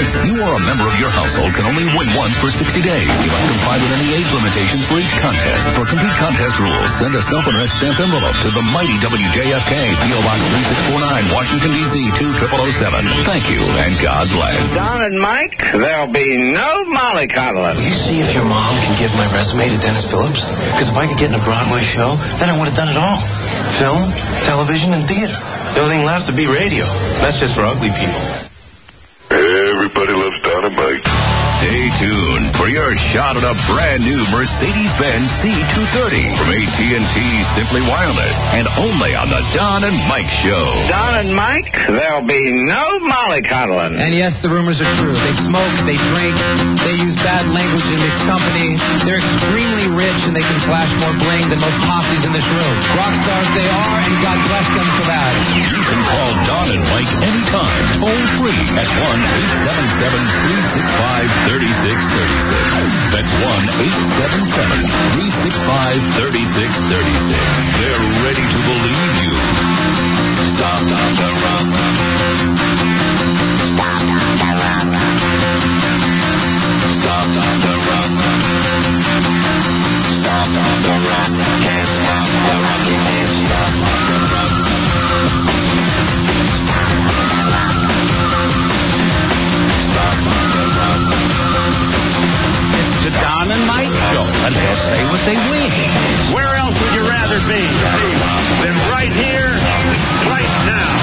this. You or a member of your household can only win once for 60 days. You must comply with any age limitations for each contest. For complete contest rules, send a self-addressed stamped envelope to the mighty WJFK, P.O. Box 3649, Washington, D.C. 20007. Thank you, and God bless. Don and Mike, there'll be no mollycoddling. Will you see if your mom can give my resume to Dennis Phillips? Because if I could get in a Broadway show, then I would have done it all. Film, television, and theater. The only thing left to be radio. That's just for ugly people. Everybody loves Don and Mike. Stay tuned for your shot at a brand new Mercedes-Benz C230 from AT&T Simply Wireless, and only on the Don and Mike Show. Don and Mike, there'll be no mollycoddling. And yes, the rumors are true. They smoke, they drink, they use bad language in mixed company. They're extremely rich, and they can flash more bling than most posses in this room. Rock stars they are, and God bless them for that. You can call Don and Mike anytime, toll free at 1-877-365-3636. That's 1-877-365-3636. They're ready to believe you. Stop on the run. Stop on the run. Stop on the run. Stop on the run. Can't stop the run. You can't stop on the run. Stop on the run. The Don and Mike Show, and they'll say what they wish. Where else would you rather be than right here, right now?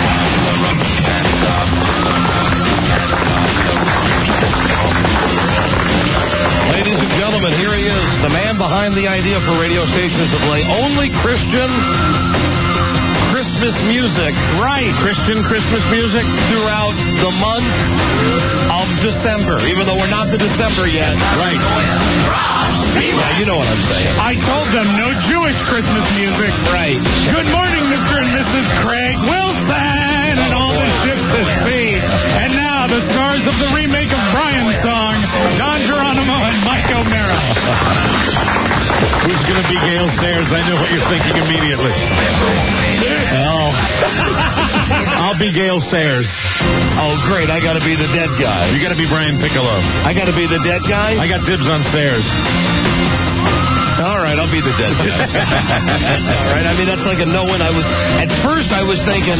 Ladies and gentlemen, here he is, the man behind the idea for radio stations to play only Christian Christmas music. Right, Christian Christmas music throughout the month of December, even though we're not to December yet. Right. Yeah, you know what I'm saying. I told them no Jewish Christmas music. Right. Good morning, Mr. and Mrs. Craig Wilson and all the ships at sea. And now the stars of the remake of Brian's song, Don Geronimo and Mike O'Mara. Who's going to be Gale Sayers? I know what you're thinking immediately. Well, I'll be Gale Sayers. Oh, great. I got to be the dead guy. You got to be Brian Piccolo. I got to be the dead guy? I got dibs on Sayers. All right, I'll be the dead guy. All right, I mean, that's like a no-win. At first I was thinking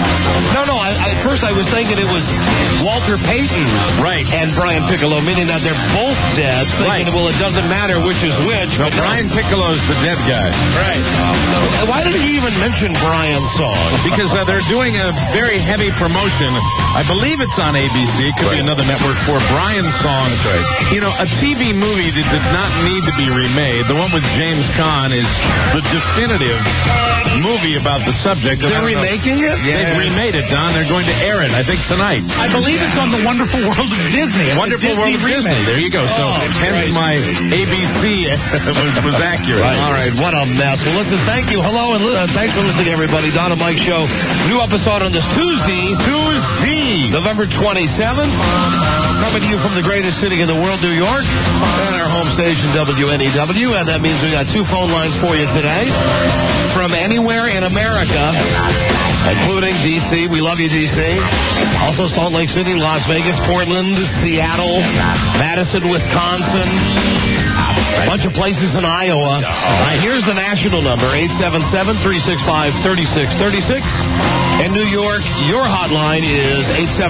it was Walter Payton. Right. And Brian Piccolo, meaning that they're both dead. Thinking, right. Well, it doesn't matter which is which. No, Brian Piccolo's the dead guy. Right. Why did he even mention Brian's song? Because they're doing a very heavy promotion. I believe it's on ABC. It could be another network for Brian's song. That's right. You know, a TV movie that did not need to be remade. The one with James Caan is the definitive movie about the subject. They're remaking it? Yeah. They've remade it, Don. They're going to air it, I think, tonight. I believe it's on The Wonderful World of Disney. Wonderful World of Disney. There you go. So hence my ABC was accurate. Right. All right, what a mess. Well, listen, thank you. Hello, and thanks for listening, everybody. Don and Mike Show. New episode on this Tuesday, November 27th. Coming to you from the greatest city in the world, New York, and our home station, WNEW. And that means we got two phone lines for you today from anywhere in America, including D.C. We love you, D.C. Also Salt Lake City, Las Vegas, Portland, Seattle, Madison, Wisconsin, a bunch of places in Iowa. Here's the national number, 877-365-3636. In New York, your hotline is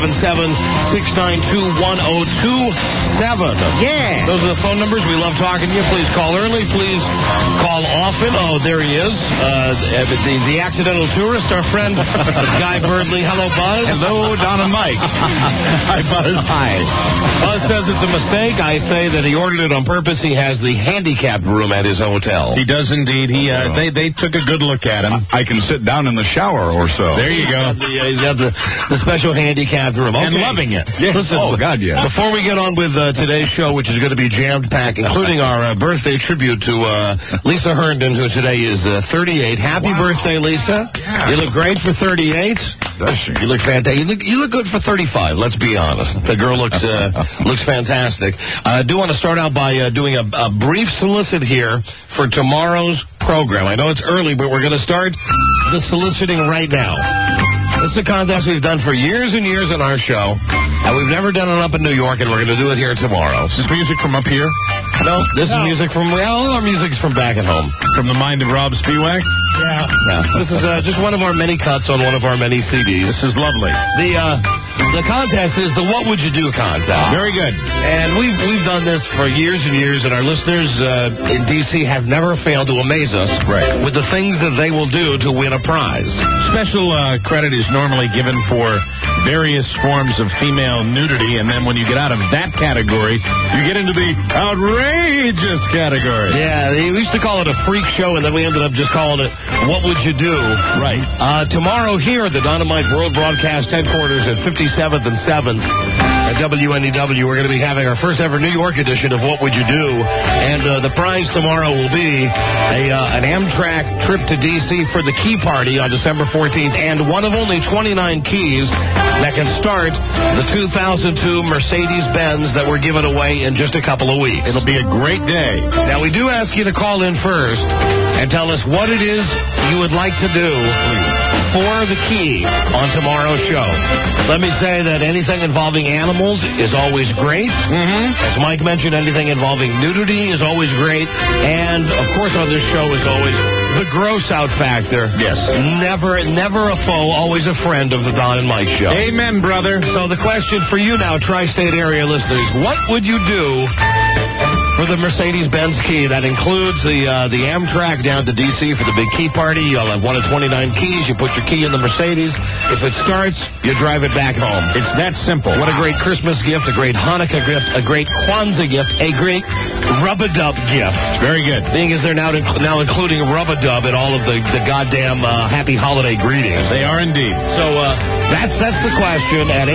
877-692-1027. Yeah. Those are the phone numbers. We love talking to you. Please call early. Please call often. Oh, there he is. The accidental tourist, our friend, Guy Birdley. Hello, Buzz. Hello, Don and Mike. Hi, Buzz. Hi. Buzz says it's a mistake. I say that he ordered it on purpose. He has the handicapped room at his hotel. He does indeed. They took a good look at him. I can sit down in the shower or so. There you go. He's got the special handicapped room. Okay. And loving it. Yes. Listen, oh, God, yeah. Before we get on with today's show, which is going to be jammed-packed, including our birthday tribute to Lisa Herndon, who today is 38. Happy birthday, Lisa. Yeah. You look great for 38. Does she? You look fantastic. You look good for 35, let's be honest. The girl looks fantastic. I do want to start out by doing a brief solicit here for tomorrow's program. I know it's early, but we're going to start the soliciting right now. This is a contest we've done for years and years on our show. And we've never done it up in New York, and we're going to do it here tomorrow. Is this music from up here? No, this is music from, all our music's from back at home. From the mind of Rob Spiewak? Yeah. This is just one of our many cuts on one of our many CDs. This is lovely. The contest is the What Would You Do contest. Very good. And we've done this for years and years, and our listeners in D.C. have never failed to amaze us with the things that they will do to win a prize. Special credit is normally given for various forms of female nudity, and then when you get out of that category, you get into the outrageous category. Yeah, we used to call it a freak show, and then we ended up just calling it What Would You Do? Right. Tomorrow here at the Dynamite World Broadcast Headquarters at 57th and 7th at WNEW, we're going to be having our first ever New York edition of What Would You Do? And the prize tomorrow will be an Amtrak trip to D.C. for the Key Party on December 14th, and one of only 29 keys that can start the 2002 Mercedes-Benz that we're giving away in just a couple of weeks. It'll be a great day. Now, we do ask you to call in first and tell us what it is you would like to do for the key on tomorrow's show. Let me say that anything involving animals is always great. As Mike mentioned, anything involving nudity is always great. And, of course, on this show is always the gross out factor. Yes. Never a foe, always a friend of the Don and Mike show. Amen, brother. So the question for you now, tri-state area listeners, what would you do for the Mercedes-Benz key? That includes the Amtrak down to D.C. for the big key party. You'll have one of 29 keys. You put your key in the Mercedes. If it starts, you drive it back home. It's that simple. What a great Christmas gift, a great Hanukkah gift, a great Kwanzaa gift, a great Rub-a-Dub gift. Very good. Being as they're now including Rub-a-Dub in all of the goddamn happy holiday greetings. They are indeed. So that's the question at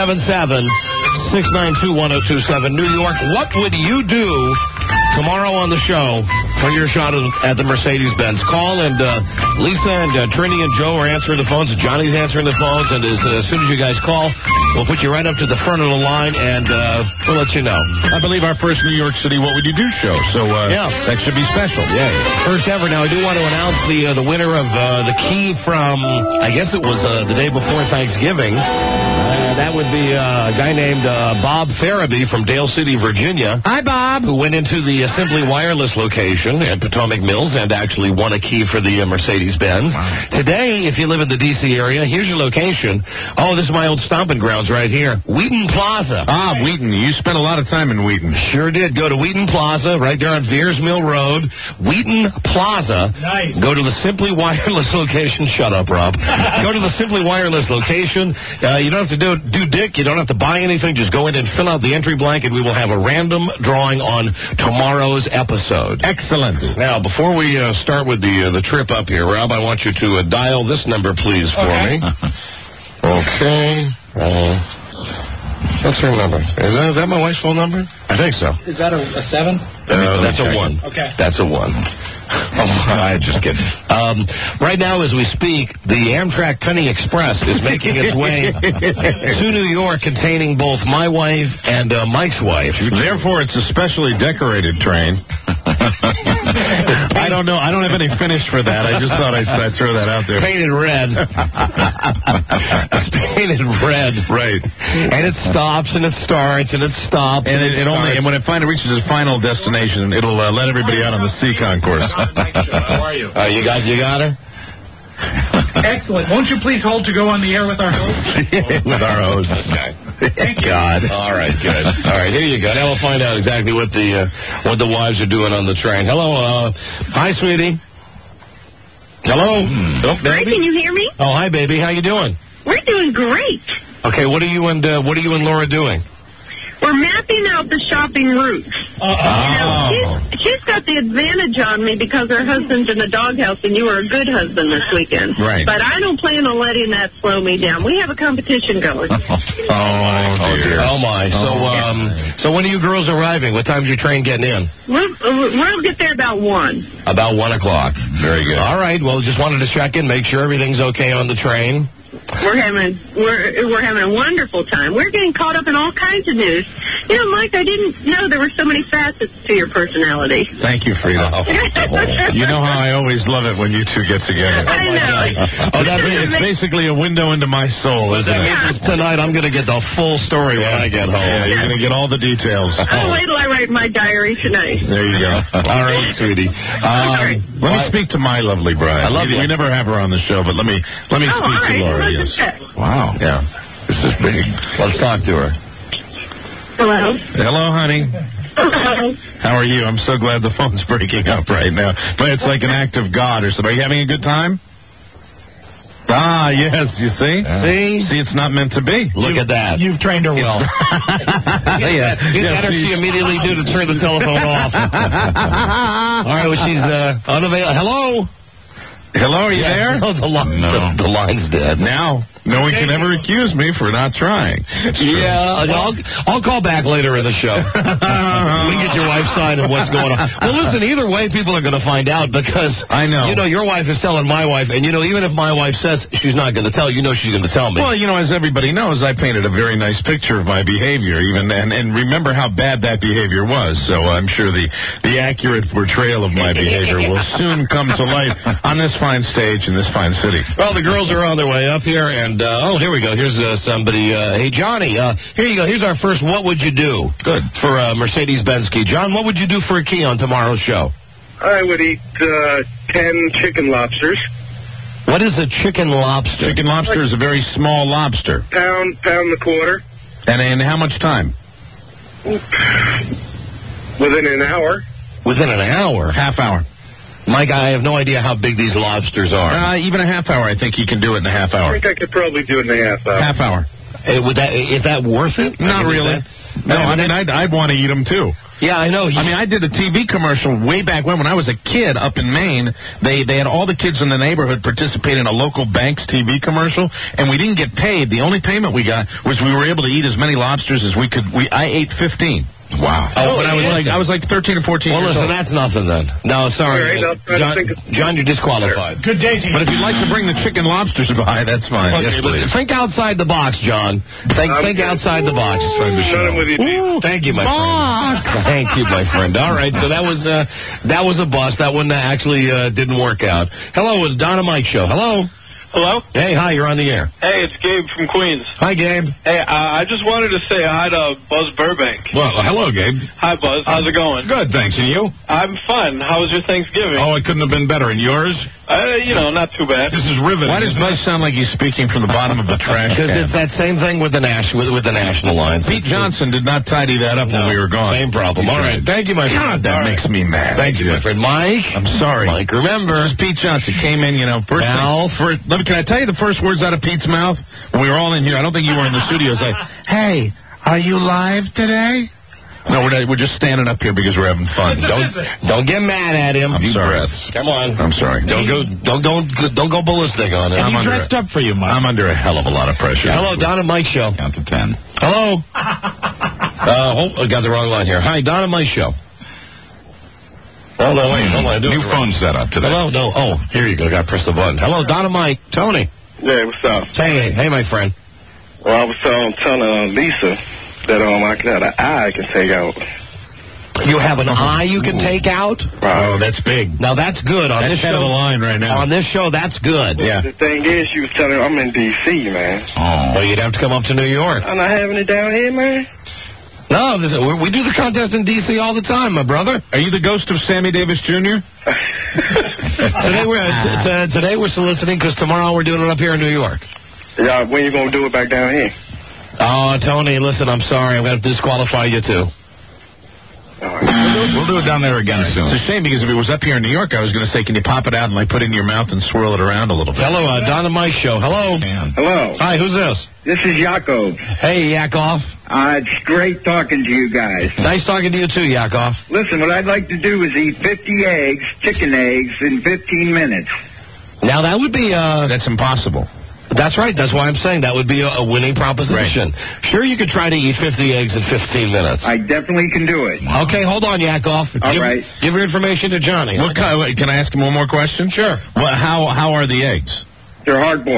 877-692-1027. New York, what would you do tomorrow on the show for your shot at the Mercedes-Benz? Call, and Lisa and Trini and Joe are answering the phones. Johnny's answering the phones, and as soon as you guys call, we'll put you right up to the front of the line, and we'll let you know. I believe our first New York City What Would You Do show, so that should be special. Yeah. First ever. Now, I do want to announce the winner of the key from, I guess it was the day before Thanksgiving. That would be a guy named Bob Farabee from Dale City, Virginia. Hi, Bob. Who went into the Simply Wireless location at Potomac Mills and actually won a key for the Mercedes-Benz. Wow. Today, if you live in the D.C. area, here's your location. Oh, this is my old stomping grounds right here. Wheaton Plaza. Ah, Wheaton. You spent a lot of time in Wheaton. Sure did. Go to Wheaton Plaza right there on Veers Mill Road. Wheaton Plaza. Nice. Go to the Simply Wireless location. Shut up, Rob. Go to the Simply Wireless location. You don't have to do dick. You don't have to buy anything. Just go in and fill out the entry blank, and we will have a random drawing on tomorrow's episode. Excellent. Now, before we start with the trip up here, Rob, I want you to dial this number, please, for me. Okay. What's her number? Is that my wife's phone number? I think so. Is that a 7? That's a 1. Okay. That's a 1. Oh, I just kidding. Right now, as we speak, the Amtrak Cunning Express is making its way to New York, containing both my wife and Mike's wife. Therefore, it's a specially decorated train. I don't know. I don't have any finish for that. I just thought I'd throw that out there. Painted red. It's painted red. Right. And it stops, and it starts, and it stops. And when it finally reaches its final destination, it'll let everybody out on the C concourse. How are you? You got her? Excellent. Won't you please hold to go on the air with our host? With our host. Okay. Thank God. All right, good. All right, here you go. Now we'll find out exactly what the wives are doing on the train. Hello. Hi, sweetie. Hello. Oh, baby. Hi, can you hear me? Oh, hi, baby. How you doing? We're doing great. Okay, what are you and Laura doing? We're mapping out the shopping routes. She's got the advantage on me because her husband's in the doghouse, and you were a good husband this weekend. Right. But I don't plan on letting that slow me down. We have a competition going. Oh, dear. Oh, my. So when are you girls arriving? What time's your train getting in? We'll get there about 1. About 1 o'clock. Very good. All right. Well, just wanted to check in, make sure everything's okay on the train. We're having a wonderful time. We're getting caught up in all kinds of news. You know, Mike, I didn't know there were so many facets to your personality. Thank you, Frida. You know how I always love it when you two get together. I know. It's basically a window into my soul, isn't it? Tonight, I'm going to get the full story when I get home. Yeah, you're going to get all the details. I'll wait till I write my diary tonight. There you go. All right, sweetie. Right. Let me speak to my lovely bride. I love you. We never have her on the show, but let me speak to Laura. Yes. Wow. Yeah. This is big. Let's talk to her. Hello. Hello, honey. Hello. How are you? I'm so glad the phone's breaking up right now. But it's like an act of God or something. Are you having a good time? Ah, yes, you see? See, it's not meant to be. Look at that. You've trained her well. Get that or she immediately do to turn the telephone off. All right, well, she's unavailable. Hello? Hello, are you there? No, the line's dead. Now, no one can ever accuse me for not trying. Yeah, I'll call back later in the show. We can get your wife's side of what's going on. Well, listen, either way, people are going to find out because I know. You know, your wife is telling my wife, and you know, even if my wife says she's not going to tell, you know she's going to tell me. Well, you know, as everybody knows, I painted a very nice picture of my behavior, even and remember how bad that behavior was. So I'm sure the accurate portrayal of my behavior will soon come to light on this fine stage in this fine city. Well, the girls are on their way up here, and here we go. Here's somebody. Hey, Johnny, here you go. Here's our first What Would You Do? Good. For Mercedes-Benz key. John, what would you do for a key on tomorrow's show? I would eat 10 chicken lobsters. What is a chicken lobster? Chicken lobster is a very small lobster. Pound the quarter. And in how much time? Within an hour. Within an hour? Half hour. Mike, I have no idea how big these lobsters are. Even a half hour, I think you can do it in a half hour. I think I could probably do it in a half hour. Half hour. Is that worth it? Not really. I'd want to eat them too. Yeah, I know. I did a TV commercial way back when I was a kid up in Maine. They had all the kids in the neighborhood participate in a local bank's TV commercial, and we didn't get paid. The only payment we got was we were able to eat as many lobsters as we could. I ate 15. Wow. When I was like 13 or 14 years old. Well, listen, that's nothing then. No, sorry. John, you're disqualified. Good day to you. But if you'd like to bring the chicken lobsters by, that's fine. Okay, yes, please. Think outside the box, John. Think outside the box. Thank you, my friend. Thank you, my friend. All right, so that was a bust. That one actually didn't work out. Hello, the Don and Mike Show. Hello. Hello? Hey, hi, you're on the air. Hey, it's Gabe from Queens. Hi, Gabe. Hey, I just wanted to say hi to Buzz Burbank. Well, hello, Gabe. Hi, Buzz. How's it going? Good, thanks. And you? I'm fine. How was your Thanksgiving? Oh, it couldn't have been better. And yours? Not too bad. This is riveting. Why does Buzz sound like he's speaking from the bottom of the trash can? Because it's that same thing with the national lines. Pete Johnson did not tidy that up when we were gone. Same problem. All right. Thank you, my friend. God, that makes me mad. Thank you, my friend. Mike? I'm sorry. Mike, remember. This is Pete Johnson. Came in, first thing. Can I tell you the first words out of Pete's mouth? When we were all in here, I don't think you were in the studio. It's like, hey, are you live today? No, we're just standing up here because we're having fun. Don't get mad at him. I'm sorry. Breaths. Come on. I'm sorry. Don't go ballistic on him. He dressed up for you, Mike. I'm under a hell of a lot of pressure. Hello, Don and Mike Show. Count to 10. Hello. I got the wrong line here. Hi, Don and Mike Show. Oh, no, wait. Hold on. New phone setup today. Hello? No. Oh, here you go. Got to press the button. Hello, Don and Mike. Tony. Yeah, what's up? Hey, my friend. Well, I was telling Lisa that I can have an eye I can take out. You have an eye you can take out? Oh, that's big. Now, that's good. On this head show, of the line right now. On this show, that's good. Yeah. The thing is, she was telling her I'm in D.C., man. Oh. Well, you'd have to come up to New York. I'm not having it down here, man. No, we do the contest in D.C. all the time, my brother. Are you the ghost of Sammy Davis Jr.? Today we're soliciting because tomorrow we're doing it up here in New York. Yeah, when you going to do it back down here? Oh, Tony, listen, I'm sorry. I'm going to disqualify you, too. We'll do it down there again soon. It's a shame because if it was up here in New York, I was going to say, can you pop it out and put it in your mouth and swirl it around a little bit? Hello, Don and Mike Show. Hello. Hello. Hi, who's this? This is Yakov. Hey, Yakov. It's great talking to you guys. Nice talking to you, too, Yakov. Listen, what I'd like to do is eat 50 eggs, chicken eggs, in 15 minutes. Now, that would be... That's impossible. That's right. That's why I'm saying that would be a winning proposition. Right. Sure, you could try to eat 50 eggs in 15 minutes. I definitely can do it. Okay, hold on, Yakov. All right. Give your information to Johnny. Can I ask him one more question? Sure. Well, how are the eggs? They're hard-boiled.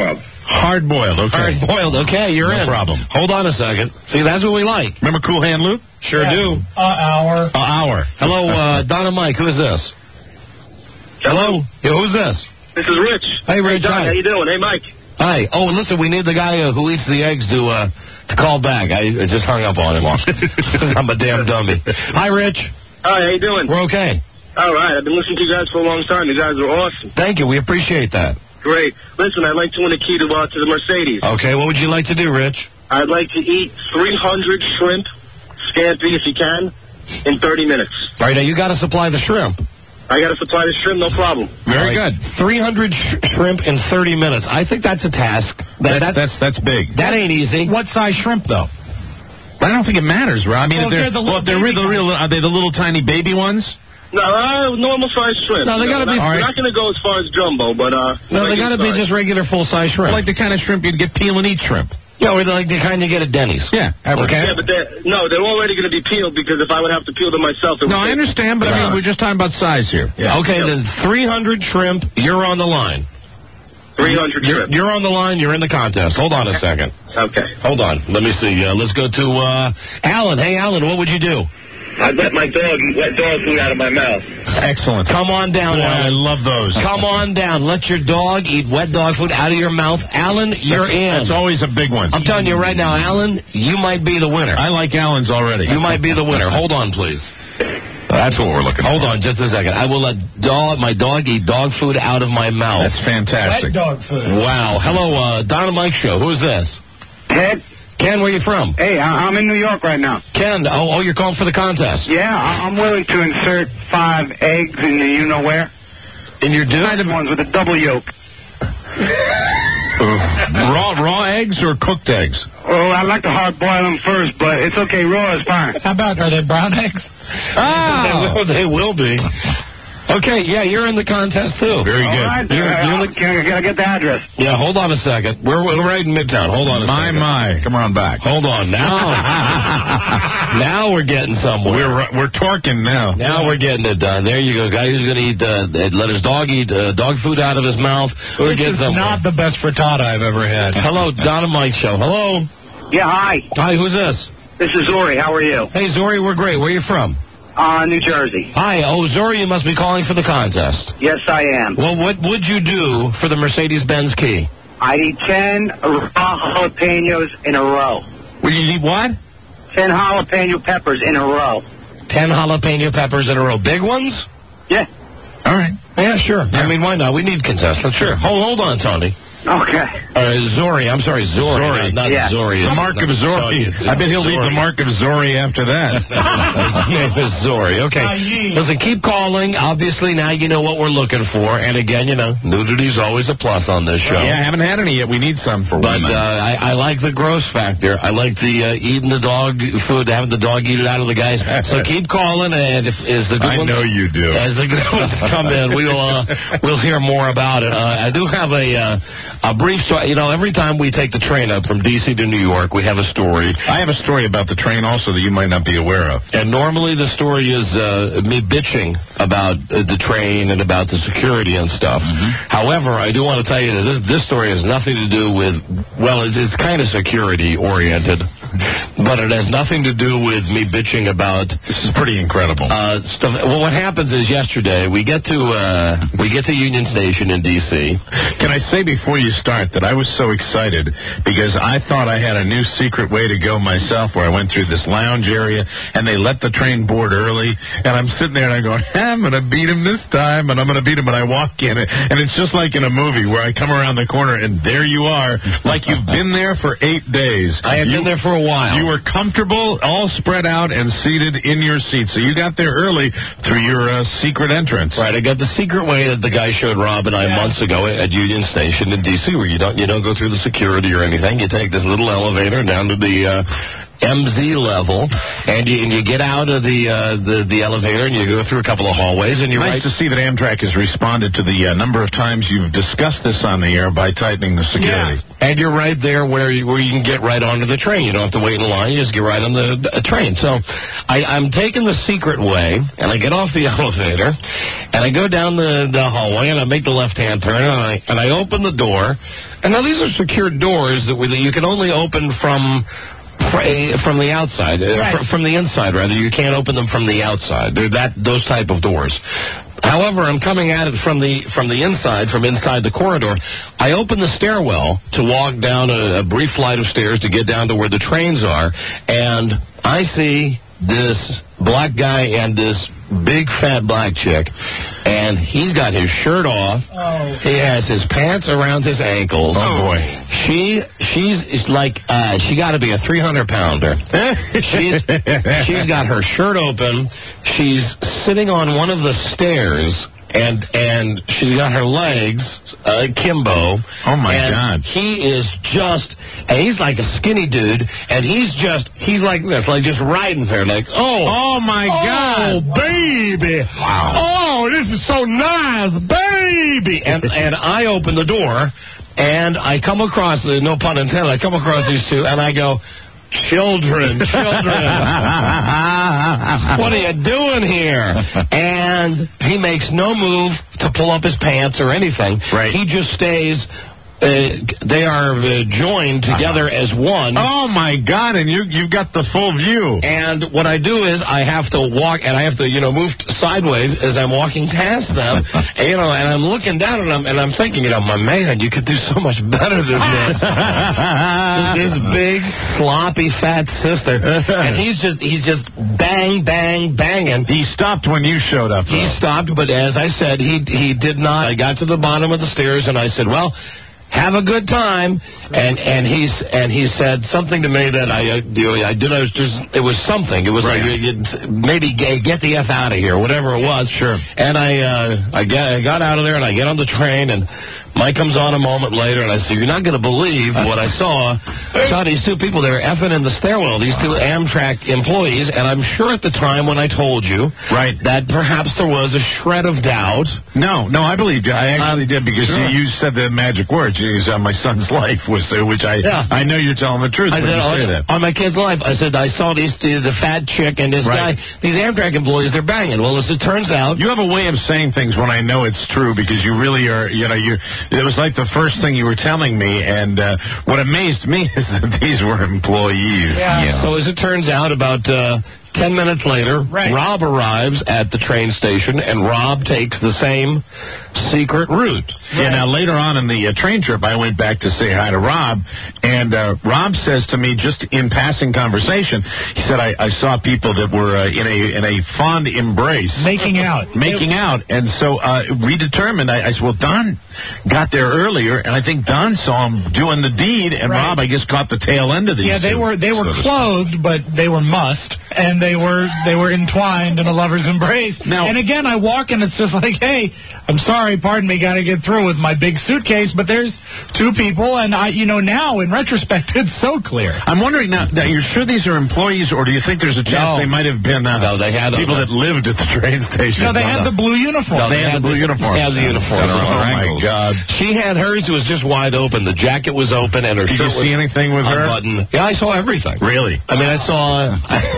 Hard-boiled, okay. Hard-boiled, okay, you're in. No problem. Hold on a second. See, that's what we like. Remember Cool Hand Luke? Sure do. Hour. Hour. Hello, Don and Mike. Who is this? Hello? Yeah, who's this? This is Rich. Hey, Rich. John, Hi. how you doing? Hey, Mike. Hi. Oh, and listen, we need the guy who eats the eggs to call back. I just hung up on him because I'm a damn dummy. Hi, Rich. Hi, how you doing? We're okay. All right. I've been listening to you guys for a long time. You guys are awesome. Thank you. We appreciate that. Great. Listen, I'd like to win a key to the Mercedes. Okay, what would you like to do, Rich? I'd like to eat 300 shrimp, scampi if you can, in 30 minutes. All right, now you got to supply the shrimp. I got to supply the shrimp, no problem. Very good. 300 shrimp in 30 minutes. I think that's a task. That's big. That ain't easy. What size shrimp, though? I don't think it matters, Rob. I mean, Well, they're the little are they the little tiny baby ones? No, normal size shrimp. No, they got to be. We're not going to go as far as jumbo, but no, they got to be just regular full-size shrimp. Like the kind of shrimp you'd get peel and eat shrimp. Yeah, or like the kind you get at Denny's. Yeah. Okay. Yeah, but they're already going to be peeled because if I would have to peel them myself, No, I understand, but I mean, we're just talking about size here. Yeah. Okay, then 300 shrimp. You're on the line. 300 shrimp. You're on the line. You're in the contest. Hold on a second. Okay. Hold on. Let me see. Let's go to Alan. Hey, Alan, what would you do? I'd let my dog eat wet dog food out of my mouth. Excellent. Come on down, Boy, Alan. I love those. Come on down. Let your dog eat wet dog food out of your mouth. Alan, you're in. That's always a big one. I'm telling you right now, Alan, you might be the winner. I like Alan's already. You might be the winner. Hold on, please. That's what we're looking for. Hold on just a second. I will let my dog eat dog food out of my mouth. That's fantastic. Wet dog food. Wow. Hello, Don and Mike Show. Who's this? Ted? Ken, where you from? Hey, I'm in New York right now. Ken, you're calling for the contest. Yeah, I'm willing to insert 5 eggs in the you-know-where. In your dude? The ones with a double yolk. Raw eggs or cooked eggs? Oh, I like to hard-boil them first, but it's okay. Raw is fine. How about, are they brown eggs? Oh, they will be. Okay, yeah, you're in the contest, too. Very good. All right, Can I get the address? Yeah, hold on a second. We're right in Midtown. Hold on a second. My. Come on back. Hold on. Now. Now we're getting somewhere. We're torquing now. Now we're getting it done. There you go. Guy who's going to eat, let his dog eat dog food out of his mouth. This is not the best frittata I've ever had. Hello, Don and Mike Show. Hello. Yeah, hi. Hi, who's this? This is Zori. How are you? Hey, Zori, we're great. Where are you from? New Jersey. Hi. Oh, Zori, you must be calling for the contest. Yes, I am. Well, what would you do for the Mercedes-Benz key? I'd eat 10 raw jalapenos in a row. Will you eat what? 10 jalapeno peppers in a row. 10 jalapeno peppers in a row. Big ones? Yeah. All right. Yeah, sure. Yeah. I mean, why not? We need contestants. Sure. Hold on, Tony. Okay. Zori. I'm sorry, Zori. Not Zori. The mark of Zori. I bet he'll leave the mark of Zori after that. His name is Zori. Okay. Listen, keep calling. Obviously, now you know what we're looking for. And again, nudity's always a plus on this show. Yeah, I haven't had any yet. We need some for women. But I like the gross factor. I like the eating the dog food, having the dog eat it out of the guys. So keep calling, and as the good ones, I know you do. As the good ones come in, we'll hear more about it. I do have a brief story. Every time we take the train up from D.C. to New York, we have a story. I have a story about the train also that you might not be aware of. And normally the story is me bitching about the train and about the security and stuff. Mm-hmm. However, I do want to tell you that this story has nothing to do with, it's kind of security-oriented. But it has nothing to do with me bitching about. This is pretty incredible stuff. Well, what happens is yesterday we get to Union Station in D.C. Can I say before you start that I was so excited because I thought I had a new secret way to go myself, where I went through this lounge area and they let the train board early, and I'm sitting there and I go, I'm gonna beat him this time, and I'm gonna beat him, and I walk in it, and it's just like in a movie where I come around the corner and there you are, like you've been there for 8 days. I have been there for a while. You were comfortable, all spread out and seated in your seat. So you got there early through your secret entrance. Right, I got the secret way that the guy showed Rob and I months ago at Union Station in D.C., where you don't go through the security or anything. You take this little elevator down to the MZ level, and you get out of the elevator and you go through a couple of hallways, and you're nice to see that Amtrak has responded to the number of times you've discussed this on the air by tightening the security. Yeah. And you're right there where you can get right onto the train. You don't have to wait in line. You just get right on the train. So I'm taking the secret way, and I get off the elevator, and I go down the hallway, and I make the left-hand turn, and I open the door, And now these are secured doors that you can only open from the outside, from the inside, rather. You can't open them from the outside. They're those type of doors. However, I'm coming at it from the inside, from inside the corridor. I open the stairwell to walk down a brief flight of stairs to get down to where the trains are, and I see this black guy and this big fat black chick, and he's got his shirt off. Oh. He has his pants around his ankles. Oh boy. She's like she got to be a 300-pounder. she's got her shirt open. She's sitting on one of the stairs. And she's got her legs akimbo. Oh, my God. He is and he's like a skinny dude, and he's like this, like just riding her, like, oh, my God. Oh, baby. Wow. Oh, this is so nice, baby. And I open the door, and I come across, no pun intended, I come across these two, and I go, Children. What are you doing here? And he makes no move to pull up his pants or anything. Right. He just stays. They are joined together as one. Oh, my God, and you've got the full view. And what I do is I have to walk, and I have to, move sideways as I'm walking past them, and I'm looking down at them, and I'm thinking, my man, you could do so much better than this. This big, sloppy, fat sister, and he's just bang, bang, banging. He stopped when you showed up, though. He stopped, but as I said, he did not. I got to the bottom of the stairs, and I said, well, have a good time, and he said something to me that I did. It was something. It was like maybe get the F out of here, whatever it was. Sure. And I got out of there, and I get on the train, and Mike comes on a moment later, and I said, "You're not going to believe what I saw. I saw these two people. They were effing in the stairwell. These two Amtrak employees, and I'm sure at the time when I told you, that perhaps there was a shred of doubt. No, I believed you. I actually did because you said the magic words. You said my son's life was which I know you're telling the truth. I said say that. On my kid's life. I said I saw the fat chick and this guy. These Amtrak employees, they're banging. Well, as it turns out, you have a way of saying things when I know it's true because you really are. It was like the first thing you were telling me, and what amazed me is that these were employees. Yeah. So as it turns out, about 10 minutes later, Rob arrives at the train station, and Rob takes the same secret route. Yeah, now later on in the train trip, I went back to say hi to Rob, and Rob says to me, just in passing conversation, he said, I saw people that were in a fond embrace. Making out. And so we determined, I said, well, Don got there earlier, and I think Don saw him doing the deed, and Rob, I guess, caught the tail end of these. Yeah, they were clothed, but they were mussed, and they were entwined in a lover's embrace. Now, and again, I walk, and it's just like, hey, I'm sorry, pardon me, got to get through with my big suitcase, but there's two people, and now in retrospect, it's so clear. I'm wondering now, you're sure these are employees, or do you think there's a chance they might have been they had people that lived at the train station? No, they had the blue uniform. No, they had the blue uniform. They had the uniform. Oh, my God. She had hers. It was just wide open. The jacket was open, and her shirt was unbuttoned. Did you see anything with her? Unbuttoned. Yeah, I saw everything. Really? I mean, I saw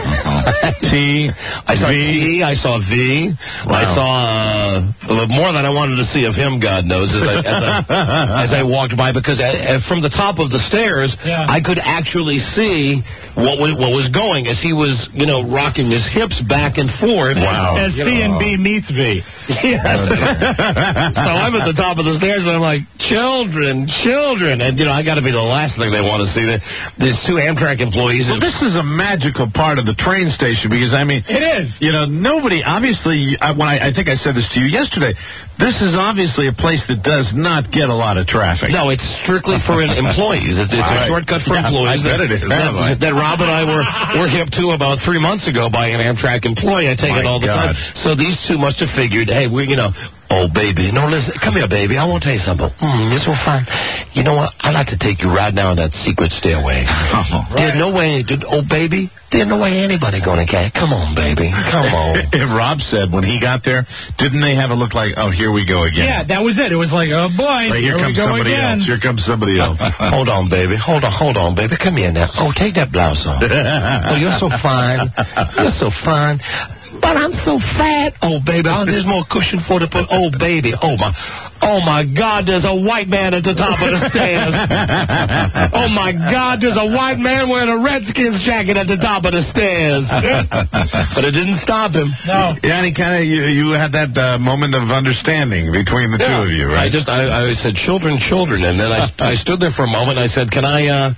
T. I saw T. I saw V. Wow. I saw more than I wanted to see of him, God knows, as I walked by, because from the top of the stairs, I could actually see what was going as he was, rocking his hips back and forth. Wow. As C and B meets V. Yes. So I'm at the top of the stairs, and I'm like, children. And, I got to be the last thing they want to see. There's two Amtrak employees. Well, this is a magical part of the train station because, I mean... It is. Nobody, obviously, I think I said this to you yesterday, this is obviously a place that does not get a lot of traffic. No, it's strictly for employees. It's a shortcut for employees. I bet it is. That Rob and I were hip to about 3 months ago by an Amtrak employee. I take it all the time. So these two must have figured, hey, oh, baby. No, listen. Come here, baby. I want to tell you something. This will fine. You know what? I'd like to take you right down that secret stairway. There's no way, baby. There's no way anybody going to get. Come on, baby. Come on. Rob said when he got there, didn't they have a look like, oh, here we go again? Yeah, that was it. It was like, oh, boy. Right, here comes somebody else. Here comes somebody else. Hold on, baby. Hold on, baby. Come here now. Oh, take that blouse off. Oh, you're so fine. You're so fine. But I'm so fat. Oh, baby, there's more cushion for the... Oh, baby. Oh, my... Oh, my God, there's a white man at the top of the stairs. Oh, my God, there's a white man wearing a Redskins jacket at the top of the stairs. But it didn't stop him. No. Yeah, and you had that moment of understanding between the two of you, right? I said, children, and then I stood there for a moment, and I said, can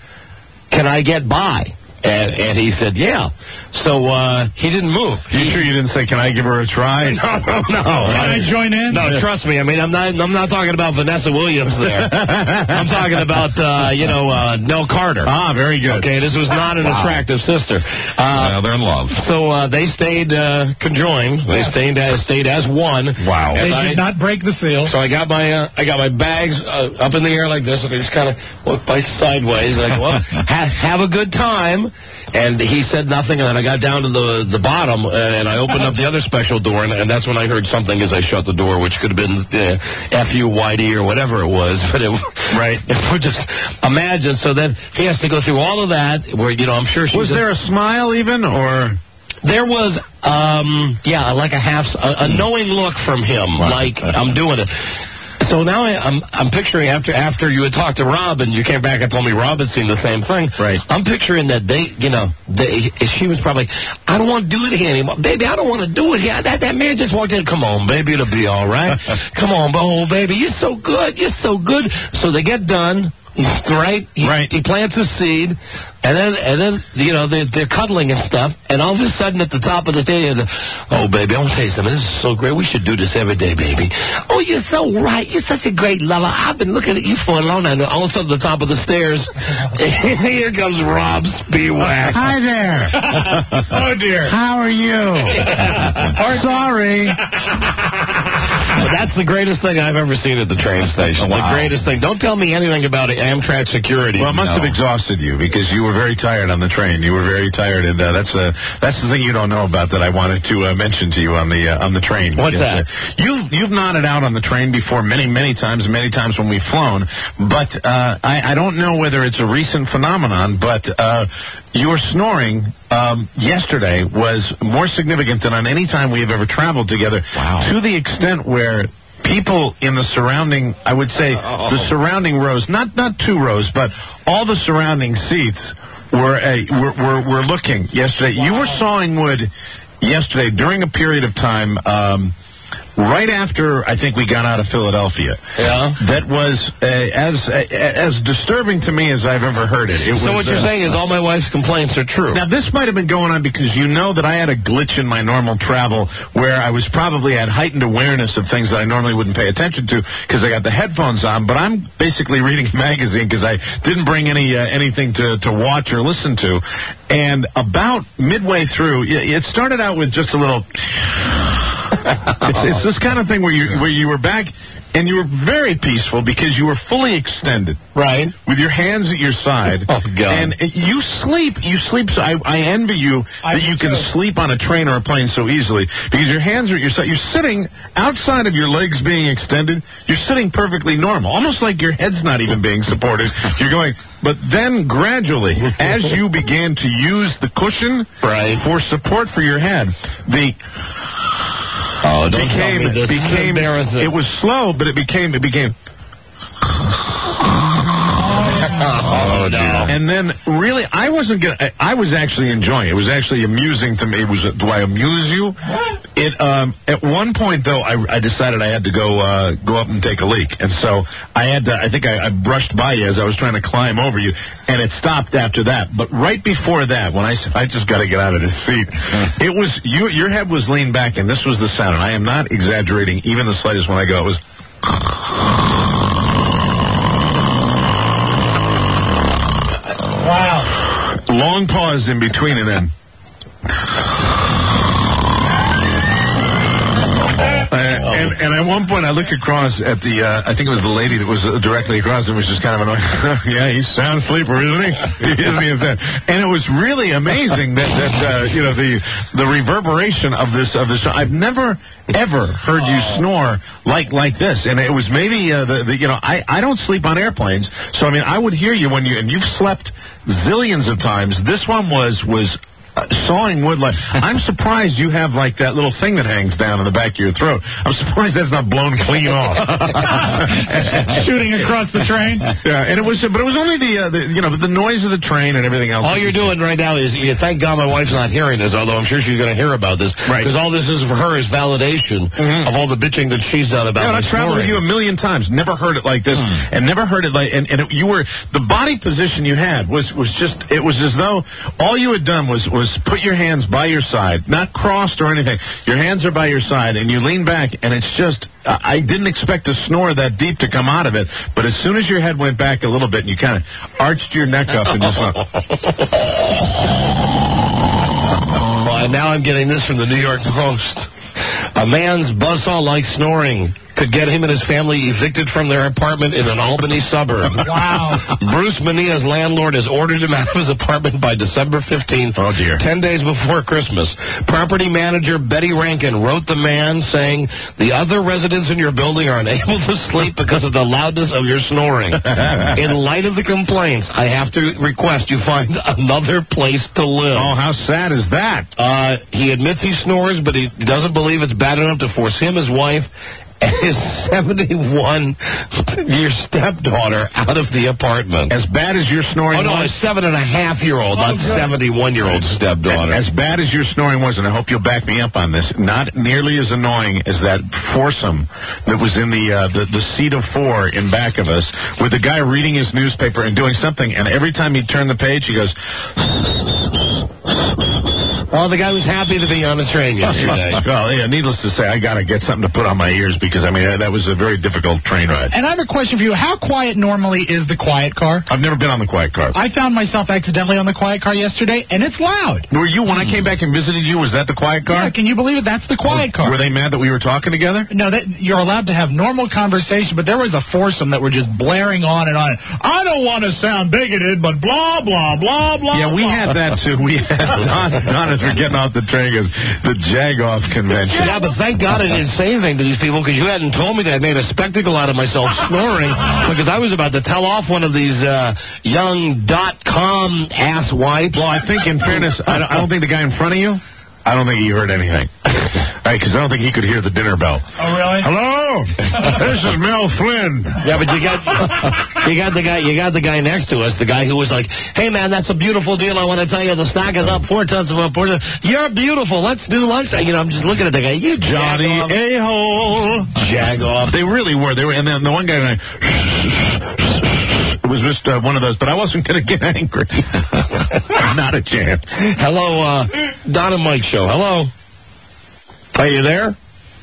I get by? And he said, yeah. So he didn't move. You sure you didn't say, can I give her a try? No. Can I join in? No, trust me. I mean, I'm not talking about Vanessa Williams there. I'm talking about, Nell Carter. Ah, very good. Okay, this was not an attractive sister. Well, they're in love. So they stayed conjoined. They stayed as one. Wow. They did not break the seal. So I got my bags up in the air like this, and I just kind of walked by sideways. Like, well, have a good time. And he said nothing, and then I got down to the bottom, and I opened up the other special door, and that's when I heard something as I shut the door, which could have been F-U-Y-D or whatever it was. But it would just imagine. So then he has to go through all of that, where, I'm sure she was there a smile even, or? There was, like a knowing look from him, like, I'm doing it. So now I'm picturing after you had talked to Rob and you came back and told me Rob had seen the same thing. Right. I'm picturing that she was probably, I don't want to do it here anymore. Baby, I don't want to do it here. That man just walked in. Come on, baby, it'll be all right. Come on, oh, baby, you're so good. You're so good. So they get done. Right? He plants a seed, and then they're cuddling and stuff, and all of a sudden at the top of the stage, oh, baby, I want to tell you something. This is so great. We should do this every day, baby. Oh, you're so right. You're such a great lover. I've been looking at you for a long time. And all of a sudden at the top of the stairs, here comes Rob Spiewak. Hi there. Oh, dear. How are you? Sorry. But that's the greatest thing I've ever seen at the train station. Wow. The greatest thing. Don't tell me anything about Amtrak security. Well, it must have exhausted you because you were very tired on the train. You were very tired, and that's the thing you don't know about that I wanted to mention to you on the train. What's that? You've nodded out on the train before many times when we've flown, but I don't know whether it's a recent phenomenon, but your snoring yesterday was more significant than on any time we have ever traveled together. Wow. To the extent where people in the surrounding, I would say, the surrounding rows, not 2 rows, but all the surrounding seats were looking yesterday. Wow. You were sawing wood yesterday during a period of time right after I think we got out of Philadelphia. Yeah. That was as disturbing to me as I've ever heard it. So what you're saying is all my wife's complaints are true. Now, this might have been going on because you know that I had a glitch in my normal travel where I was probably at heightened awareness of things that I normally wouldn't pay attention to because I got the headphones on, but I'm basically reading a magazine because I didn't bring anything to watch or listen to. And about midway through, it started out with just a little... It's this kind of thing where you were back and you were very peaceful because you were fully extended. Right. With your hands at your side. Oh, God. And you sleep. So I envy you that you can sleep on a train or a plane so easily because your hands are at your side. You're sitting outside of your legs being extended. You're sitting perfectly normal, almost like your head's not even being supported. You're going... But then gradually, as you began to use the cushion for support for your head, it was slow, but it became. Oh, no. And then, really, I was actually enjoying it. It was actually amusing to me. Do I amuse you? At one point, though, I decided I had to go up and take a leak. And so I think I brushed by you as I was trying to climb over you, and it stopped after that. But right before that, when I said, I just got to get out of this seat, it was, your head was leaned back, and this was the sound. And I am not exaggerating even the slightest when I go, it was... Wow. Long pause in between, and then... And at one point, I look across at the, I think it was the lady that was directly across him, was just kind of annoyed. Yeah, he's a sound sleeper, isn't he? And it was really amazing that the reverberation of this show. I've never ever heard you snore like this, and it was maybe I don't sleep on airplanes, so I mean I would hear you and you've slept zillions of times. This one was sawing wood. Like, I'm surprised you have like that little thing that hangs down in the back of your throat. I'm surprised that's not blown clean off. Shooting across the train. Yeah, and it was only the noise of the train and everything else. All you're doing right now is, thank God my wife's not hearing this, although I'm sure she's going to hear about this. Right. Because all this is for her is validation of all the bitching that she's done about Yeah, my I traveled with you a million times. Never heard it like this, and never heard it like. And you were the body position you had was just. It was as though all you had done was put your hands by your side, not crossed or anything. Your hands are by your side, and you lean back, and it's just. I didn't expect a snore that deep to come out of it, but as soon as your head went back a little bit, and you kind of arched your neck up and just went. And now I'm getting this from the New York Post. A man's buzzsaw-like snoring could get him and his family evicted from their apartment in an Albany suburb. Wow. Bruce Mania's landlord has ordered him out of his apartment by December 15th. Oh, dear. 10 days before Christmas. Property manager Betty Rankin wrote the man saying, the other residents in your building are unable to sleep because of the loudness of your snoring. In light of the complaints, I have to request you find another place to live. Oh, how sad is that? He admits he snores, but he doesn't believe it's bad enough to force him, his wife, and his 71-year stepdaughter out of the apartment. As bad as your snoring was? Oh, no, a 7.5-year-old, not 71-year-old stepdaughter. As bad as your snoring was, and I hope you'll back me up on this, not nearly as annoying as that foursome that was in the seat of four in back of us, with the guy reading his newspaper and doing something, and every time he'd turn the page, he goes... Well, the guy was happy to be on the train yesterday. Well, yeah, needless to say, I got to get something to put on my ears because, I mean, that was a very difficult train ride. And I have a question for you. How quiet normally is the quiet car? I've never been on the quiet car. I found myself accidentally on the quiet car yesterday, and it's loud. Were you, when I came back and visited you, was that the quiet car? Yeah, can you believe it? That's the quiet car. Were they mad that we were talking together? No, you're allowed to have normal conversation, but there was a foursome that were just blaring on and on. I don't want to sound bigoted, but blah, blah, blah, blah. Yeah, we had that, too. We had Don as we're getting off the train, goes, the Jag-Off convention. Yeah, but thank God I didn't say anything to these people, because you hadn't told me that I made a spectacle out of myself snoring, because I was about to tell off one of these young .com ass wipes. Well, I think, in fairness, I don't think the guy in front of you, I don't think he heard anything. Right, because I don't think he could hear the dinner bell. Oh, really? Hello? This is Mel Flynn. Yeah, but you got the guy next to us, the guy who was like, hey, man, that's a beautiful deal. I want to tell you, the stock is up 4 tenths of a %. You're beautiful. Let's do lunch. You know, I'm just looking at the guy. You Johnny A-hole. Jag-off. They really were. They were, and then the one guy and I... It was just one of those, but I wasn't going to get angry. Not a chance. Hello, Don and Mike show. Hello. Are you there?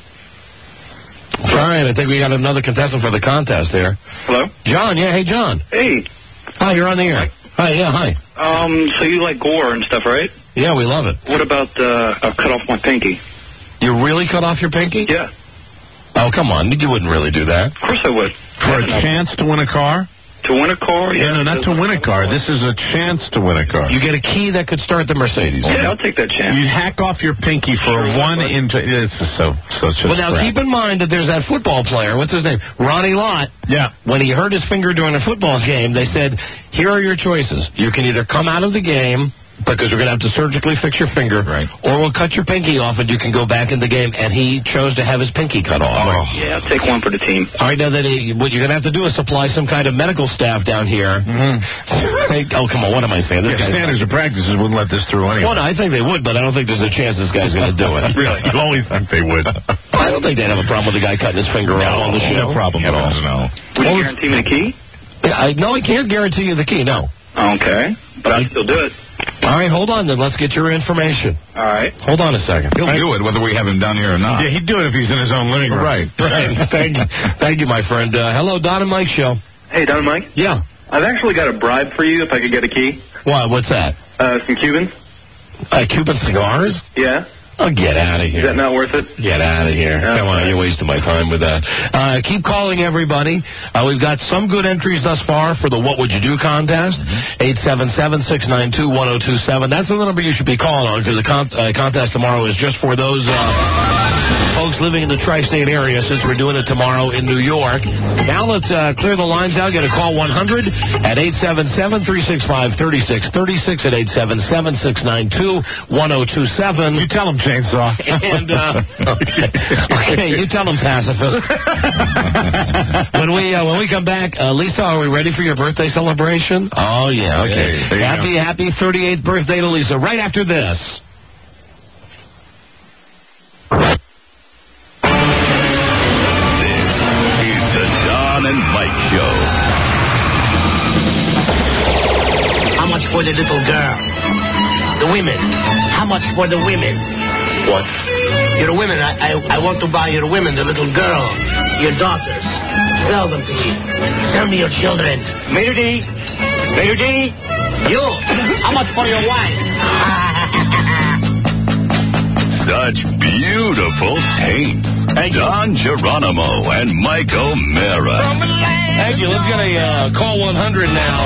All right, I think we got another contestant for the contest there. Hello? John, yeah, hey, John. Hey. Hi, you're on the air. Hi, yeah, hi. So you like gore and stuff, right? Yeah, we love it. What about, I cut off my pinky? You really cut off your pinky? Yeah. Oh, come on, you wouldn't really do that. Of course I would. For a chance to win a car? To win a car? Yeah. No, not to win a car. This is a chance to win a car. You get a key that could start the Mercedes. Yeah, I'll take that chance. You'd hack off your pinky for it's such a Well, now, keep in mind that there's that football player. What's his name? Ronnie Lott. Yeah. When he hurt his finger during a football game, they said, here are your choices. You can either come out of the game, because we're going to have to surgically fix your finger, right, or we'll cut your pinky off and you can go back in the game. And he chose to have his pinky cut off. Oh. Yeah, I'll take one for the team. All right, now that what you're going to have to do is supply some kind of medical staff down here. Mm-hmm. Oh, come on, what am I saying? This standards of practices wouldn't let this through anyway. Well, no, I think they would, but I don't think there's a chance this guy's going to do it. Really? You always think they would. I don't think they'd have a problem with the guy cutting his finger off on the show. No problem at all. No. Would you guarantee me the key? No, I can't guarantee you the key, no. Okay, but I'll still do it. All right, hold on then. Let's get your information. All right. Hold on a second. He'll do it whether we have him down here or not. Yeah, he'd do it if he's in his own living room. Right. Thank you, my friend. Hello, Don and Mike show. Hey, Don and Mike? Yeah. I've actually got a bribe for you if I could get a key. What's that? Some Cubans. Cuban cigars? Yeah. Oh, get out of here. Is that not worth it? Get out of here. Come on, you're wasting my time with that. Keep calling, everybody. We've got some good entries thus far for the What Would You Do contest. 877-692-1027. That's the number you should be calling on, because the contest tomorrow is just for those folks living in the tri-state area since we're doing it tomorrow in New York. Now let's clear the lines out. Get a call 100 at 877-365-3636 at 877-692-1027. You tell them, Chainsaw. And, okay, you tell them, pacifist. When we come back, Lisa, are we ready for your birthday celebration? Oh, yeah, okay. Happy 38th birthday to Lisa. Right after this. And Mike Show. How much for the little girl? The women. How much for the women? What? Your women. I want to buy your women, the little girl, your daughters. Sell them to me. Sell me your children. Mayor D. Mayor D. You. How much for your wife? Such beautiful taints. Don Geronimo and Mike O'Mara. Thank you. Let's get a call 100 now.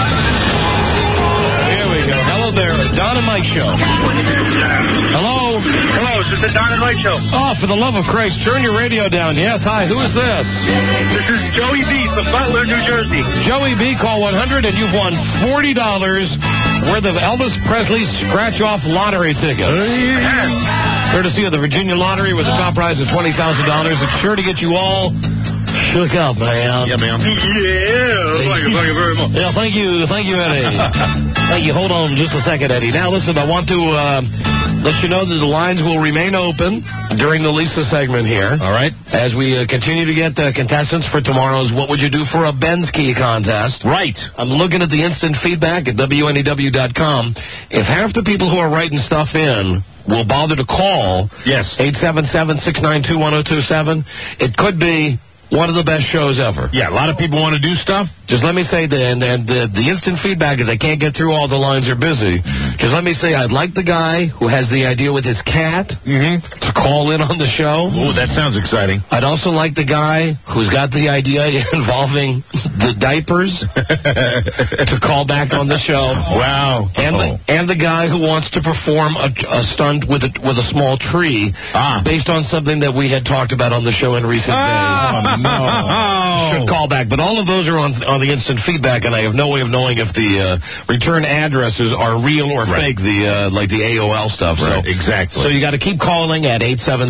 Here we go. Hello there. Don and Mike Show. Hello. Hello. This is the Don and Mike Show. Oh, for the love of Christ, turn your radio down. Yes, hi. Who is this? This is Joey B. from Butler, New Jersey. Joey B. Call 100 and you've won $40 worth of Elvis Presley scratch-off lottery tickets. Courtesy of the Virginia Lottery with a top prize of $20,000. It's sure to get you all shook up, man. Yeah, man. Yeah. Thank you very much. Yeah, thank you, Eddie. Thank you. Hold on just a second, Eddie. Now, listen, I want to let you know that the lines will remain open during the Lisa segment here. All right. As we continue to get contestants for tomorrow's What Would You Do for a Ben's Key contest. Right. I'm looking at the instant feedback at WNEW.com. If half the people who are writing stuff in will bother to call, yes, 877-692-1027, it could be one of the best shows ever. Yeah, a lot of people want to do stuff. Just let me say the instant feedback is I can't get through, all the lines are busy. Just let me say I'd like the guy who has the idea with his cat to call in on the show. Oh, that sounds exciting. I'd also like the guy who's got the idea involving the diapers to call back on the show. Wow. And the guy who wants to perform a stunt with a small tree based on something that we had talked about on the show in recent days. No. Should call back. But all of those are on the instant feedback, and I have no way of knowing if the return addresses are real or fake, like the AOL stuff. Right, so exactly. So you got to keep calling at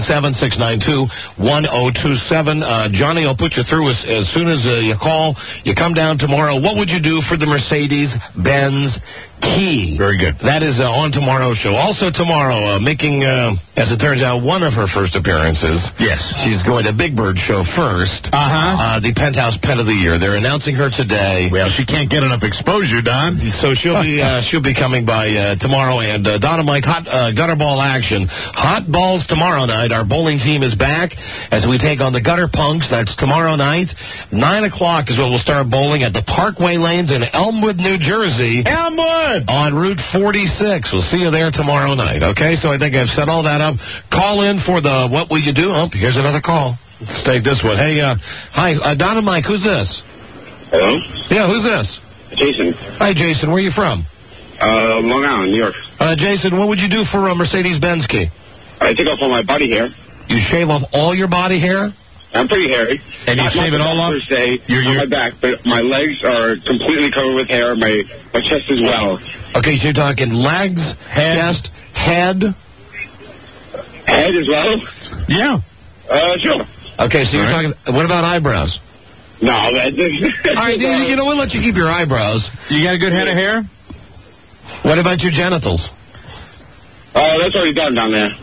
877-692-1027. Johnny will put you through as soon as you call. You come down tomorrow. What would you do for the Mercedes-Benz Key? Very good. That is on tomorrow's show. Also tomorrow, making, as it turns out, one of her first appearances. Yes. She's going to Big Bird show first. The Penthouse Pen of the Year. They're announcing her today. Well, she can't get enough exposure, Don. So she'll be coming by tomorrow. And Don and Mike, hot gutter ball action. Hot balls tomorrow night. Our bowling team is back as we take on the Gutter Punks. That's tomorrow night. 9 o'clock is when we'll start bowling at the Parkway Lanes in Elmwood, New Jersey. Elmwood! On Route 46. We'll see you there tomorrow night. Okay, so I think I've set all that up. Call in for the What Will You Do? Oh, here's another call. Let's take this one. Hey, hi, Don and Mike, who's this? Hello? Yeah, who's this? Jason. Hi, Jason. Where are you from? Long Island, New York. Jason, what would you do for a Mercedes-Benz Key? I take off all my body hair. You shave off all your body hair? I'm pretty hairy. And you shave it all off? On my back, but my legs are completely covered with hair. My chest as well. Okay, so you're talking legs, chest, head? Head as well? Yeah. Sure. Okay, so you're talking, what about eyebrows? No, all right, you know, we'll let you keep your eyebrows. You got a good head of hair? What about your genitals? Oh, that's already done down there.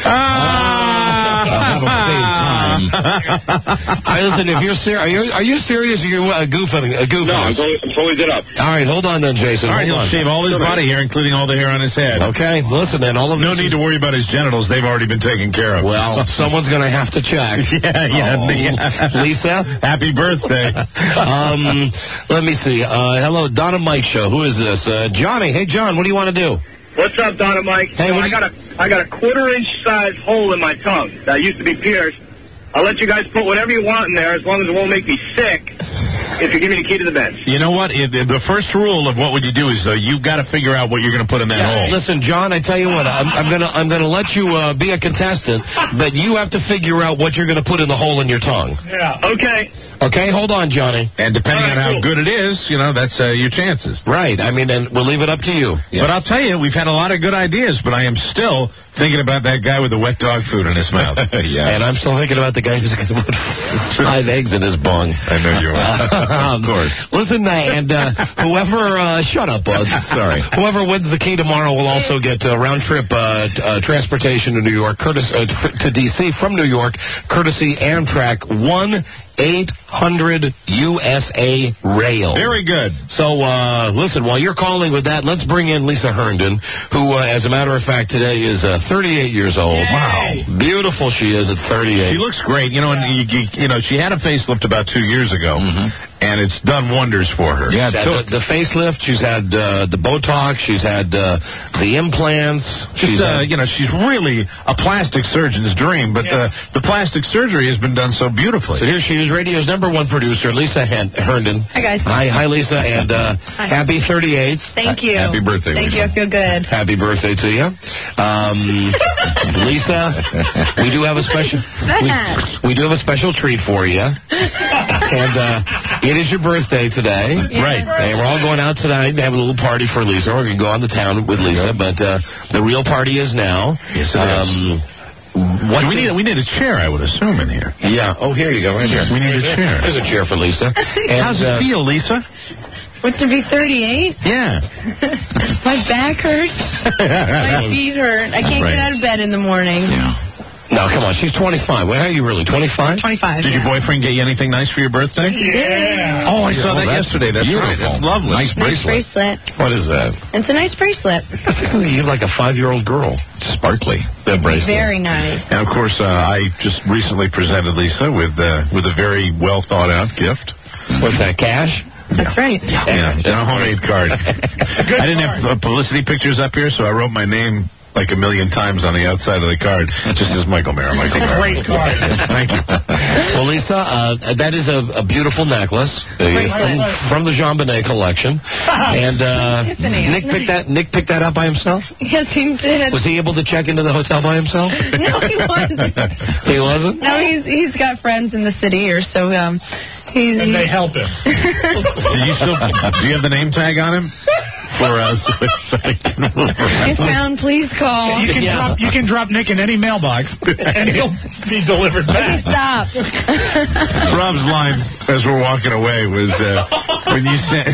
That'll save time. Listen, if you're serious, are you serious or you're goofing? No, I'm totally did up. All right, hold on then, Jason. All right, he'll shave all his body hair, including all the hair on his head. Okay, listen then, all of no need to worry about his genitals. They've already been taken care of. Well, someone's going to have to check. Yeah. Lisa? Happy birthday. Let me see. Hello, Don and Mike show. Who is this? Johnny. Hey, John, what do you want to do? What's up, Don and Mike? Hey, I got a 1/4-inch size hole in my tongue that used to be pierced. I'll let you guys put whatever you want in there as long as it won't make me sick. if you give me the key to the Benz. You know what? The first rule of what would you do is you've got to figure out what you're going to put in that hole. Listen, John, I tell you what, I'm gonna let you be a contestant, but you have to figure out what you're going to put in the hole in your tongue. Yeah. Okay. Okay, hold on, Johnny. And depending on how good it is, that's your chances. Right. I mean, and we'll leave it up to you. Yeah. But I'll tell you, we've had a lot of good ideas, but I am still thinking about that guy with the wet dog food in his mouth. Yeah. And I'm still thinking about the guy who's going to put 5 eggs in his bung. I know you are. Of course. Listen, and whoever, shut up, Buzz. Sorry. Whoever wins the key tomorrow will also get round-trip transportation to New York, to D.C. from New York, courtesy Amtrak 1-800-USA-RAIL. Very good. So, listen, while you're calling with that, let's bring in Lisa Herndon, who, as a matter of fact, today is 38 years old. Yay. Wow. Beautiful she is at 38. She looks great. And she had a facelift about 2 years ago. Mm-hmm. And it's done wonders for her. Yeah, the facelift. She's had the Botox. She's had the implants. She's really a plastic surgeon's dream. But the plastic surgery has been done so beautifully. So here she is, radio's #1 producer, Lisa Herndon. Hi, guys. Hi, Lisa, and happy 38th. Thank you. Happy birthday, Thank Lisa. you. I feel good. Happy birthday to you, Lisa. We do have a special. We do have a special treat for you, and. It is your birthday today. Yeah. Right. And we're all going out tonight to have a little party for Lisa. We're going to go on the town with Lisa, but the real party is now. Yes, it is. We need a chair, I would assume, in here. Yeah. Oh, here you go, right here. We need a chair. There's a chair for Lisa. And, how's it feel, Lisa? What, to be 38? Yeah. My back hurts. My feet hurt. I can't get out of bed in the morning. Yeah. No, come on. She's 25. Well, how are you really? 25? 25. Did your boyfriend get you anything nice for your birthday? Yeah. Oh, I saw that yesterday. That's beautiful. Right. That's lovely. Nice bracelet. What is that? It's a nice bracelet. You're like a 5-year-old girl. Sparkly. That bracelet. Very nice. And of course, I just recently presented Lisa with a very well thought out gift. What's that? Cash? That's right. Yeah, and a homemade card. I didn't have publicity pictures up here, so I wrote my name like 1 million times on the outside of the card. Just as Michael Mara. It's a great card. Thank you. Well, Lisa, that is a beautiful necklace from the Jean Bonnet collection. And Nick picked that up by himself? Yes, he did. Was he able to check into the hotel by himself? No, he wasn't. He wasn't? No, he's got friends in the city here, so and they help him. Do you have the name tag on him? For us, if found, please call. You can drop Nick in any mailbox, and he'll be delivered back. Stop. Rob's line as we're walking away was when you sent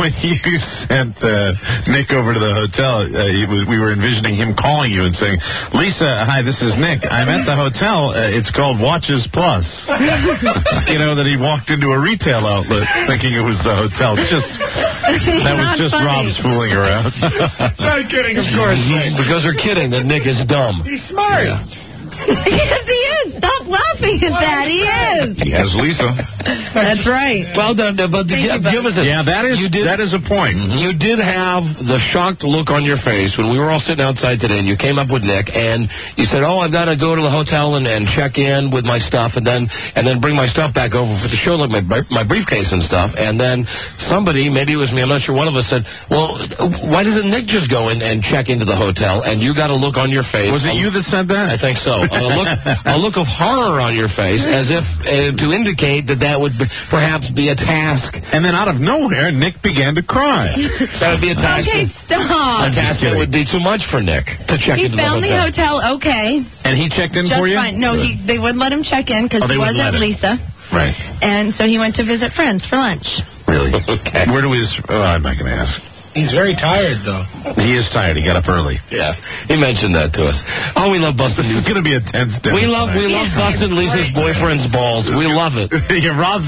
Nick over to the hotel. We were envisioning him calling you and saying, "Lisa, hi, this is Nick. I'm at the hotel. It's called Watches Plus." That he walked into a retail outlet thinking it was the hotel. That was just Rob's fooling around. Not kidding, of course. Because they're kidding that Nick is dumb. He's smart. Yeah. Yes, he is. Stop laughing at that. He is. He has Lisa. That's right. Well done, but give us a... Yeah, that is a point. You did have the shocked look on your face when we were all sitting outside today, and you came up with Nick, and you said, "Oh, I've got to go to the hotel and check in with my stuff, and then bring my stuff back over for the show, like my briefcase and stuff." And then somebody, maybe it was me, I'm not sure, one of us said, "Well, why doesn't Nick just go in and check into the hotel?" And you got a look on your face. Was it you that said that? I think so. A look of horror on your face, as if to indicate that would perhaps be a task. And then out of nowhere, Nick began to cry. That would be a task. Okay, stop. A task that would be too much for Nick to check into the hotel. He found the hotel okay. And he checked in for you? Just fine. No, they wouldn't let him check in because he wasn't Lisa. Right. And so he went to visit friends for lunch. Really? Okay. Where do his... Oh, I'm not going to ask. He's very tired, though. He is tired. He got up early. Yeah, he mentioned that to us. Oh, we love busting. This is going to be a tense day. We love busting Lisa's boyfriend's balls. We love it. Yeah, Rob,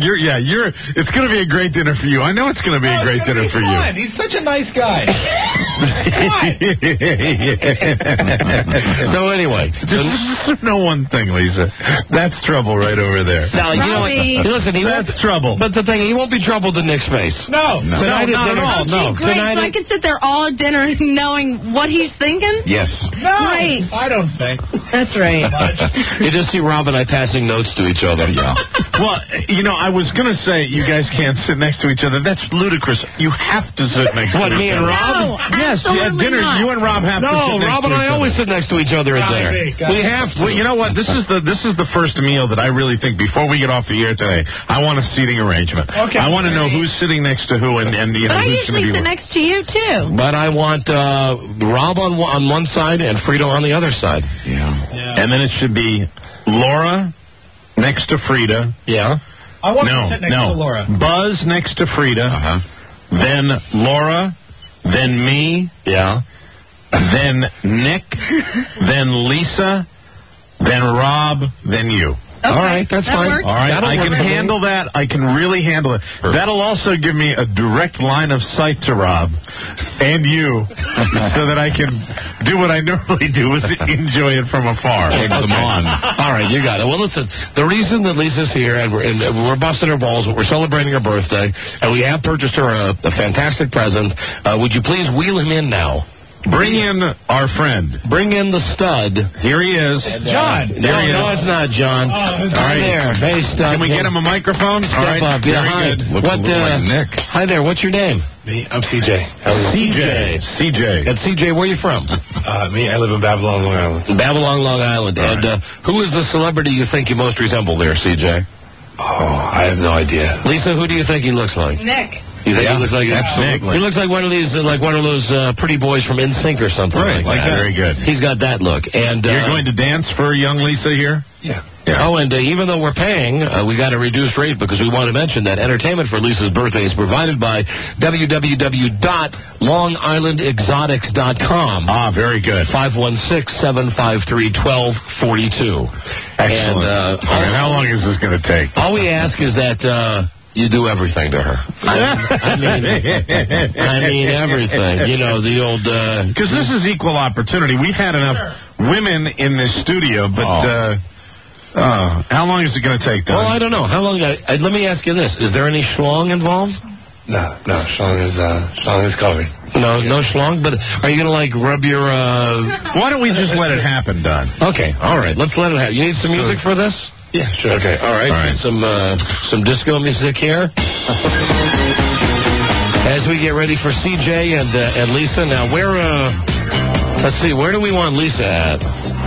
it's going to be a great dinner for you. I know it's going to be a great dinner for you. He's such a nice guy. So anyway. Just know one thing, Lisa. That's trouble right over there. Now, you know what? Listen, that's trouble. But the thing, he won't be troubled in Nick's face. No. Tonight not at dinner. at all. No. Great, Tonight so I can sit there all at dinner knowing what he's thinking? Yes. No. Great. I don't think. That's right. You just see Rob and I passing notes to each other. Yeah. Well, you know, I was going to say you guys can't sit next to each other. That's ludicrous. You have to sit next to each other. What, me and Rob? No, yes, at dinner, not. you and Rob have to sit No, next Rob to and each I other. always sit next to each other at dinner. We have to. Well, you know what? This is the first meal that I really think, before we get off the air today, I want a seating arrangement. Okay. I want to know who's sitting next to who and you know, But I who's usually going to be sit next to you, too. But I want Rob on one side and Frito on the other side. Yeah. And then it should be Laura next to Frida. Yeah. I want to sit next to Laura. Buzz next to Frida. Then Laura. Then me. Yeah. Then Nick. Then Lisa. Then Rob. Then you. Okay, all right, that's that fine. works. All right, I can handle that. I can really handle it. That'll also give me a direct line of sight to Rob and you so that I can do what I normally do, is enjoy it from afar. Come on. All right, you got it. Well, listen, the reason that Lisa's here, and we're busting her balls, but we're celebrating her birthday, and we have purchased her a fantastic present. Would you please wheel him in now? Bring in our friend. Bring in the stud. Here he is. John. No, it's not John. All right. There. Hey, stud. Can we get him a microphone? Step All right. up. Yeah, hi. Good. Looks a little like Nick. Hi there. What's your name? Me, I'm CJ. CJ. And CJ, where are you from? Me, I live in Babylon, Long Island. Babylon, Long Island. And who is the celebrity you think you most resemble there, CJ? Oh, I have no idea. Lisa, who do you think he looks like? Nick. You think he looks like absolutely? He looks like one of these, like one of those pretty boys from NSYNC or something like that. Very good. He's got that look. And you're going to dance for young Lisa here? Yeah. Oh, and even though we're paying, we got a reduced rate because we want to mention that entertainment for Lisa's birthday is provided by www.longislandexotics.com. Ah, very good. 516-753-1242. Excellent. And how long is this going to take? All we ask is that you do everything to her. I mean everything. You know, the old... Because this is equal opportunity. We've had enough women in this studio, but... how long is it going to take, Doug? Well, I don't know. How long? Let me ask you this. Is there any schlong involved? No, schlong is covered. No schlong? But are you going to, like, rub your... Why don't we just let it happen, Doug? Okay, all right. Let's let it happen. You need some music for this? Yeah, sure. Okay, all right. Some disco music here. As we get ready for CJ and Lisa. Now, let's see, where do we want Lisa at?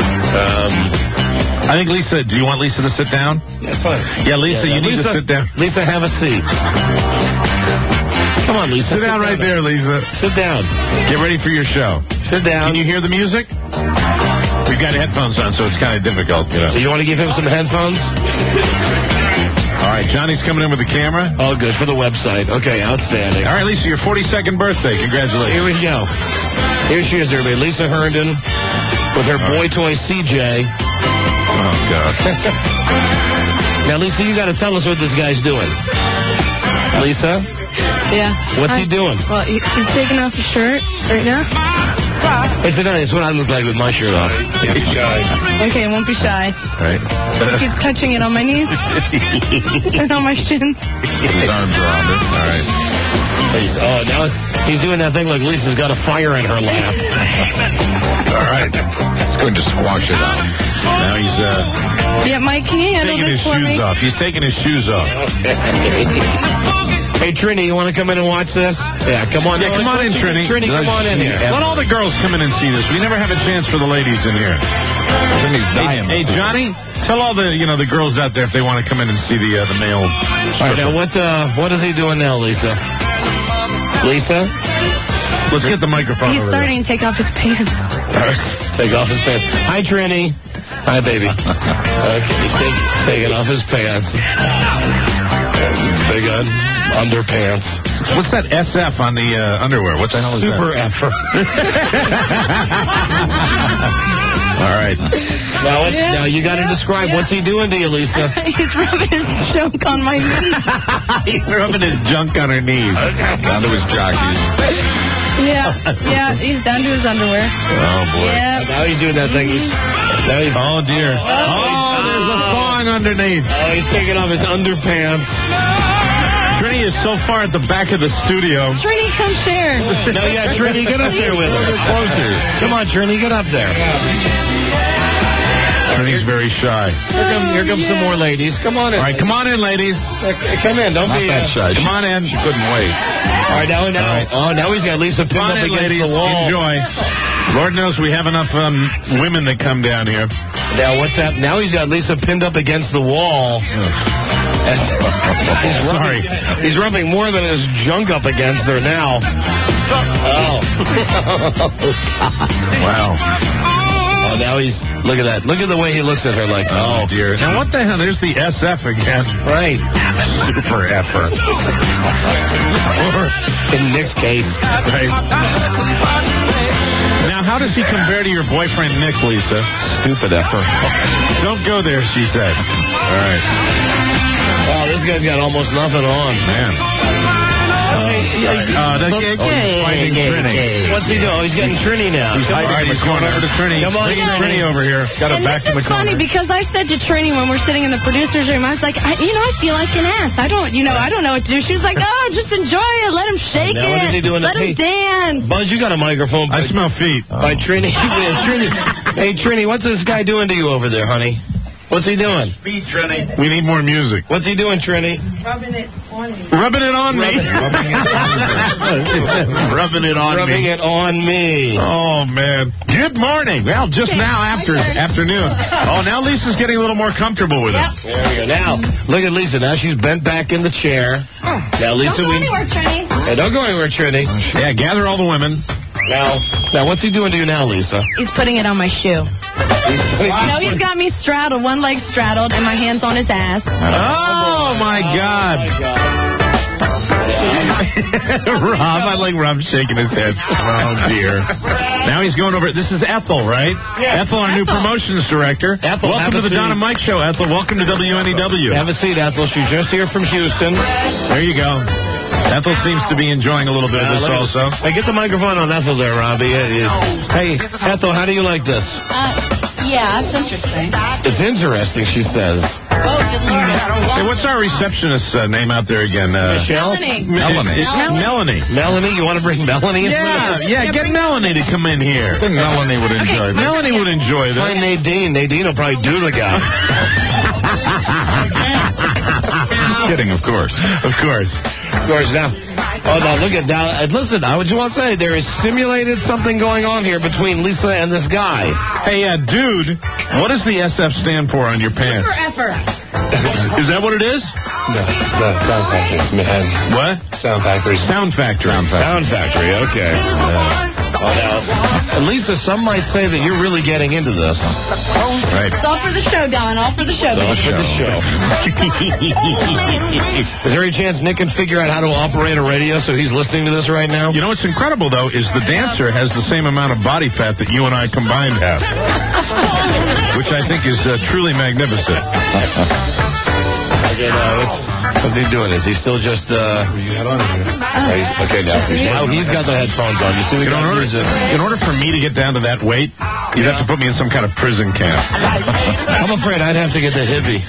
I think Lisa, do you want Lisa to sit down? Yeah, that's fine. Yeah, Lisa, you need to sit down. Lisa, have a seat. Come on, Lisa. Sit down right there, Lisa. Sit down. Get ready for your show. Sit down. Can you hear the music? We've got headphones on, so it's kind of difficult, you know. You want to give him some headphones? All right, Johnny's coming in with the camera. Oh, good, for the website. Okay, outstanding. All right, Lisa, your 42nd birthday. Congratulations. Here we go. Here she is, everybody. Lisa Herndon with her boy toy CJ. Oh, God. Now, Lisa, you got to tell us what this guy's doing. Lisa? Yeah. What's he doing? Well, he's taking off his shirt right now. It's what I look like with my shirt off. Don't be shy. Okay, won't be shy. Right. He's touching it on my knees and on my shins. His arms are on it. All right. Now he's doing that thing like Lisa's got a fire in her lap. All right. It's going to squash it out. Now he's Yeah, Mike, can you handle taking his this for me? shoes off. He's taking his shoes off. Hey, Trini, you want to come in and watch this? Yeah, come on. Yeah, come on in, Trini. Trini, come on in here. Let all the girls come in and see this. We never have a chance for the ladies in here. Hey, Johnny, tell all the girls out there if they want to come in and see the male. All right, now what is he doing now, Lisa? Lisa? Let's get the microphone. He's starting to take off his pants. Take off his pants. Hi, Trini. Hi, baby. Okay, he's taking off his pants. Big underpants. What's that SF on the underwear? What the hell is Super that? Super All right. Now you got to describe what's he doing to you, Lisa. He's rubbing his junk on my knees. He's rubbing his junk on her knees. Down to his jockeys. Yeah, he's down to his underwear. Oh, boy. Yep. Now he's doing that thing. Oh, dear. Oh, there's a thong underneath. Oh, he's taking off his underpants. Trini is so far at the back of the studio. Trini, come share. No, yeah, Trini, get up there with her. Closer. Come on, Trini, get up there. Trini's very shy. Here come some more ladies. Come on in. All right, come on in, ladies. Come in. Don't Not be that shy. Come on in. She couldn't wait. All right, now. Oh, now he's got Lisa pinned up against ladies. the wall. Enjoy. Lord knows we have enough women that come down here. Now, what's that? Now he's got Lisa pinned up against the wall. He's rubbing more than his junk up against her now. Oh. Wow. Oh, now he's... Look at that. Look at the way he looks at her like, oh, dear. Now, what the hell? There's the SF again. Right. Super effer. Or, in Nick's case. Right. Now, how does he compare to your boyfriend, Nick, Lisa? Stupid effer. Don't go there, she said. All right. Wow, this guy's got almost nothing on. Man. He's finding Trini. What's he doing? He's getting Trini now. He's going over to Trini. Come on, Trini over here. Got her back in the corner. Funny because I said to Trini when we're sitting in the producer's room, I was like, I feel like an ass. I don't know what to do. She was like, oh, just enjoy it. Let him shake now it. What is he doing? Let him dance. Buzz, you got a microphone. I smell feet. By Trini. Hey, Trini, what's this guy doing to you over there, honey? What's he doing? Speed, Trini. We need more music. What's he doing, Trini? Rubbing it on me. Rubbing it on me. Rubbing it on me. Rubbing it on me. Oh, man. Good morning. Well, just now after afternoon. Oh, now Lisa's getting a little more comfortable with it. There we go. Now, look at Lisa. Now she's bent back in the chair. Now, Lisa, don't go anywhere, Trini. Hey, don't go anywhere, Trini. Yeah, gather all the women. Now, what's he doing to you now, Lisa? He's putting it on my shoe. No, he's got me straddled, one leg straddled, and my hand's on his ass. Oh, my God. Rob, I like Rob shaking his head. Oh, dear. Now he's going over. This is Ethel, right? Yeah, Ethel, our new promotions director. Ethel, welcome to the Don and Mike Show, Ethel. Welcome to WNEW. Have a seat, Ethel. She's just here from Houston. There you go. Ethel seems to be enjoying a little bit of this also. Hey, get the microphone on Ethel there, Robbie. Hey, Ethel, how do you like this? Yeah, it's interesting. It's interesting, she says. Oh, good Lord. Hey, what's our receptionist's name out there again? Michelle? Melanie. Melanie, you want to bring Melanie in? Yeah, get Melanie to come in here. I think Melanie would enjoy this. Melanie would enjoy this. Find Nadine. Nadine will probably do the guy. Kidding, of course. Of course. Of course, now. Oh, now, look at now. Listen, I just want to say there is simulated something going on here between Lisa and this guy. Hey, dude, what does the SF stand for on your pants? Super effer. Is that what it is? No, Sound Factory, man. What? Sound Factory. Sound Factory. Sound Factory, okay. Now, Lisa, some might say that you're really getting into this. Right. It's all for the show, Don. All for the show. All for the show. Is there any chance Nick can figure out how to operate a radio so he's listening to this right now? You know what's incredible, though, is the dancer has the same amount of body fat that you and I combined have. Which I think is truly magnificent. Okay, now, what's he doing? Is he still just, okay, now. He's got the headphones on. You see, in order for me to get down to that weight, you'd have to put me in some kind of prison camp. I'm afraid I'd have to get the hippie.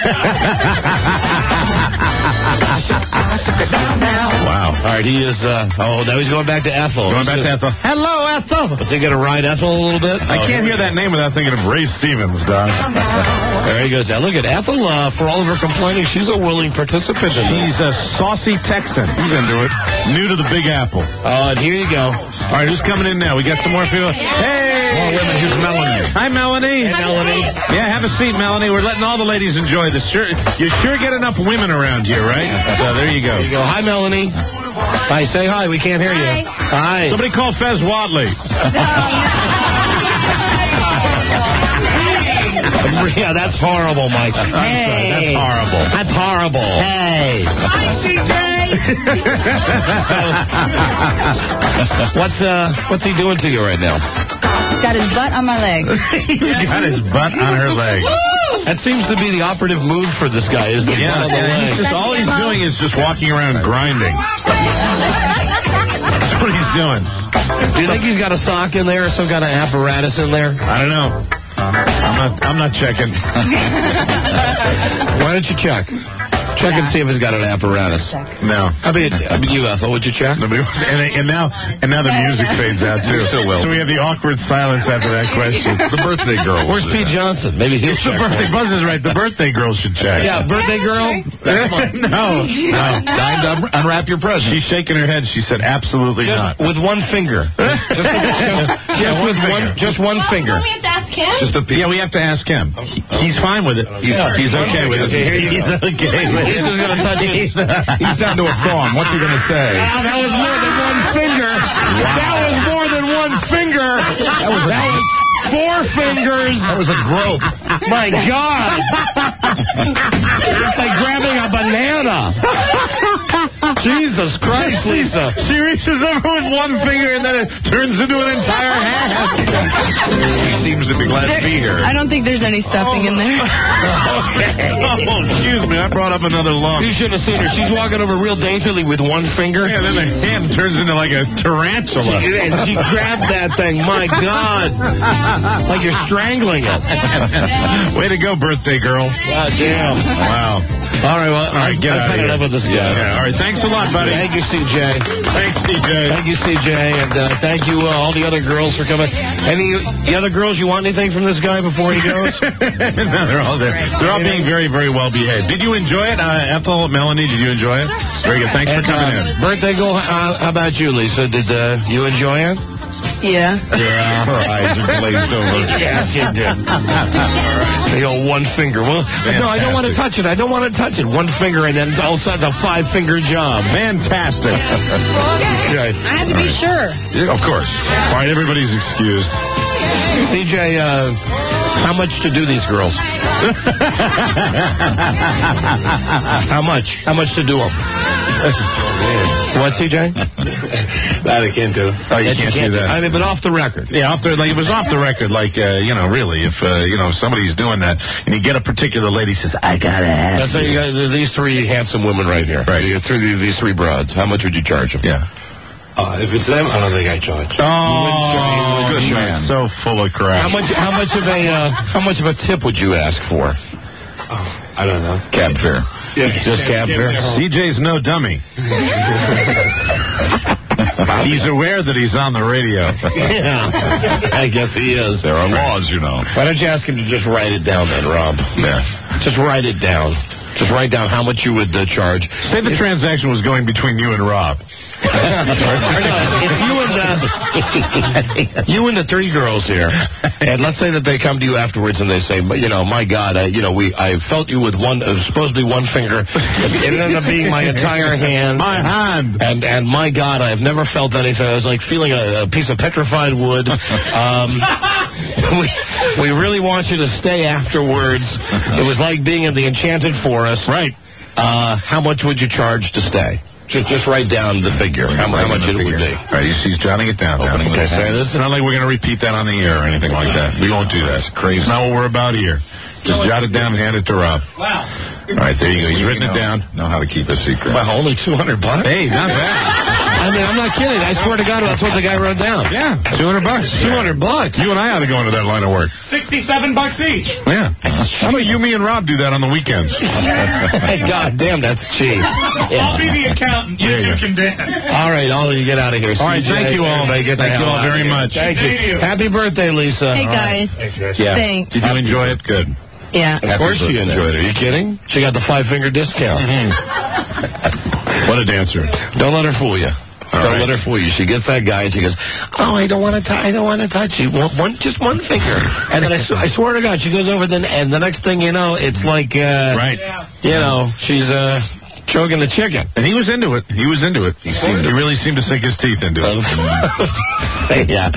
Wow. All right, he is, now he's going back to Ethel. Going back to Ethel. Hello, Ethel. Is he going to ride Ethel a little bit? I can't hear that name without thinking of Ray Stevens, Don. There he goes. Now, look at Ethel. For all of her complaining, she's a willing participant in this. She's a saucy Texan. He's into it. New to the Big Apple. Oh, and here you go. All right, who's coming in now? We got some more people. Hey! More women. Here's Melanie. Hi, Melanie. Hey, Melanie. Yeah, have a seat, Melanie. We're letting all the ladies enjoy this. You sure get enough women around here, right? So there you go. There you go. Hi, Melanie. Hi, say hi. We can't hear you. Hi. Somebody call Fez Wadley. Yeah, that's horrible, Mike. I'm sorry, that's horrible. That's horrible. Hey. Hi, CJ. What's he doing to you right now? He's got his butt on my leg. He's got his butt on her leg. That seems to be the operative move for this guy, is the butt on the leg. All he's doing is just walking around grinding. That's what he's doing. Do you think he's got a sock in there or some kind of apparatus in there? I don't know. I'm not checking. Why don't you check? Check and see if he's got an apparatus. No. I mean, you, Ethel, would you check? And now the music fades out, too. So we have the awkward silence after that question. The birthday girl. Where's Pete Johnson? Maybe he'll check. The birthday Buzz is right. The birthday girl should check. Yeah, birthday girl? No. Time to unwrap your present. She's shaking her head. She said, absolutely not. With one finger. Just one finger. Oh, we have to ask him? Yeah, we have to ask him. He's fine with it. He's okay with it. He's okay with it. He's just going to touch it. He's down to a thumb. What's he going to say? Wow, that was more than one finger. Wow. That was more than one finger. That was 4 fingers. That was a grope. My God. It's like grabbing a banana. Jesus Christ, Lisa. She reaches over with one finger and then it turns into an entire hand. He seems to be glad to be here. I don't think there's any stuffing in there. Okay. Oh, excuse me. I brought up another lump. You should have seen her. She's walking over real daintily with one finger. Yeah, then the hand turns into like a tarantula. She grabbed that thing. My God. Like you're strangling it. Way to go, birthday girl. God damn. Wow. All right, well, get out of here. enough with this guy. Yeah, all right, thanks a lot, buddy. Thank you, CJ. Thanks, CJ. Thank you, CJ, and thank you, all the other girls for coming. The other girls, you want anything from this guy before he goes? No, they're all there. They're all being very, very well behaved. Did you enjoy it, Ethel, Melanie? Did you enjoy it? Very good. Thanks for coming in. Birthday girl, how about you, Lisa? Did you enjoy it? Yeah. Yeah, her eyes are glazed over. Yes, you did. The old one finger. Well, no, I don't want to touch it. I don't want to touch it. One finger, and then all of a sudden a 5-finger job. Fantastic. Okay. I have to be sure. Of course. All right, everybody's excused. CJ, how much to do these girls? How much? How much to do them? What, CJ? That I can't do. Oh, you can't do that. I mean, but off the record. Yeah, it was off the record, like, really, if, somebody's doing that, and you get a particular lady says, I gotta have Let's say you got these 3 handsome women right here. Right. You get these 3 broads. How much would you charge them? Yeah. If it's them, I don't think I charge. Oh, good man. So full of crap. How much of a tip would you ask for? I don't know. Cab fare. Yeah, just cab fare. CJ's no dummy. He's aware that he's on the radio. Yeah, I guess he is. There are laws, you know. Why don't you ask him to just write it down then, Rob? Yeah. Just write it down. Just write down how much you would charge. Say the transaction was going between you and Rob. If you and the 3 girls here, and let's say that they come to you afterwards and they say, my God, I felt you with supposedly one finger. It ended up being my entire hand. My hand. And my God, I've never felt anything. I was like feeling a piece of petrified wood. We really want you to stay afterwards. It was like being in the Enchanted Forest. Right. How much would you charge to stay? Just write down the figure. How much it would be. All right, he's jotting it down. Okay, so it's not like we're going to repeat that on the air or anything like that. We won't do that. It's crazy. It's not what we're about here. Just jot it down and hand it to Rob. Wow. All right, there you go. He's written it down. Know how to keep a secret. Well, only $200. Hey, not bad. I mean, I'm not kidding. I swear to God, that's what the guy wrote down. Yeah, $200. $200. You and I ought to go into that line of work. $67 each. Yeah. How about you, me, and Rob do that on the weekends? God damn, that's cheap. I'll be the accountant. You two can dance. All right, you get out of here. All right, thank you all. Thank you all very much. Thank you. Happy birthday, Lisa. Hey, guys. Yeah. Thanks. Did you enjoy it? Good. Yeah. Of course she enjoyed it. Are you kidding? She got the 5-finger discount. What a dancer. Don't let her fool you. Don't let her fool you. She gets that guy and she goes, "Oh, I don't want to touch you. Just one finger." And then I swear to God, she goes over and the next thing you know, it's like, right. She's choking the chicken. And he was into it. He really seemed to sink his teeth into it. Yeah.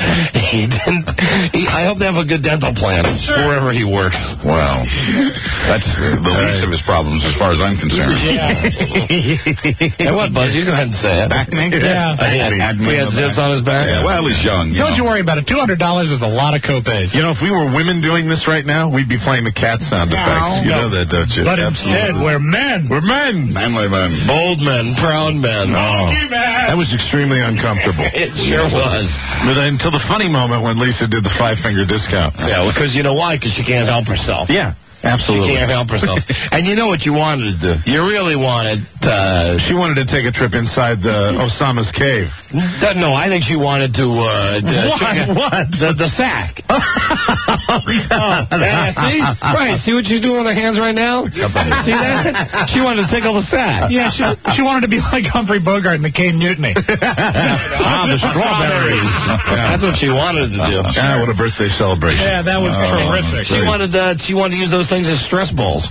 he didn't. I hope they have a good dental plan wherever he works. Wow. That's the least of his problems as far as I'm concerned. Hey, what, Buzz? You go ahead and say it. Yeah. We had zits on his back. Yeah, well, he's young. Don't you worry about it. $200 is a lot of copays. You know, if we were women doing this right now, we'd be playing the cat sound effects. You know that, don't you? But instead, we're men. We're men. Manly men. Bold men, proud men. That was extremely uncomfortable. It sure was. But until the funny moment when Lisa did the 5-finger discount. Yeah, because you know why? Because she can't help herself. Yeah. Absolutely. She can't help herself. And you know what you wanted to do? You really wanted she wanted to take a trip inside Osama's cave. No, I think she wanted to What? The sack. See? Right, see what she's doing with her hands right now? See that? She wanted to tickle the sack. Yeah, she wanted to be like Humphrey Bogart in the Caine Mutiny. The strawberries. That's what she wanted to do. What a birthday celebration. Yeah, that was terrific. She wanted to use those things as stress balls.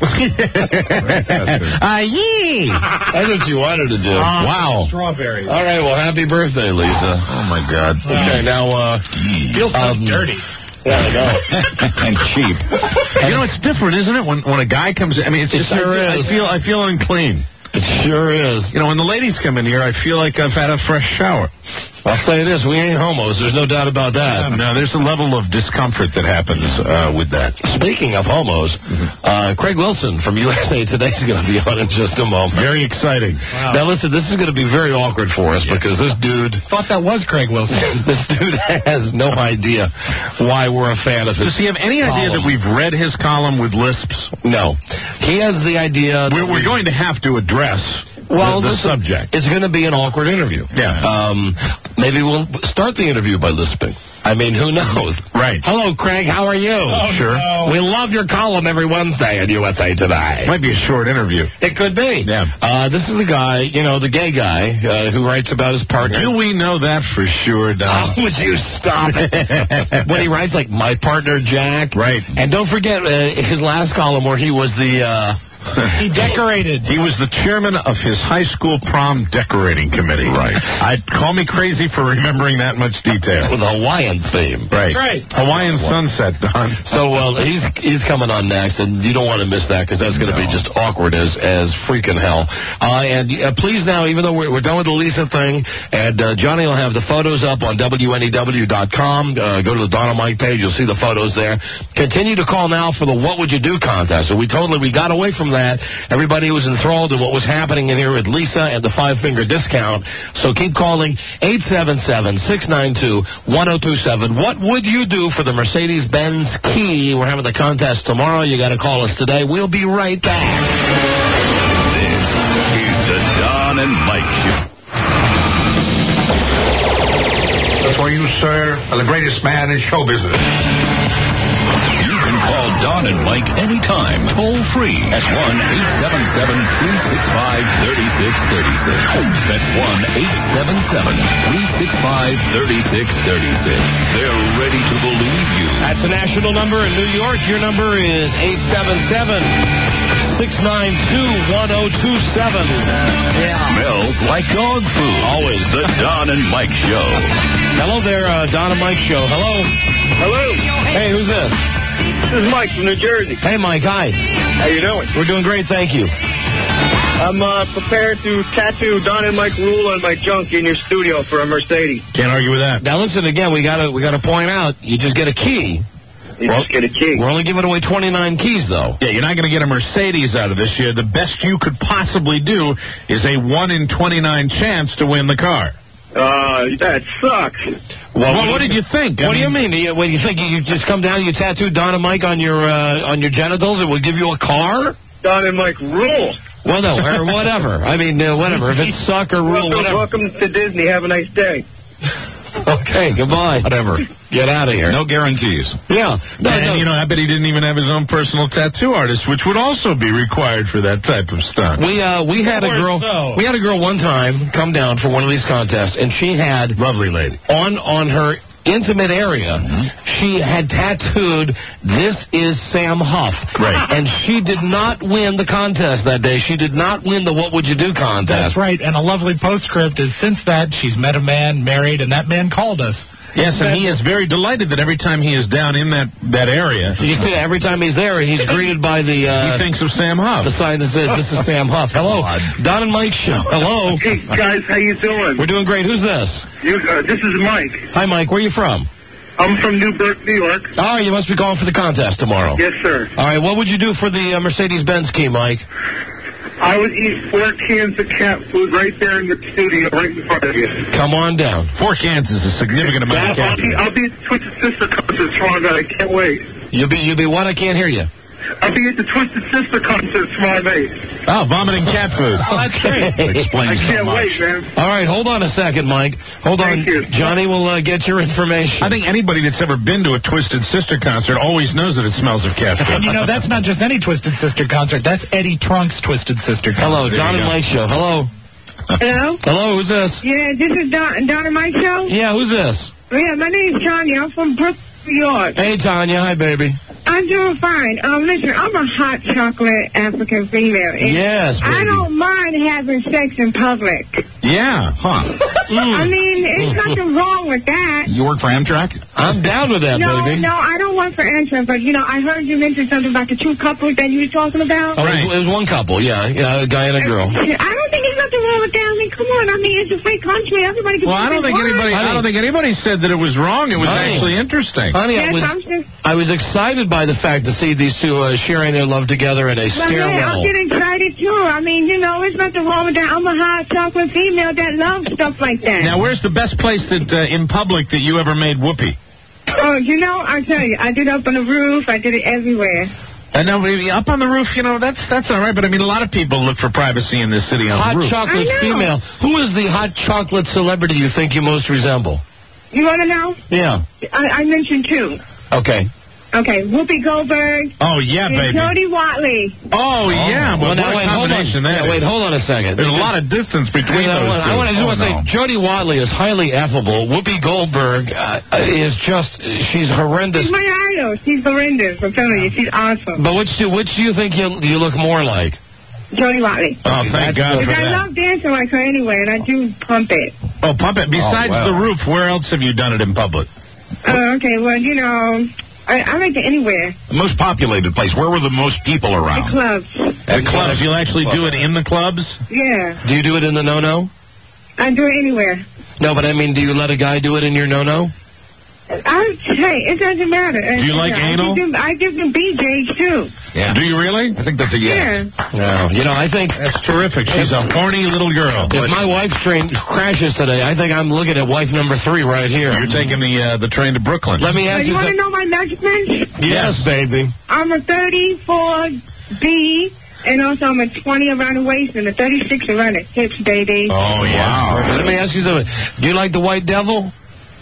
Yee! That's what she wanted to do. Wow. Strawberries. All right, well, happy birthday, Lisa. Oh, my God. Okay, now, feels so dirty. Yeah, I know. And cheap. You know, it's different, isn't it? When a guy comes in, I mean, it's just, sure is. I feel unclean. It sure is. You know, when the ladies come in here, I feel like I've had a fresh shower. I'll say this, we ain't homos. There's no doubt about that. No, there's a level of discomfort that happens with that. Speaking of homos, Craig Wilson from USA Today is going to be on in just a moment. Very exciting. Wow. Now, listen, this is going to be very awkward for us because this dude... Thought that was Craig Wilson. This dude has no idea why we're a fan of his Does he have any idea that we've read his column with lisps? No. He has the idea... We're going to have to address... the subject. It's going to be an awkward interview. Yeah. Maybe we'll start the interview by lisping. I mean, who knows? Right. Hello, Craig. How are you? Oh, sure. No. We love your column every Wednesday on USA Today. Might be a short interview. It could be. Yeah. This is the guy, the gay guy who writes about his partner. Do we know that for sure, Don? Oh, would you stop it? When he writes, like, my partner, Jack. Right. And don't forget his last column where he was the... He decorated. He was the chairman of his high school prom decorating committee. Right. I'd call me crazy for remembering that much detail. With a Hawaiian theme. Right. That's right. Hawaiian sunset, Don. So, he's coming on next, and you don't want to miss that because that's going to be just awkward as freaking hell. And please now, even though we're done with the Lisa thing, and Johnny will have the photos up on WNEW.com. Go to the Don and Mike page. You'll see the photos there. Continue to call now for the What Would You Do contest. So we got away from that. Everybody was enthralled in what was happening in here with Lisa and the 5-finger discount. So keep calling 877-692-1027. What would you do for the Mercedes-Benz key? We're having the contest tomorrow. You got to call us today. We'll be right back. This is the Don and Mike Show. That's why you, sir, are the greatest man in show business. Call Don and Mike anytime, toll free at 1-877-365-3636. That's 1-877-365-3636. They're ready to believe you. That's a national number in New York. Your number is 877-692-1027. Yeah. Smells like dog food. Always the Don and Mike Show. Hello there, Don and Mike Show. Hello. Hello. Hey, who's this? This is Mike from New Jersey. Hey, Mike. Hi. How you doing? We're doing great, thank you. I'm prepared to tattoo Don and Mike Rule on my junk in your studio for a Mercedes. Can't argue with that. Now, listen, again, we gotta point out, you just get a key. Just get a key. We're only giving away 29 keys, though. Yeah, you're not going to get a Mercedes out of this year. The best you could possibly do is a 1 in 29 chance to win the car. That sucks. Well, what did you think? What do you mean? What do you think? You just come down, you tattoo Don and Mike on your genitals, it will give you a car? Don and Mike Rule. Well, no, or whatever. I mean, whatever. If it's suck or rule, whatever. Welcome to Disney. Have a nice day. Okay, goodbye. Whatever. Get out of here. No guarantees. Yeah. And, I bet he didn't even have his own personal tattoo artist, which would also be required for that type of stunt. We had a girl. We had a girl one time come down for one of these contests, and she had lovely lady on her intimate area. She had tattooed, "This is Sam Huff." Right. And she did not win the contest that day. She did not win the What Would You Do contest. That's right. And a lovely postscript is, since that, she's met a man, married, and that man called us. Yes, and he is very delighted that every time he is down in that area. Every time he's there, he's greeted by the... he thinks of Sam Huff. The sign that says, "This is Sam Huff." Hello. Don and Mike Show. Hello. Hey, guys, how you doing? We're doing great. Who's this? This is Mike. Hi, Mike. Where are you from? I'm from Newburgh, New York. Oh, you must be calling for the contest tomorrow. Yes, sir. All right, what would you do for the Mercedes-Benz key, Mike? I would eat 4 cans of cat food right there in the studio, right in front of you. Come on down. 4 cans is a significant amount of cat food. I'll be at the Twisted Sister concert tomorrow night. I can't wait. You'll be what? I can't hear you. I'll be at the Twisted Sister concert tomorrow night. Oh, vomiting cat food. Oh, that's great. Explains I can't so much. wait, man. All right, hold on a second, Mike. Hold on. Thank you. Johnny will get your information. I think anybody that's ever been to a Twisted Sister concert always knows that it smells of cat food. And you know, that's not just any Twisted Sister concert. That's Eddie Trunk's Twisted Sister concert. Hello, Don and Mike Show. Hello. Hello? Hello, who's this? Yeah, this is Don and Mike Show? Yeah, who's this? Yeah, my name's Tanya. I'm from Brooklyn, New York. Hey, Tanya. Hi, baby. I'm doing fine. Listen, I'm a hot chocolate African female. And Yes, baby. I don't mind having sex in public. Yeah, huh? I mean, there's nothing wrong with that. You work for Amtrak? I'm down with that, baby. No, I don't work for Amtrak, but, I heard you mention something about the 2 couples that you were talking about. Oh, it was one couple, yeah, a guy and a girl. I don't think there's nothing wrong with that. I mean, come on. I mean, it's a free country. Everybody can Well, I don't think anybody said that it was wrong. It was actually interesting. Honey, I was excited by the fact to see these two sharing their love together in a stairwell. I'm getting excited, too. I mean, there's nothing wrong with that. I'm a hot chocolate female that loves stuff like that. Now, where's the best place that in public that you ever made whoopee? Oh, I tell you, I did it up on the roof. I did it everywhere. And now, up on the roof, that's all right. But, I mean, a lot of people look for privacy in this city on the roof. Hot chocolate female. Who is the hot chocolate celebrity you think you most resemble? You want to know? Yeah. I mentioned 2. Okay. Okay, Whoopi Goldberg. Oh, yeah, and baby. Jody Watley. Oh, yeah. Well, now, what a combination that is. Wait, hold on a second. There's a lot of distance between those two. I just want to say, Jody Watley is highly affable. Whoopi Goldberg is she's horrendous. She's my idol. She's horrendous. I'm telling you, she's awesome. But which do you think you look more like? Jody Watley. Oh, thank God for that. I love dancing like her anyway, and I do pump it. Oh, pump it. Besides the roof, where else have you done it in public? Okay, well, I like it anywhere. The most populated place. Where were the most people around? The clubs. At clubs. You'll actually do it in the clubs? Yeah. Do you do it in the no-no? I do it anywhere. No, but I mean, do you let a guy do it in your no-no? It doesn't matter. Do you like anal? I give them BJs, too. Yeah. Do you really? I think that's a yes. Yeah. No, I think... That's terrific. She's a horny little girl. If my wife's train crashes today, I think I'm looking at wife number 3 right here. You're taking the train to Brooklyn. Let me ask you want to know my measurements? Yes, baby. I'm a 34B, and also I'm a 20 around the waist and a 36 around the hips, baby. Oh, yeah. Wow. Let me ask you something. Do you like the white devil?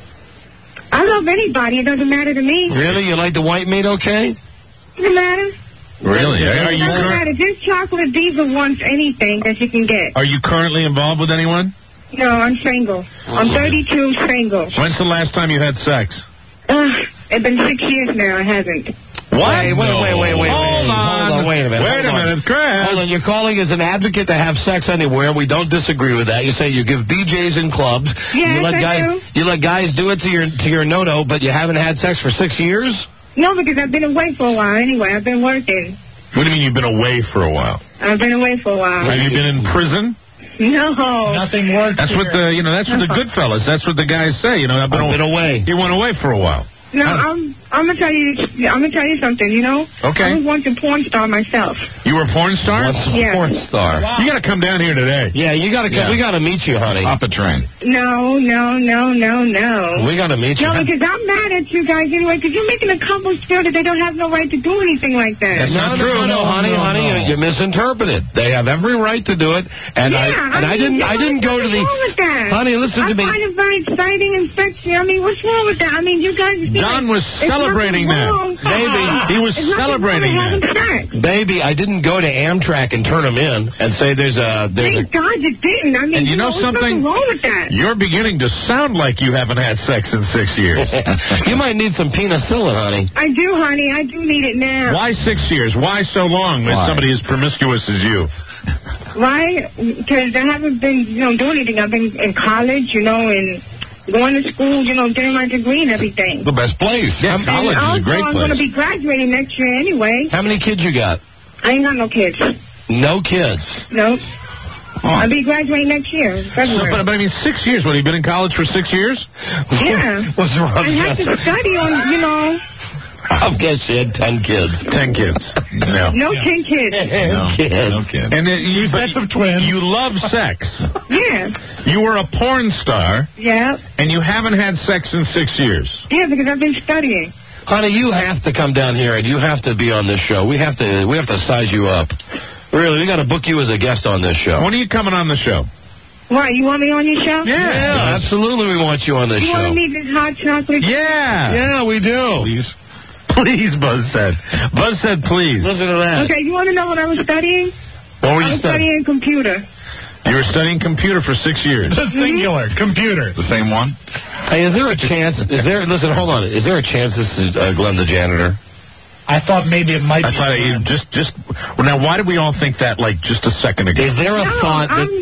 I love anybody. It doesn't matter to me. Really? You like the white meat okay? Doesn't matter. Really? Are you doesn't matter. This chocolate diva wants anything that you can get. Are you currently involved with anyone? No, I'm single. I'm 32, single. When's the last time you had sex? It's been 6 years now. It hasn't. What? Wait. Hold on. Wait a minute. Wait a minute, Chris. Hold on. You're calling as an advocate to have sex anywhere. We don't disagree with that. You say you give BJs in clubs. Yes, I do. You let guys do it to your no-no, but you haven't had sex for 6 years? No, because I've been away for a while anyway. I've been working. What do you mean you've been away for a while? I've been away for a while. Have you been in prison? No. Nothing works. That's what that's what the Goodfellas. That's what the guys say. I've been away. He went away for a while. No, I'm gonna tell you something. Okay. I was once a porn star myself. You were a porn star? Yeah. Porn star. Wow. You got to come down here today. Yeah, you got to come. We got to meet you, honey. Hop a train. No. We got to meet you. No, because I'm mad at you guys anyway, because you're making a couple feel that they don't have no right to do anything like that. That's not true. No, honey, you misinterpreted. They have every right to do it, and I didn't go to the. What's wrong with that? Honey, listen to me. I find it very exciting and sexy. I mean, what's wrong with that? I mean, you guys. Don was celebrating that. Baby, he was celebrating that. Baby, I didn't go to Amtrak and turn them in and say there's a. Thank God you didn't. I mean, and you know what's something? wrong with that? You're beginning to sound like you haven't had sex in 6 years. You might need some penicillin, honey. I do, honey. I do need it now. Why 6 years? Why so long with somebody as promiscuous as you? Why? Because I haven't been, doing anything. I've been in college, and going to school, you know, getting my degree and everything. The best place. Yeah, college is a great I'm place. going to be graduating next year anyway. How many kids you got? I ain't got no kids. No kids. Nope. I'll be graduating next year, February. But I mean, 6 years. What, have you been in college for 6 years? Yeah. What's wrong? I have to study on, you know. I guess she had 10 kids. 10 kids. No. No 10 kids. No kids. And you sets of twins. You love sex. Yeah. You were a porn star. Yeah. And you haven't had sex in 6 years. Yeah, because I've been studying. Honey, you have to come down here and you have to be on this show. We have to size you up. Really, we got to book you as a guest on this show. When are you coming on the show? What, you want me on your show? Yeah, absolutely we want you on this You show. want to meet this hot chocolate? Yeah. Yeah, we do. Please. Please, Buzz said. Buzz said please. Listen to that. Okay, you want to know what I was studying? What were you I was studying computer. You were studying computer for 6 years. The singular computer. The same one? Hey, is there a chance? Listen, hold on. Is there a chance this is Glenn the janitor? I thought maybe it might be. I thought you just. Well, now, why did we all think that like just a second ago? Is there a thought that?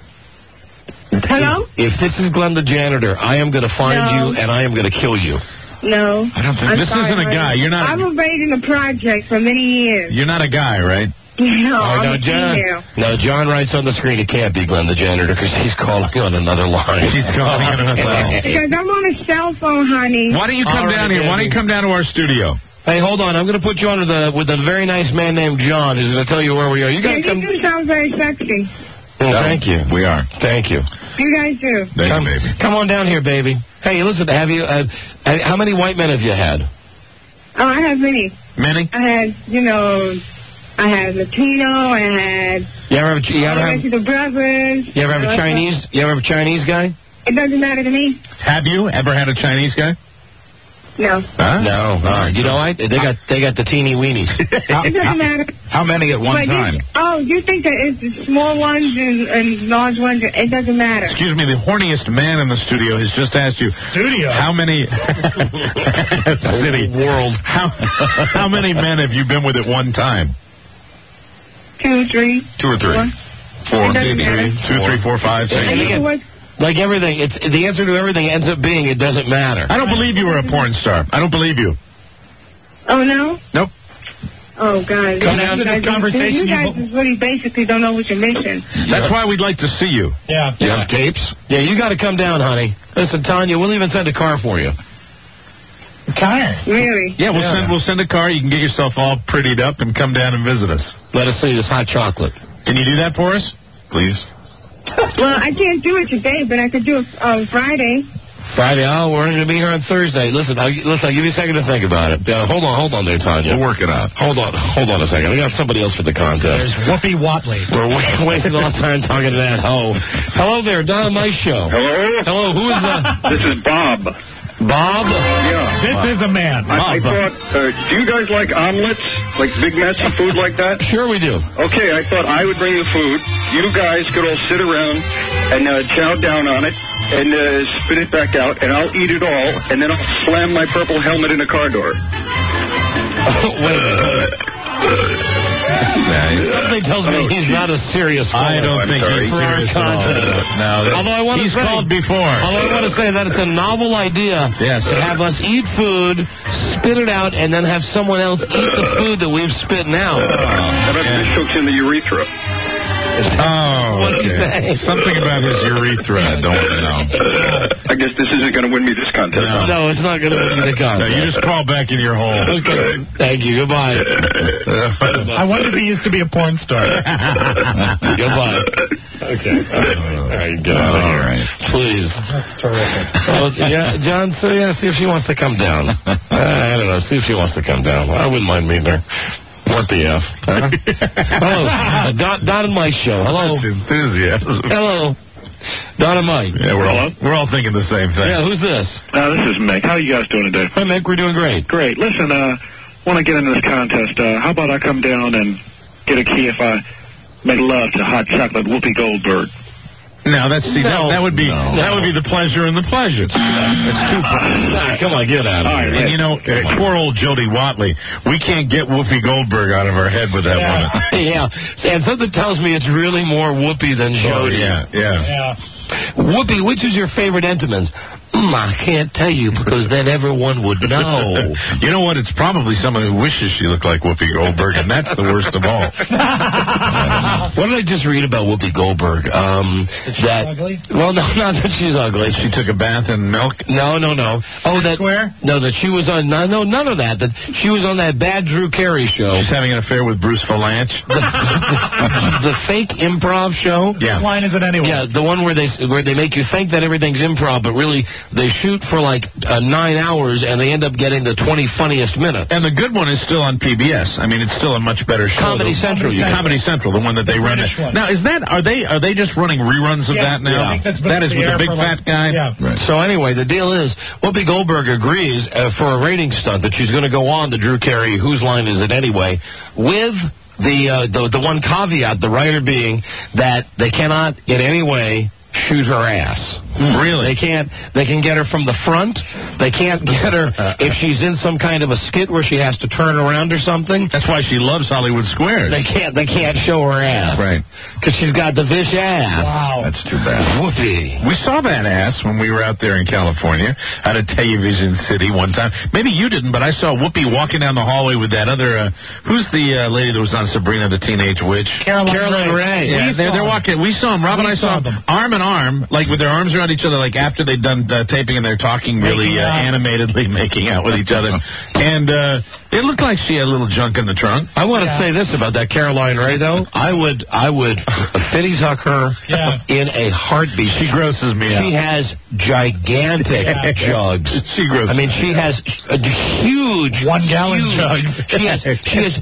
Hello? If this is Glenn the janitor, I am going to find you and I am going to kill you. No. I don't think I'm this sorry, isn't a Ray. guy. You're not. I was raised in a project for many years. You're not a guy, right? No, All right, I'm a female. No, John writes on the screen it can't be Glenn the janitor because he's calling on another line. He's calling on another line. Because I'm on a cell phone, honey. Why don't you come down here? Why don't you come down to our studio? Hey, hold on. I'm going to put you on with a very nice man named John who's going to tell you where we are. You got to come. You do sound very sexy. Well, thank you. We are. Thank you. You guys do. Thank you, baby. Come on down here, baby. Hey, listen, have you, how many white men have you had? Oh, I have many. Many? I had, I had Latino, I had... You ever have the brothers. You ever have a Chinese? You ever have a Chinese guy? It doesn't matter to me. Have you ever had a Chinese guy? No. Huh? No. You know what? They got the teeny weenies. It doesn't matter. How many at one time? You think that it's the small ones and large ones? It doesn't matter. Excuse me, the horniest man in the studio has just asked you. How many... City. World. How many men have you been with at one time? 2, 3. 2 or 3. 4. It doesn't matter. 2, 3, 4, 5, 6. Like everything, the answer to everything ends up being it doesn't matter. I don't believe you were a porn star. I don't believe you. Oh, no? Nope. Oh, God. Come down to this conversation. You guys really basically don't know what you're missing. That's why we'd like to see you. Yeah. You have tapes? Yeah, you got to come down, honey. Listen, Tanya, we'll even send a car for you. Car? Really? Yeah, we'll send a car. You can get yourself all prettied up and come down and visit us. Let us see this hot chocolate. Can you do that for us? Please. Well, I can't do it today, but I could do it on Friday. Friday? Oh, we're going to be here on Thursday. Listen, I'll give you a second to think about it. Hold on there, Tanya. We'll work it out. Hold on a second. I got somebody else for the contest. There's Whoopi Watley. We're wasting all time talking to that hoe. Hello there, Don and Mike Show. Hello? Who is that? This is Bob. Bob? Yeah. This is a man. I thought, do you guys like omelets? Like big messy food like that? Sure we do. Okay, I thought I would bring the food. You guys could all sit around and chow down on it and spit it back out, and I'll eat it all, and then I'll slam my purple helmet in a car door. Wait a minute. Something tells me he's not a serious caller. I don't think he's serious at all. No, he's called before. Although I want to say that it's a novel idea to have us eat food, spit it out, and then have someone else eat the food that we've spit out. This hooks in the urethra. Oh, what did he say? Something about his urethra. I don't know. I guess this isn't going to win me this contest. No, it's not going to win you the contest. No, you just crawl back in your hole. Okay. Thank you. Goodbye. I wonder if he used to be a porn star. Goodbye. Okay. All right. Go. All right. Please. That's terrific. Yeah, John, see if she wants to come down. I don't know. See if she wants to come down. I wouldn't mind meeting her. What the F? Huh? Hello. Don and Mike Show. Hello. That's enthusiasm. Hello. Don and Mike. Yeah, we're all thinking the same thing. Yeah, who's this? This is Mick. How are you guys doing today? Hi, Mick. We're doing great. Great. Listen, want to get into this contest. How about I come down and get a key if I make love to hot chocolate Whoopi Goldberg? No, that would be the pleasure and the pleasure. It's too. Come on, get out of here. And you know, poor old Jody Watley. We can't get Whoopi Goldberg out of our head with that woman. Yeah, and something tells me it's really more Whoopi than Jody. Yeah. Whoopi, which is your favorite Entenmann's? I can't tell you because then everyone would know. You know what? It's probably someone who wishes she looked like Whoopi Goldberg, and that's the worst of all. What did I just read about Whoopi Goldberg? Is she ugly? Well, no, not that she's ugly. She took a bath in milk? No. Oh, that Square? No, that she was on. No, none of that. That she was on that bad Drew Carey show. She's having an affair with Bruce Valanche. The fake improv show. Yeah. Whose line is it anyway? Yeah, the one where they make you think that everything's improv, but really they shoot for like 9 hours and they end up getting the 20 funniest minutes. And the good one is still on PBS. I mean, it's still a much better show. Comedy Central. Comedy Central, the one that they run. Now, is that are they just running reruns of that now? Yeah, I think that is with the big fat guy. Yeah. Right. So anyway, the deal is, Whoopi Goldberg agrees for a rating stunt that she's going to go on to Drew Carey, Whose Line Is It Anyway, with the one caveat, the writer being that they cannot in any way shoot her ass. Really? They can't. They can get her from the front. They can't get her if she's in some kind of a skit where she has to turn around or something. That's why she loves Hollywood Squares. They can't show her ass. Right. Because she's got the fish ass. Wow. That's too bad. Whoopi. We saw that ass when we were out there in California at a Television City one time. Maybe you didn't, but I saw Whoopi walking down the hallway with that other, who's the lady that was on Sabrina the Teenage Witch? Caroline Ray. Yeah, they're walking. We saw them. Rob and I saw them arm in arm, like with their arms around each other, like after they'd done taping and they're talking really animatedly, making out with each other. And it looked like she had a little junk in the trunk. I want to say this about that Caroline Ray, though. I would fitties huck her in a heartbeat. She grosses me out. She has gigantic jugs. She grosses. I mean, she has a huge 1 gallon jugs. She has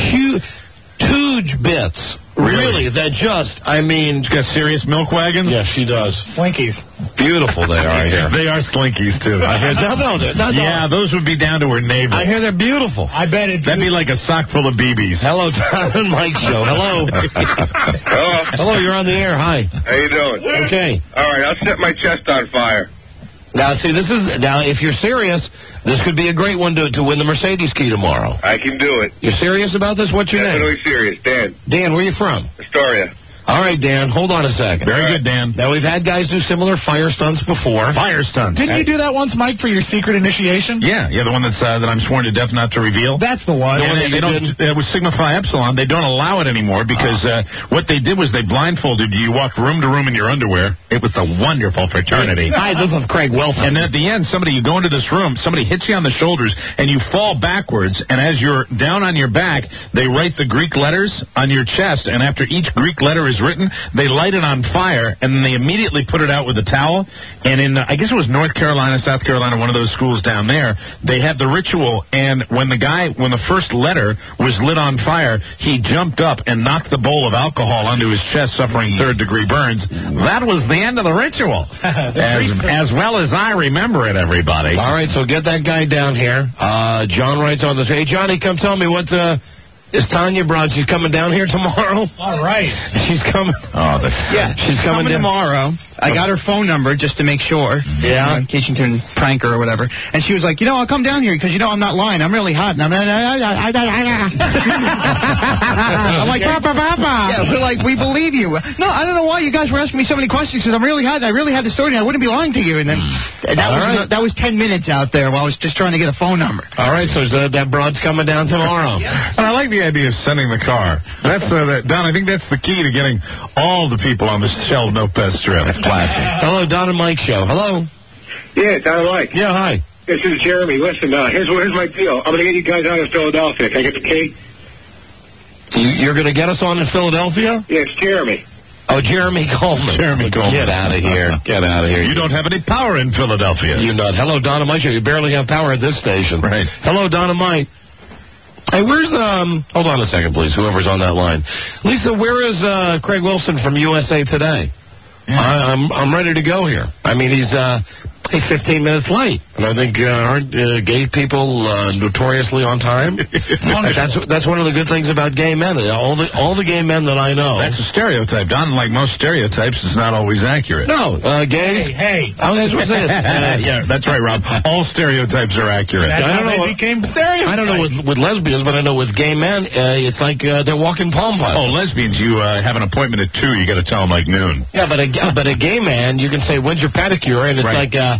huge bits. Really, they're just, I mean... She's got serious milk wagons? Yes, she does. Slinkies. Beautiful they are, I hear. They are slinkies, too. I hear, no. Yeah, those would be down to her navel. I hear they're beautiful. I bet it. That'd be like a sock full of BBs. Hello, Don and Mike Show. Hello. Hello. Hello, you're on the air. Hi. How you doing? Okay. All right, I'll set my chest on fire. Now, see, if you're serious, this could be a great one to win the Mercedes key tomorrow. I can do it. You're serious about this? What's your name? Definitely serious. Dan. Dan, where are you from? Astoria. All right, Dan, hold on a second. Very good, Dan. Now, we've had guys do similar fire stunts before. Fire stunts. Didn't you do that once, Mike, for your secret initiation? Yeah, the one that's that I'm sworn to death not to reveal. That's the one. They don't. It was Sigma Phi Epsilon. They don't allow it anymore because what they did was they blindfolded you. You walked room to room in your underwear. It was a wonderful fraternity. Hi, this is Craig Wilson. And then at the end, you go into this room, somebody hits you on the shoulders, and you fall backwards. And as you're down on your back, they write the Greek letters on your chest. And after each Greek letter is written, they light it on fire, and then they immediately put it out with a towel. And in, I guess it was North Carolina, South Carolina, one of those schools down there, they had the ritual. And when the first letter was lit on fire, he jumped up and knocked the bowl of alcohol onto his chest, suffering third-degree burns. That was the end of the ritual, as well as I remember it, everybody. All right, so get that guy down here. John writes on this. Hey, Johnny, come tell me what is Tanya Brown. She's coming down here tomorrow. All right. She's coming. Yeah, she's coming tomorrow. I got her phone number just to make sure. Yeah. In case you can prank her or whatever. And she was like, I'll come down here because, I'm not lying. I'm really hot. And I'm like, yeah, we're like, we believe you. No, I don't know why you guys were asking me so many questions because I'm really hot and I really have the story and I wouldn't be lying to you. And then that was 10 minutes out there while I was just trying to get a phone number. All right, so that broad's coming down tomorrow. And I like the idea of sending the car. That's Don, I think that's the key to getting all the people on the Shell No Pest Strip. That's classic. Hello, Don and Mike Show. Hello. Yeah, Don and Mike. Yeah, hi. This is Jeremy. Listen, here's my deal. I'm going to get you guys out of Philadelphia. Can I get the key? You're going to get us on in Philadelphia? Yeah, it's Jeremy. Oh, Jeremy Coleman. Jeremy Coleman. Get out of here. Get out of here. You don't have any power in Philadelphia. You nut. Hello, Don and Mike Show. You barely have power at this station. Right. Hello, Don and Mike. Hey, where's, hold on a second, please, whoever's on that line. Lisa, where is, Craig Wilson from USA Today? Yeah. I'm ready to go here. I mean, he's 15 minutes late. And I think, aren't gay people notoriously on time? That's one of the good things about gay men. All the gay men that I know. That's a stereotype. Don, like most stereotypes, it's not always accurate. No, gays. Hey. I was going to say this. Yeah, that's right, Rob. All stereotypes are accurate. That's how they became stereotypes. I don't know with lesbians, but I know with gay men, it's like they're walking Palm Pilots. Oh, lesbians, you have an appointment at 2. You got to tell them like noon. Yeah, but a gay man, you can say, when's your pedicure? And it's like,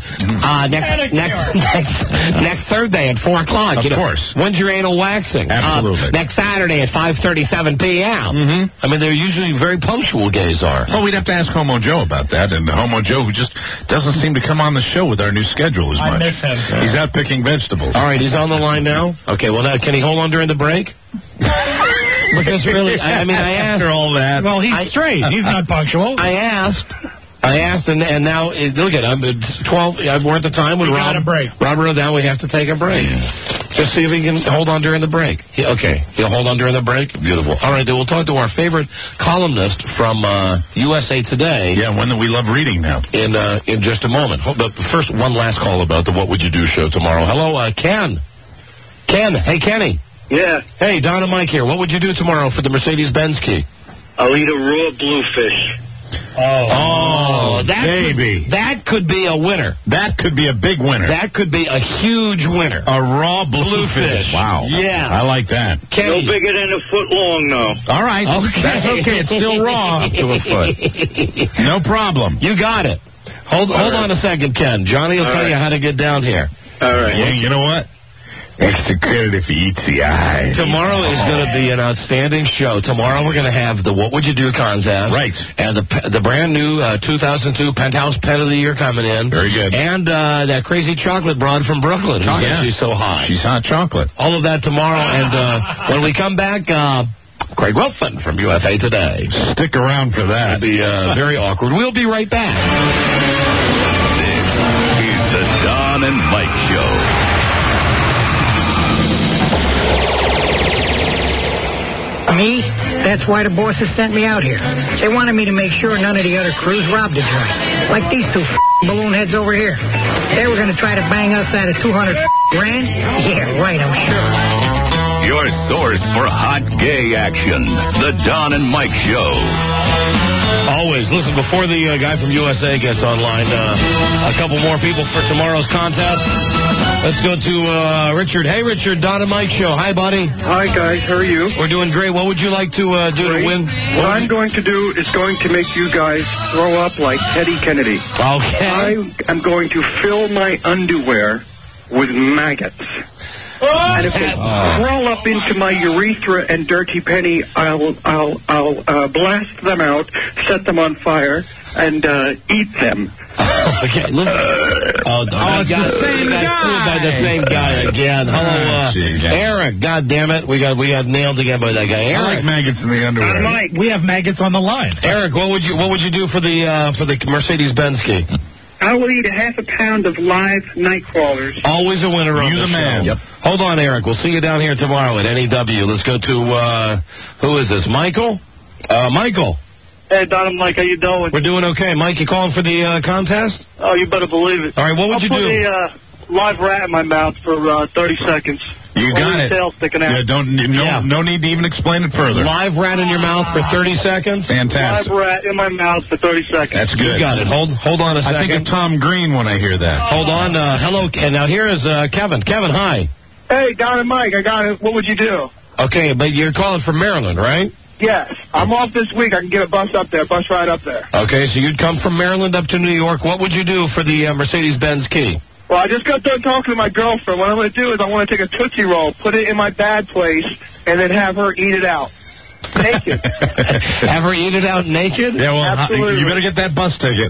next Thursday at 4 o'clock. Of course. When's your anal waxing? Absolutely. Next Saturday at 5:37 p.m. I mean, they're usually very punctual, gays are. Well, we'd have to ask Homo Joe about that, and Homo Joe, who just doesn't seem to come on the show with our new schedule as much. I miss him. He's out picking vegetables. All right, he's on the line now. Okay, well, now, can he hold on during the break? Because really, I asked. After all that. Well, he's straight. He's not punctual. I asked, and now, look at him. It's 12. We're at the time when got a break. Robert, now we have to take a break. Just see if he can hold on during the break. Okay, he'll hold on during the break? Beautiful. All right, then we'll talk to our favorite columnist from USA Today. Yeah, one that we love reading now. In just a moment. But first, one last call about the What Would You Do show tomorrow. Hello, Ken. Ken. Hey, Kenny. Yeah. Hey, Don and Mike here. What would you do tomorrow for the Mercedes-Benz key? I'll eat a raw bluefish. Baby. That could be a winner. That could be a big winner. That could be a huge winner. A raw bluefish. Wow. Yes. I like that. No bigger than a foot long, though. All right. Okay. That's okay. It's still raw up to a foot. No problem. You got it. Hold on a second, Ken. Johnny will tell you how to get down here. All right. Yeah, you know what? Extra credit if he eats the eyes. Tomorrow is going to be an outstanding show. Tomorrow we're going to have the What Would You Do contest. Right. And the brand new 2002 Penthouse Pen of the Year coming in. Very good. And that crazy chocolate broad from Brooklyn. She's so hot. She's hot chocolate. All of that tomorrow. And when we come back, Craig Wilson from USA Today. Stick around for that. It'll be very awkward. We'll be right back. This is the Don and Mike Show. Me? That's why the bosses sent me out here. They wanted me to make sure none of the other crews robbed the joint. Like these two balloon heads over here. They were going to try to bang us out of 200 grand? Yeah, right, I'm sure. Your source for hot gay action. The Don and Mike Show. Always. Listen, before the guy from USA gets online, a couple more people for tomorrow's contest. Let's go to Richard. Hey, Richard, Don and Mike Show. Hi, buddy. Hi, guys. How are you? We're doing great. What would you like to do to win? What I'm going to do is going to make you guys throw up like Teddy Kennedy. Okay. I am going to fill my underwear with maggots. And if they crawl up into my urethra and dirty penny, I'll blast them out, set them on fire, and eat them. Okay, listen. It's the same guy. The same guy again. Hello, Eric. God damn it, we got nailed again by that guy. Eric. I like maggots in the underwear. Mike, we have maggots on the line. Eric, what would you do for the Mercedes-Benz key? I will eat a half a pound of live night crawlers. Always a winner on the man. show. Yep. Hold on, Eric. We'll see you down here tomorrow at NEW. Let's go to who is this? Michael. Michael. Hey, Don and Mike, how you doing? We're doing okay. Mike, you calling for the contest? Oh, you better believe it. All right, what would you do? I'll put a live rat in my mouth for 30 seconds. You got it. Tail sticking out. Yeah, no need to even explain it further. Live rat in your mouth for 30 seconds? Fantastic. Live rat in my mouth for 30 seconds. That's good. You got it. Hold on a second. I think of Tom Green when I hear that. Hold on. Hello. And now here is Kevin. Kevin, hi. Hey, Don and Mike, I got it. What would you do? Okay, but you're calling from Maryland, right? Yes. I'm off this week. I can get a bus ride up there. Okay, so you'd come from Maryland up to New York. What would you do for the Mercedes-Benz key? Well, I just got done talking to my girlfriend. What I'm going to do is I want to take a Tootsie Roll, put it in my bad place, and then have her eat it out. Naked. Have her eat it out naked? Yeah, well, absolutely. You better get that bus ticket.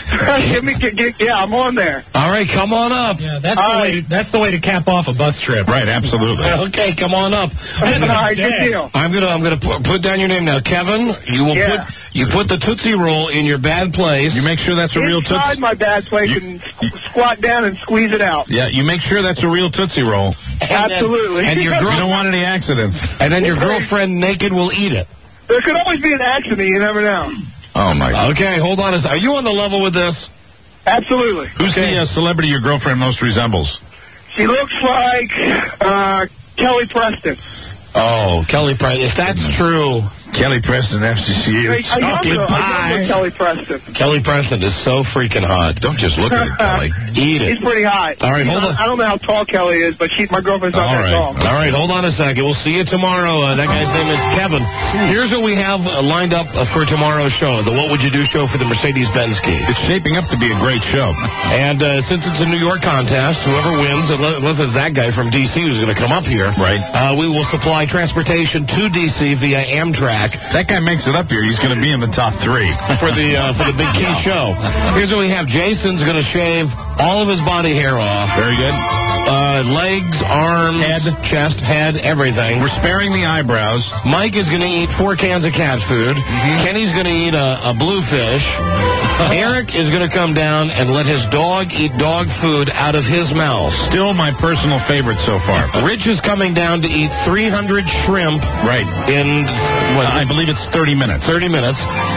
Yeah, I'm on there. All right, come on up. Yeah, that's the way to cap off a bus trip. Right, absolutely. Okay, come on up. All right, good deal. I'm gonna put down your name now, Kevin. You will put the Tootsie Roll in your bad place. You make sure that's a real Tootsie. Inside my bad place and squat down and squeeze it out. Yeah, you make sure that's a real Tootsie Roll. Absolutely. And your you don't want any accidents. And then your girlfriend naked will eat it. There could always be an accident. You never know. Oh my God. Okay, hold on. Are you on the level with this? Absolutely. Who's the celebrity your girlfriend most resembles? She looks like Kelly Preston. Oh, Kelly Preston. If that's true, Kelly Preston, FCC, chocolate pie. Kelly Preston. Kelly Preston is so freaking hot. Don't just look at it, Kelly. Eat it. He's pretty hot. All right, hold on. I don't know how tall Kelly is, but my girlfriend's not that tall. All right, hold on a second. We'll see you tomorrow. That guy's name is Kevin. Here's what we have lined up for tomorrow's show, the What Would You Do show for the Mercedes-Benz key. It's shaping up to be a great show. And since it's a New York contest, whoever wins, unless it's that guy from D.C. who's going to come up here, right? We will supply transportation to D.C. via Amtrak. That guy makes it up here. He's going to be in the top 3 for the Big Key show. Here's what we have. Jason's going to shave all of his body hair off. Very good. Legs, arms, head, chest, head, everything. We're sparing the eyebrows. Mike is going to eat 4 cans of cat food. Kenny's going to eat a bluefish. Eric is going to come down and let his dog eat dog food out of his mouth. Still my personal favorite so far. Rich is coming down to eat 300 shrimp. Right. In, I believe it's 30 minutes. 30 minutes.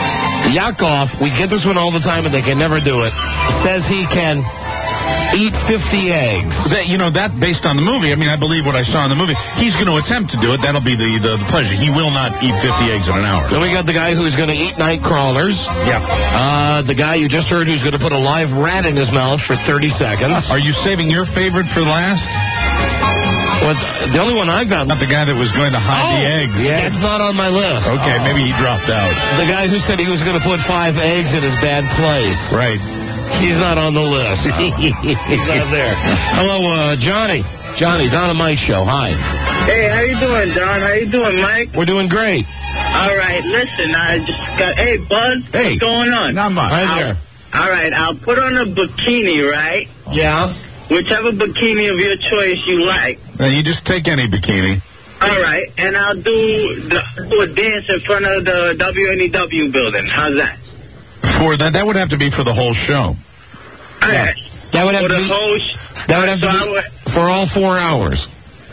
Yakov, we get this one all the time and they can never do it, says he can eat 50 eggs. That based on the movie, I believe what I saw in the movie. He's going to attempt to do it. That'll be the pleasure. He will not eat 50 eggs in an hour. Then we got the guy who's going to eat night crawlers. Yeah. The guy you just heard who's going to put a live rat in his mouth for 30 seconds. Are you saving your favorite for last? Well, the only one I got... Not the guy that was going to hide the eggs. Yeah, it's not on my list. Okay, maybe he dropped out. The guy who said he was going to put 5 eggs in his bad place. Right. He's not on the list. He's not there. Hello, Johnny. Johnny, Don and Mike show. Hi. Hey, how you doing, Don? How you doing, Mike? We're doing great. All right, listen, I just got... Hey, Buzz, what's going on? Not much. Hi there. All right, I'll put on a bikini, right? Yeah. Whichever bikini of your choice you like. You just take any bikini. All right, and I'll do a dance in front of the WNEW building. How's that? For that would have to be for the whole show. All right. That would have to be... That would have to be for all 4 hours.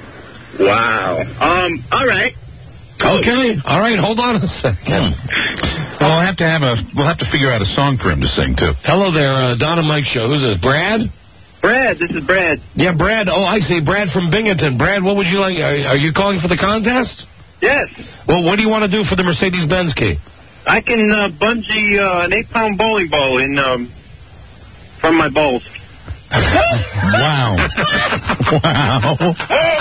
Wow. All right. Cool. Okay. All right. Hold on a second. Well, we'll have to figure out a song for him to sing too. Hello there, Don and Mike show. Who's this? Brad? Brad, this is Brad. Yeah, Brad. Oh, I see. Brad from Binghamton. Brad, what would you like? Are you calling for the contest? Yes. Well, what do you want to do for the Mercedes-Benz key? I can bungee an 8-pound bowling ball from my balls. Wow. Wow.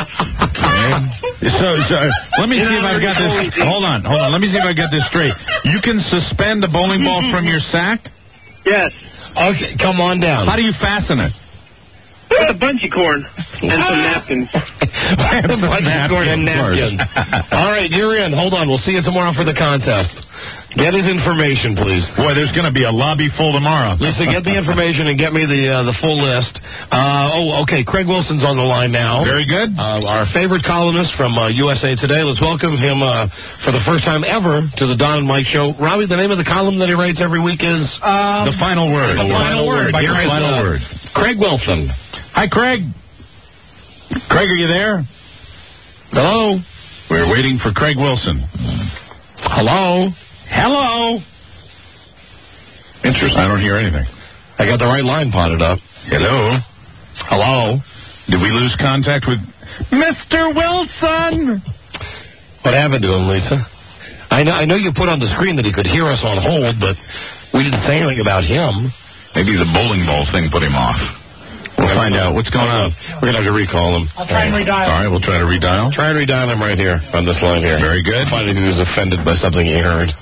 So let me see if I've got this. Hold on. Let me see if I got this straight. You can suspend a bowling ball from your sack? Yes. Okay, come on down. How do you fasten it? With a bungee cord and some napkins. Bungee cord and napkins. All right, you're in. Hold on. We'll see you tomorrow for the contest. Get his information, please. Boy, there's going to be a lobby full tomorrow. Lisa, get the information and get me the full list. Okay. Craig Wilson's on the line now. Very good. Our favorite columnist from USA Today. Let's welcome him for the first time ever to the Don and Mike show. Robbie, the name of the column that he writes every week is? The Final Word. The Final Word. Your Final Word. Craig Wilson. Hi, Craig. Craig, are you there? Hello. We're waiting for Craig Wilson. Hello. Hello. Interesting. I don't hear anything. I got the right line potted up. Hello. Hello. Did we lose contact with Mr. Wilson? What happened to him, Lisa? I know you put on the screen that he could hear us on hold, but we didn't say anything about him. Maybe the bowling ball thing put him off. We'll find out what's going on. We're going to have to recall him. I'll try and redial. All right, we'll try to redial. Try and redial him right here on this line here. Very good. Finding he was offended by something he heard.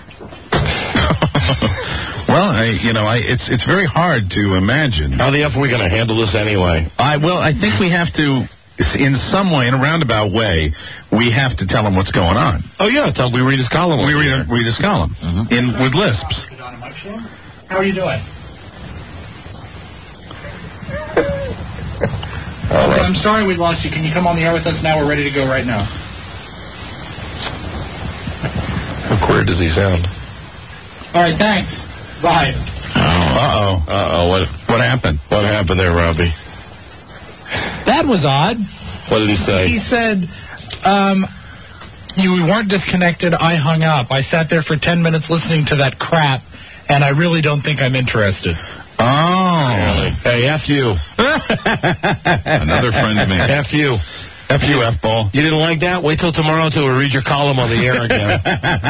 Well, it's very hard to imagine. How the F are we going to handle this anyway? I think we have to, in some way, in a roundabout way, we have to tell him what's going on. Oh, yeah. We read his column. We read his column with lisps. How are you doing? Right. I'm sorry we lost you. Can you come on the air with us now? We're ready to go right now. How queer does he sound? All right, thanks. Bye. What happened? What happened there, Robbie? That was odd. What did he say? He said, you weren't disconnected. I hung up. I sat there for 10 minutes listening to that crap, and I really don't think I'm interested. Oh. Really? Hey, F you. Another friend of mine. F you. F.U. F-ball. You didn't like that? Wait till tomorrow till we read your column on the air again.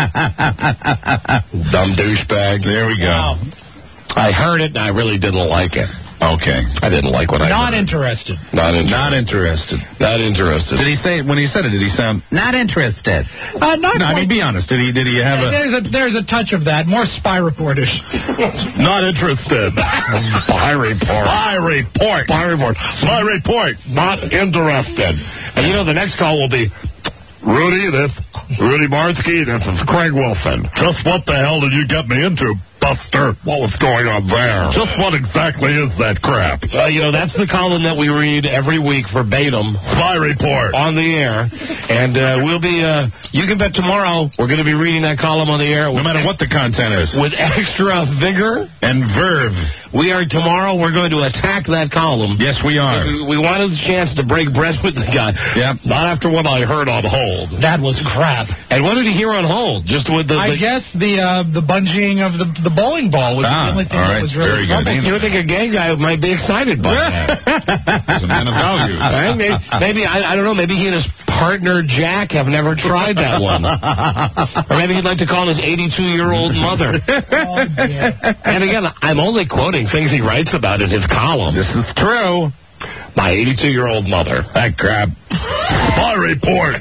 Dumb douchebag. There we go. Wow. I heard it, and I really didn't like it. Okay. I didn't like what I heard. Not interested. Not interested. Not interested. Not interested. Did he say, when he said it, did he sound not interested? Not No, I mean, be honest. Did he have a... There's a touch of that. More Spy Report-ish. Not interested. Spy report. Spy report. Spy report. Spy report. Not interested. And you know, the next call will be, Rudy Barsky, this is Craig Wilson. Just what the hell did you get me into, Buster? What was going on there? Just what exactly is that crap? You know, that's the column that we read every week verbatim. Spy report. On the air. And we'll be, you can bet tomorrow we're going to be reading that column on the air. No matter what the content is. With extra vigor. And verve. We're going to attack that column. Yes, we are. We wanted the chance to break bread with the guy. Yep. Not after what I heard on Hold. That was crap. And what did he hear on Hold? Just with I guess the bungeeing of the bowling ball was the only thing that was really troublesome. You would think a gay guy might be excited by that. He's a man of values. Right? Maybe I don't know, maybe he and his partner Jack have never tried that one. Or maybe he'd like to call his 82-year-old mother. And again, I'm only quoting things he writes about in his column. This is true. My 82-year-old mother. That crap. Spy report.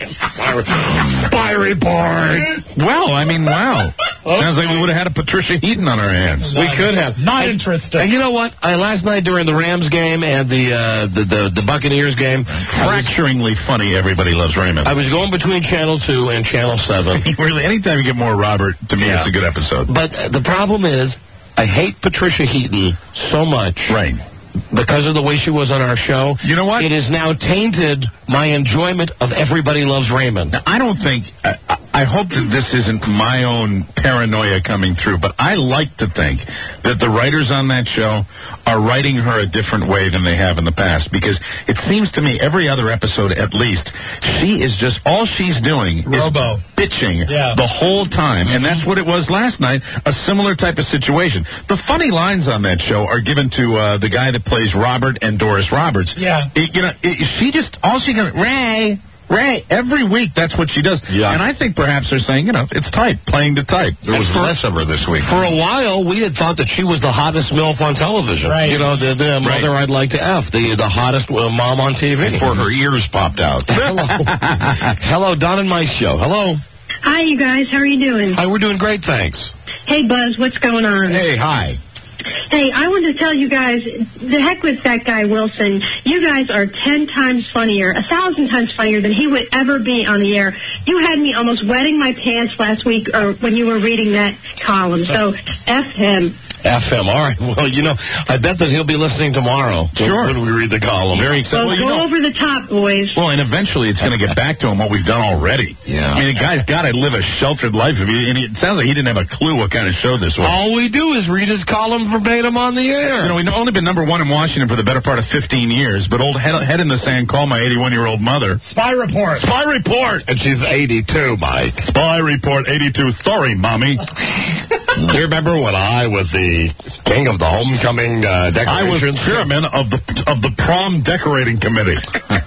Spy report. Well, I mean, wow. Sounds like we would have had a Patricia Heaton on our hands. We could have. Not interested. And you know what? Last night during the Rams game and the Buccaneers game, fracturingly funny. Everybody Loves Raymond. I was going between Channel 2 and Channel 7. Really, anytime you get more Robert, to me, it's a good episode. But the problem is, I hate Patricia Heaton so much. Right. Because of the way she was on our show. You know what? It has now tainted my enjoyment of Everybody Loves Raymond. Now, I don't think... I hope that this isn't my own paranoia coming through, but I like to think that the writers on that show are writing her a different way than they have in the past, because it seems to me every other episode at least, she is just... All she's doing is bitching the whole time, and that's what it was last night, a similar type of situation. The funny lines on that show are given to the guy that plays Robert and Doris Roberts. Yeah. She just... All she can... Ray, every week that's what she does. Yeah. And I think perhaps they're saying, it's type, playing to type. There was less of her this week. For a while, we had thought that she was the hottest MILF on television. Right. The mother I'd like to F, the hottest mom on TV. Before her ears popped out. Hello, Don and Mike show. Hello. Hi, you guys. How are you doing? Hi, we're doing great, thanks. Hey, Buzz, what's going on? Hey, hi. Hey, I wanted to tell you guys, the heck with that guy Wilson. You guys are 10 times funnier, 1,000 times funnier than he would ever be on the air. You had me almost wetting my pants last week or when you were reading that column. So, F him. FM. All right. Well, I bet that he'll be listening tomorrow. Sure. When we read the column. Very excited. Well, go over the top, boys. Well, and eventually it's going to get back to him what we've done already. Yeah. I mean, the guy's got to live a sheltered life. And it sounds like he didn't have a clue what kind of show this was. All we do is read his column verbatim on the air. We've only been number one in Washington for the better part of 15 years, but old head in the sand called my 81-year-old mother. Spy report. Spy report. And she's 82, Mike. Spy report 82. Sorry, Mommy. Do you remember when I was the king of the homecoming decorations? I was chairman of the prom decorating committee.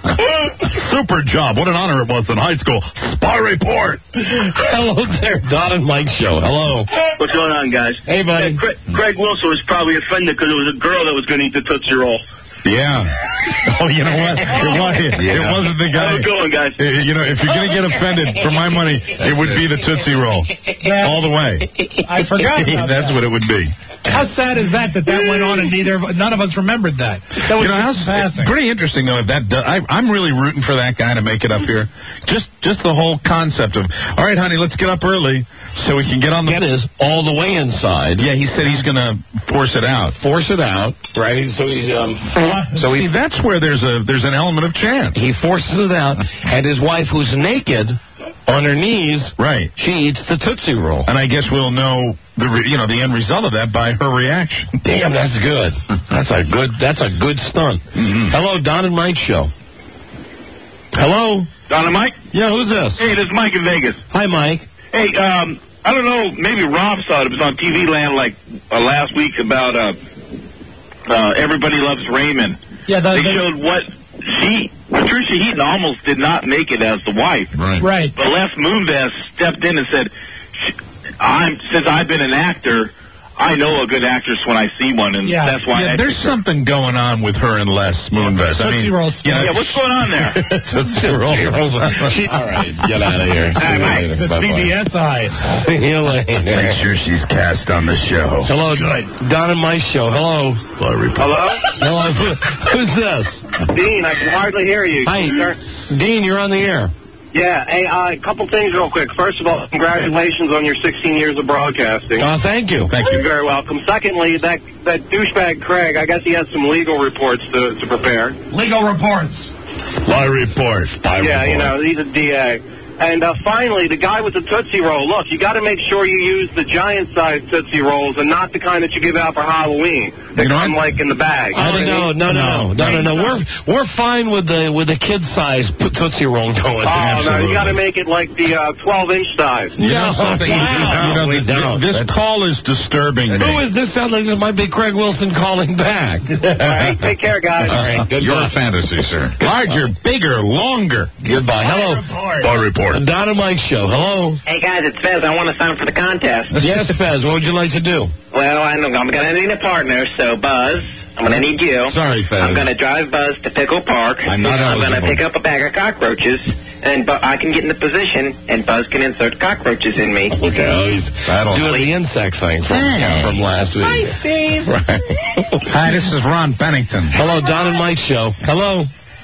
Super job. What an honor it was in high school. Spy report. Hello there, Don and Mike show. Hello. What's going on, guys? Hey, buddy. Craig Wilson was probably offended because it was a girl that was going to eat the Tootsie Roll. Yeah. Oh, you know what? It wasn't the guy. How's it going, guys? If you're going to get offended, for my money, it would be the Tootsie Roll. All the way. I forgot about That's what it would be. How sad is that went on and none of us remembered that? That was passing. Pretty interesting, though. If that I'm really rooting for that guy to make it up here. Just the whole concept of, all right, honey, let's get up early so we can get on the... That is all the way inside. Yeah, he said he's going to force it out. Force it out, right? So he's... See, that's where there's an element of chance. He forces it out, and his wife, who's naked... on her knees, right? She eats the Tootsie Roll, and I guess we'll know the end result of that by her reaction. Damn, that's good. That's a good stunt. Mm-hmm. Hello, Don and Mike show. Hello, Don and Mike. Yeah, who's this? Hey, this is Mike in Vegas. Hi, Mike. Hey, I don't know. Maybe Rob saw it. It was on TV Land last week about Everybody Loves Raymond. Yeah, they showed what Patricia Heaton almost did not make it as the wife. Right. But Les Moonves stepped in and said, since I've been an actor, I know a good actress when I see one, and that's why there's something going on with her and Les Moonves. I mean, what's going on there? Tootsie Rolls. All right, get out of here. See you later. The CBS eye. See you later. Make sure she's cast on the show. Hello, Don and Mike show. Hello. Hello? Who's this? Dean, I can hardly hear you. Hi, sir. Dean, you're on the air. Yeah, hey, a couple things real quick. First of all, congratulations on your 16 years of broadcasting. Oh, thank you. You're very welcome. Secondly, that douchebag Craig, I guess he has some legal reports to prepare. Legal reports. My report. You know, he's a DA. And finally, the guy with the Tootsie Roll. Look, you got to make sure you use the giant-sized Tootsie Rolls and not the kind that you give out for Halloween. They come like in the bag. No. We're fine with the kid size Tootsie Roll going. Oh no, you got to make it like the 12-inch size. You know something? This call is disturbing me. Who is this? Sounds like this might be Craig Wilson calling back. All right, take care, guys. All right, goodbye. Your fantasy, sir. Larger, bigger, longer. Goodbye. Hello. Bar report. Don and Mike show. Hello. Hey, guys, it's Fez. I want to sign up for the contest. Yes, Fez. What would you like to do? Well, I'm going to need a partner, so Buzz, I'm going to need you. Sorry, Fez. I'm going to drive Buzz to Pickle Park. I'm not eligible. going to pick up a bag of cockroaches, and I can get in the position, and Buzz can insert cockroaches in me. Okay, he's doing the insect thing from last week. Hi, Steve. Right. Hi, this is Ron Bennington. Hello, Don and Mike show. Hello.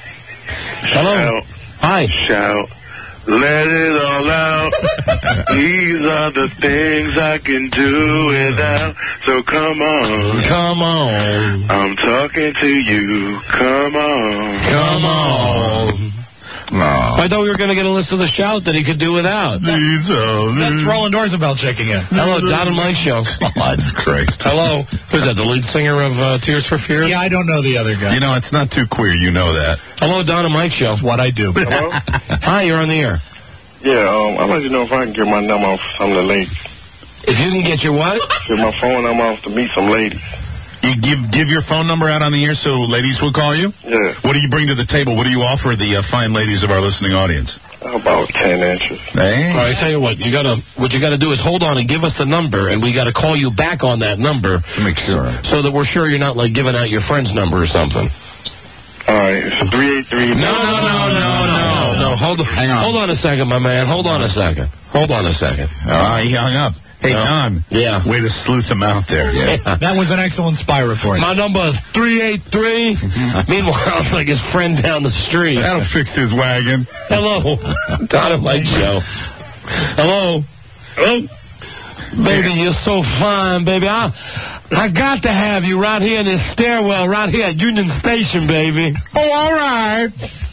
Hello. Hi. Shout. Let it all out. These are the things I can do without. So come on. Come on. I'm talking to you. Come on. Come on. No. I thought we were going to get a list of the shout that he could do without. That's Roland Orzabel checking in. Hello, Don and Mike show. God's Christ. Hello. Who's that, the lead singer of Tears for Fears? Yeah, I don't know the other guy. You know, it's not too queer. You know that. Hello, Don and Mike show. That's what I do. Hello? Hi, you're on the air. Yeah, I'd like to know if I can get my number off some of the ladies. If you can get your what? Get my phone number off to meet some ladies. You give your phone number out on the air so ladies will call you? Yeah. What do you bring to the table? What do you offer the fine ladies of our listening audience? About 10 inches. Hey. All right, I tell you what you gotta do is hold on and give us the number, and we got to call you back on that number To make sure. so that we're sure you're not like giving out your friend's number or something. All right, it's 383. No. Hold on a second, my man. Hold on a second. He hung up. Hey, Don. Yeah. Way to sleuth him out there. Yeah. That was an excellent spy report. My number is 383. Meanwhile, it's like his friend down the street. That'll fix his wagon. Hello. Don and Mike show. Hello. Baby, you're so fine, baby. I got to have you right here in this stairwell, right here at Union Station, baby. Oh, all right.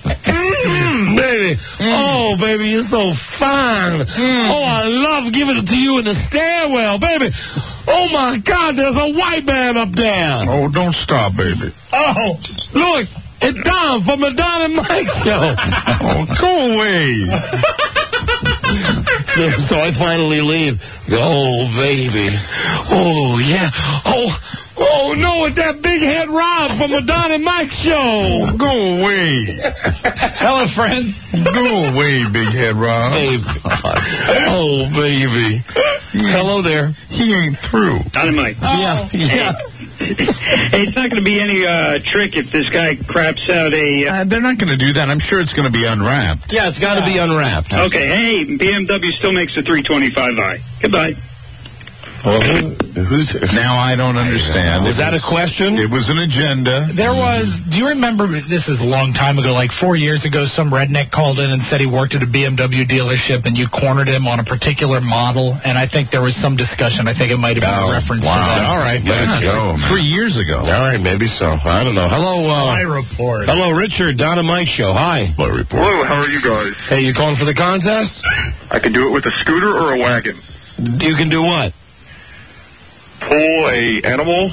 Baby. Oh, baby, you're so fine. Oh, I love giving it to you in the stairwell, baby. Oh, my God, there's a white man up there. Oh, don't stop, baby. Oh, look, it's Don from the Don and Mike show. Oh, go away. So I finally leave. Oh, baby. Oh, yeah. Oh, no, it's that big head Rob from the Don and Mike show. Go away. Hello, friends. Go away, big head Rob. Baby. Oh, baby. Hello there. He ain't through. Dynamite. Yeah. Hey, it's not going to be any trick if this guy craps out a... They're not going to do that. I'm sure it's going to be unwrapped. Yeah, it's got to be unwrapped. Okay, hey, BMW still makes the 325i. Goodbye. Well, now I don't understand. Was that a question? It was an agenda. There was, do you remember, this is a long time ago, like 4 years ago, some redneck called in and said he worked at a BMW dealership and you cornered him on a particular model, and I think there was some discussion. I think it might have been a reference to that. All right. Go, 3 years ago. All right, maybe so. I don't know. Hello, My report. Hello, Richard, Don and Mike show. Hi. My report. Hello, how are you guys? Hey, you calling for the contest? I can do it with a scooter or a wagon. You can do what? Pull a animal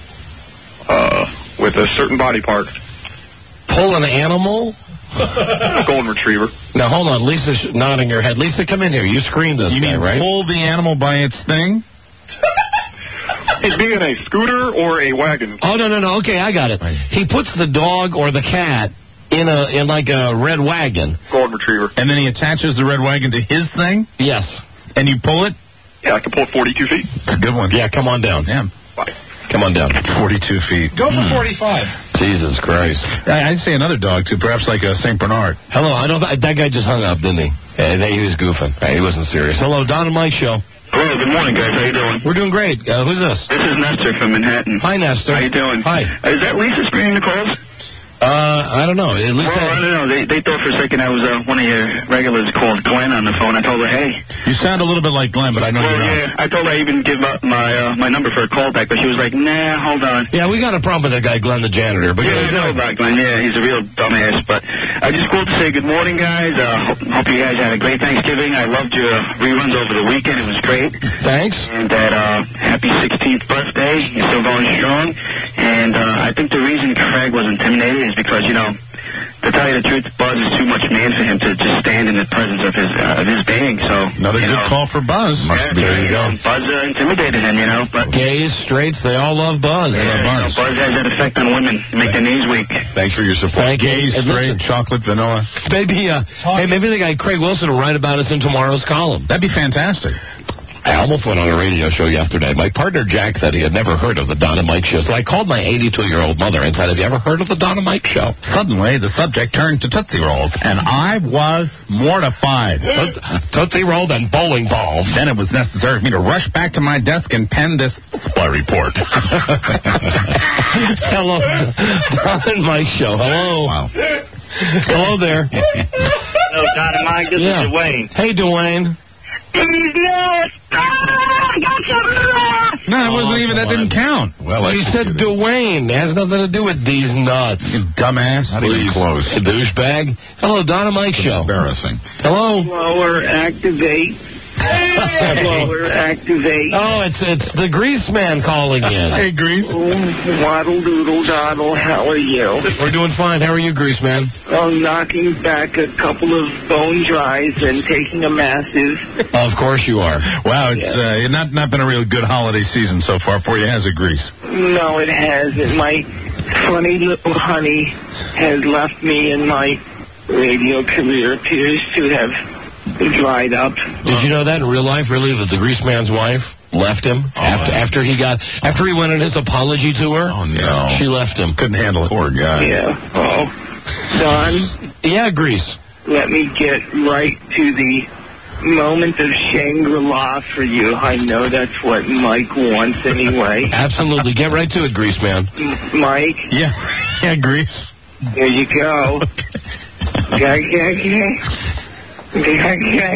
with a certain body part. Pull an animal? A golden retriever. Now, hold on. Lisa's nodding her head. Lisa, come in here. You screened this You guy, mean right? pull the animal by its thing? It's being a scooter or a wagon. Oh, no. Okay, I got it. He puts the dog or the cat in like a red wagon. Golden Retriever. And then he attaches the red wagon to his thing? Yes. And you pull it? Yeah, I can pull it 42 feet. It's a good one. Yeah, come on down. Yeah. Bye. Come on down. 42 feet. Go for 45. Jesus Christ. I'd say another dog, too, perhaps like a St. Bernard. Hello, I don't. That guy just hung up, didn't he? He was goofing. He wasn't serious. Hello, Don and Mike Show. Hello, good morning, guys. How you doing? We're doing great. Who's this? This is Nestor from Manhattan. Hi, Nestor. How you doing? Hi. Is that Lisa screening the calls? I don't know. At least I don't know. They thought for a second I was one of your regulars called Glenn on the phone. I told her, hey. You sound a little bit like Glenn, but I know you're not. Yeah, I told her I even give up my number for a callback, but she was like, nah, hold on. Yeah, we got a problem with that guy, Glenn, the janitor. But I know about Glenn. Yeah, he's a real dumbass. But I just called to say good morning, guys. Hope you guys had a great Thanksgiving. I loved your reruns over the weekend. It was great. Thanks. And that happy 16th birthday. You're still going strong. And I think the reason Craig was intimidated is because, to tell you the truth, Buzz is too much man for him to just stand in the presence of his being. So another good call for Buzz. There you go. Buzz intimidated him, but gays, straights, they all love Buzz. Buzz has that effect on women. Make their knees weak. Thanks for your support. Gays, straight, chocolate, vanilla. Maybe the guy Craig Wilson will write about us in tomorrow's column. That'd be fantastic. I almost went on a radio show yesterday. My partner, Jack, said he had never heard of the Don and Mike Show. So I called my 82-year-old mother and said, have you ever heard of the Don and Mike Show? Suddenly, the subject turned to Tootsie Rolls, and I was mortified. Tootsie Roll and bowling balls. Then it was necessary for me to rush back to my desk and pen this supply report. Hello, Don and Mike Show. Hello. Wow. Hello there. Hello, Don and Mike. This is Dwayne. Hey, Dwayne. No, it wasn't even. That didn't count. Well, you said Dwayne. It has nothing to do with these nuts. You dumbass. Not even close. A douchebag. Hello, Don and Mike Show. Embarrassing. Hello. Lower activate. Lower activate. Oh, it's the Grease Man calling in. Hey, Grease. Waddle doodle doddle. How are you? We're doing fine. How are you, Grease Man? I'm knocking back a couple of bone dries and taking a massive. Of course you are. Wow, it's not been a real good holiday season so far for you, has it, Grease? No, it hasn't. My funny little honey has left me, and my radio career appears to have dried up. Did you know that in real life, really, that the Grease Man's wife left him after he went on his apology tour? Oh, no. She left him. Couldn't handle it. Poor guy. Yeah. Oh, Don? Yeah, Grease. Let me get right to the moment of Shangri-La for you. I know that's what Mike wants anyway. Absolutely. Get right to it, Grease Man. Mike? Yeah, Grease. Here you go. There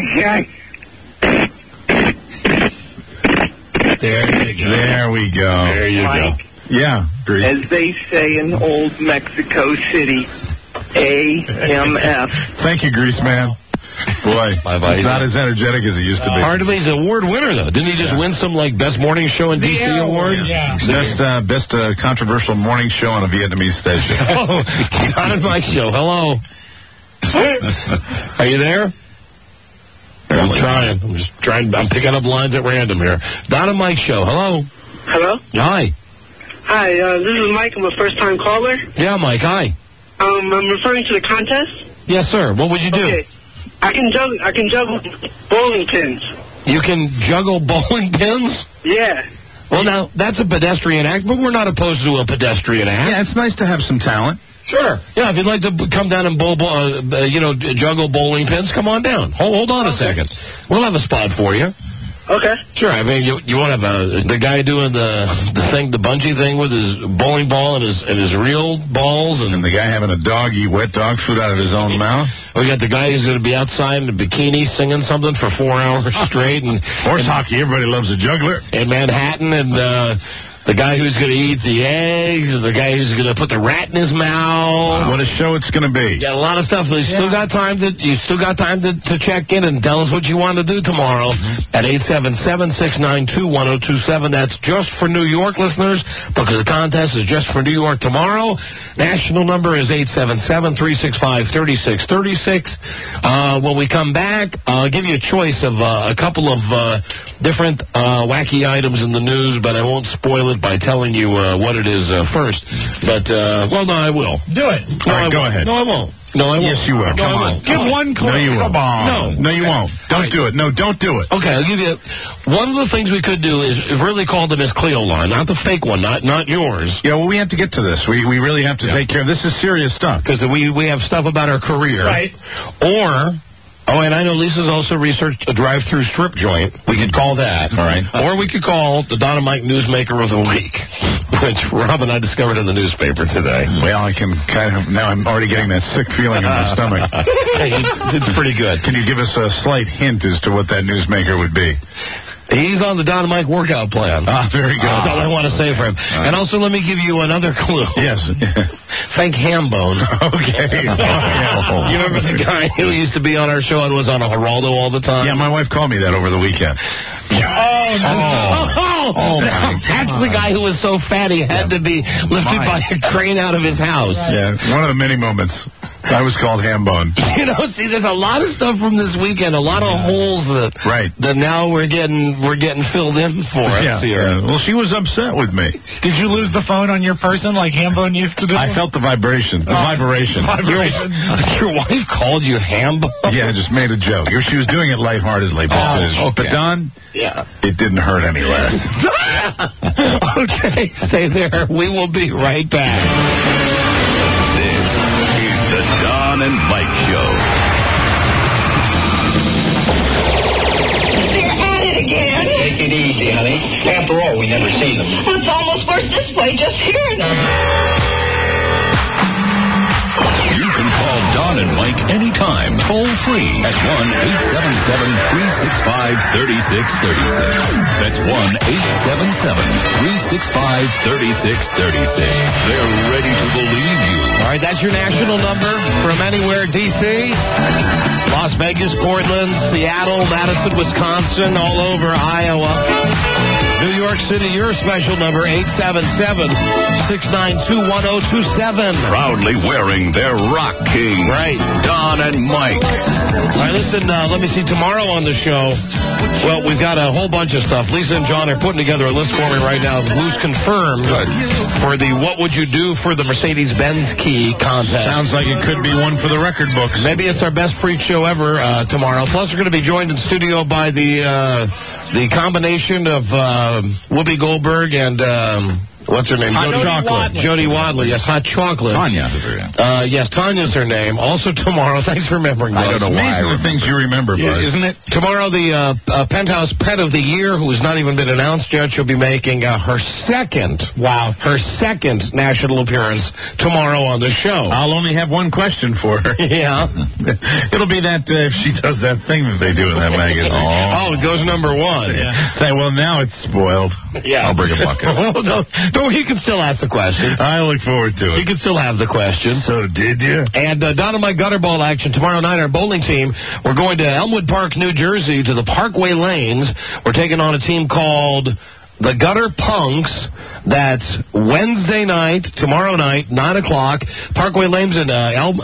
we go. There you Mike, go. Yeah, Grease. As they say in old Mexico City, AMF. Thank you, Grease Man. Boy, he's not as energetic as he used to be. Hartley's award winner, though. Didn't he just win some, Best Morning Show in D.C. award? Yeah. Best controversial morning show on a Vietnamese station. Oh, Don and Mike Show. Hello. Are you there? I'm trying. I'm picking up lines at random here. Don and Mike Show. Hello. Hello? Hi. Hi, this is Mike. I'm a first-time caller. Yeah, Mike. Hi. I'm referring to the contest. Yes, sir. What would you do? Okay. I can juggle bowling pins. You can juggle bowling pins? Yeah. Well, now, that's a pedestrian act, but we're not opposed to a pedestrian act. Yeah, it's nice to have some talent. Sure. Yeah, if you'd like to come down and juggle bowling pins, come on down. Hold on a second. We'll have a spot for you. Okay. Sure. I mean, you want to have the guy doing the bungee thing with his bowling ball and his real balls, and the guy having a dog eat wet dog food out of his own mouth. We got the guy who's going to be outside in a bikini singing something for 4 hours straight, and horse hockey. Everybody loves a juggler in Manhattan, and the guy who's going to eat the eggs, and the guy who's going to put the rat in his mouth. What a show it's going to be. Got a lot of stuff. You still got time to check in and tell us what you want to do tomorrow at 877-692-1027. That's just for New York listeners, because the contest is just for New York tomorrow. National number is 877-365-3636. When we come back, I'll give you a choice of a couple of different wacky items in the news, but I won't spoil it it by telling you what it is first. But, well, no, I will. Do it. No, All right, go ahead. No, I won't. No, I won't. Yes, you will. No, Come I on. won't. Give one clue. No, you won't. Come on. No, you won't. Don't do it. No, don't do it. Okay, I'll give you... One of the things we could do is really call the Miss Cleo line, not the fake one, not yours. Yeah, well, we have to get to this. We really have to take care of this. Is serious stuff. Because we have stuff about our career. Right. Or... Oh, and I know Lisa's also researched a drive-through strip joint. We could call that. All right. Or we could call the Don and Mike Newsmaker of the Week, which Rob and I discovered in the newspaper today. Well, I can kind of... Now I'm already getting that sick feeling in my stomach. It's pretty good. Can you give us a slight hint as to what that newsmaker would be? He's on the Don and Mike workout plan. Ah, very good. That's all I want to say for him. Right. And also, let me give you another clue. Yes. Thank Hambone. Okay. You remember the guy who used to be on our show and was on a Geraldo all the time? Yeah, my wife called me that over the weekend. Oh, that's the guy who was so fat he had to be lifted by a crane out of his house. Yeah, one of the many moments. I was called Hambone. You know, see, there's a lot of stuff from this weekend, a lot of holes that now we're getting filled in for us here. Yeah. Well, she was upset with me. Did you lose the phone on your person like Hambone used to do? I felt the vibration. The vibration. Your wife called you Hambone? Yeah, just made a joke. She was doing it lightheartedly. But Don, it didn't hurt any less. Okay, stay there. We will be right back. The Don and Mike Show. They're at it again. Take it easy, honey. After all, we never see them. It's almost worse this way, just hearing them. You can call Don and Mike anytime, toll free at 1-877-365-3636. That's 1-877-365-3636. They're ready to believe you. All right, that's your national number from anywhere, D.C., Las Vegas, Portland, Seattle, Madison, Wisconsin, all over Iowa. New York City, your special number, 877-692-1027. Proudly wearing their Rock King. Right. Don and Mike. All right, listen, let me see, tomorrow on the show, well, we've got a whole bunch of stuff. Lisa and John are putting together a list for me right now of who's confirmed for the What Would You Do for the Mercedes-Benz Key contest. Sounds like it could be one for the record books. Maybe it's our best freak show ever tomorrow. Plus, we're going to be joined in studio by the combination of Whoopi Goldberg and what's her name? Hot Chocolate. Jody Wadley. Yes, Hot Chocolate. Tanya. Yes, Tanya's her name. Also tomorrow, thanks for remembering I those. don't know why. Amazing the things you remember, Buzz. Isn't it? Tomorrow, the Penthouse Pet of the Year, who has not even been announced yet, she'll be making her second national appearance tomorrow on the show. I'll only have one question for her. Yeah. It'll be that if she does that thing that they do in that magazine. Oh, it goes number one. Yeah. Say, well, now it's spoiled. Yeah. I'll bring a bucket. No, he can still ask the question. I look forward to it. He can still have the question. So did you? And Don and Mike gutter ball action tomorrow night. Our bowling team, we're going to Elmwood Park, New Jersey, to the Parkway Lanes. We're taking on a team called the Gutter Punks. That's Wednesday night, tomorrow night, 9 o'clock. Parkway Lanes in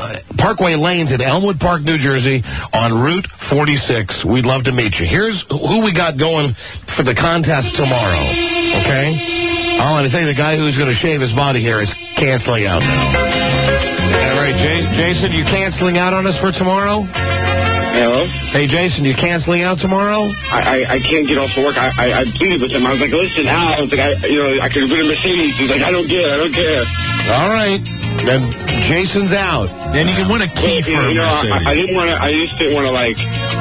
Elmwood Park, New Jersey, on Route 46. We'd love to meet you. Here's who we got going for the contest tomorrow. Okay? Oh, and I think the guy who's going to shave his body hair is canceling out now. All right, Jason, you canceling out on us for tomorrow? Hello? Hey, Jason, you canceling out tomorrow? I can't get off of work. I pleaded with him. I was like, listen, Al, I was like, I could have been a Mercedes. He's like, I don't care. All right. Then Jason's out. Then you can win a key for a Mercedes. I just didn't want to, like,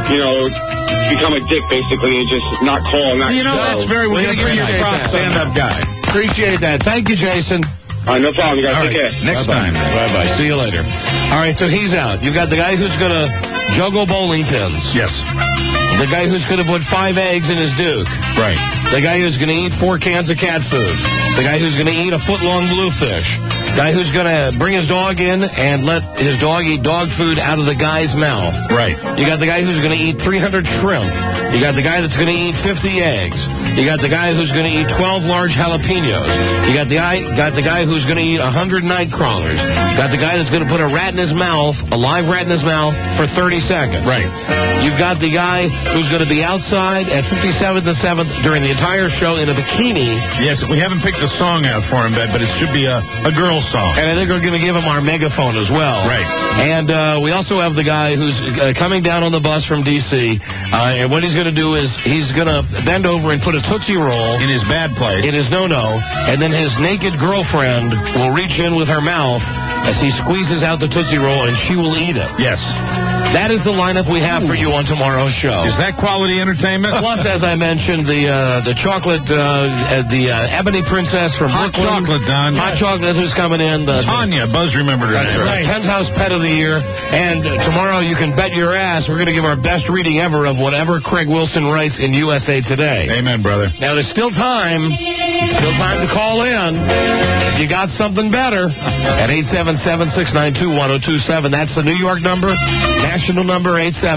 become a dick, basically, and just not call. That's very, we're going to give you a prop stand-up guy. Appreciate that. Thank you, Jason. All right, no problem. You guys All take right. care. Next time. Bye-bye. See you later. All right, so he's out. You've got the guy who's going to juggle bowling pins. Yes. The guy who's going to put 5 eggs in his Duke. Right. The guy who's going to eat 4 cans of cat food. The guy who's going to eat a foot-long bluefish. Guy who's going to bring his dog in and let his dog eat dog food out of the guy's mouth. Right. You got the guy who's going to eat 300 shrimp. You got the guy that's going to eat 50 eggs. You got the guy who's going to eat 12 large jalapenos. You got the guy who's going to eat 100 night crawlers. You got the guy that's going to put a rat in his mouth, a live rat in his mouth, for 30 seconds. Right. You've got the guy who's going to be outside at 57th and 7th during the entire show in a bikini. Yes, we haven't picked a song out for him, but it should be a girl song. And I think we're going to give him our megaphone as well. Right. And we also have the guy who's coming down on the bus from D.C., and what he's going to do is he's going to bend over and put a Tootsie Roll in his bad place. In his no-no, and then his naked girlfriend will reach in with her mouth as he squeezes out the Tootsie Roll, and she will eat it. Yes. That is the lineup we have for you on tomorrow's show. Is that quality entertainment? Plus, as I mentioned, the chocolate, the Ebony Princess from Hot Brooklyn. chocolate, Don. Hot chocolate who's coming in. Tanya, Buzz remembered her That's name. right. Penthouse Pet of the Year. And tomorrow, you can bet your ass we're going to give our best reading ever of whatever Craig Wilson writes in USA Today. Amen, brother. Now, there's still time. Still time to call in. If you got something better, at 877-692-1027. That's the New York number. National number,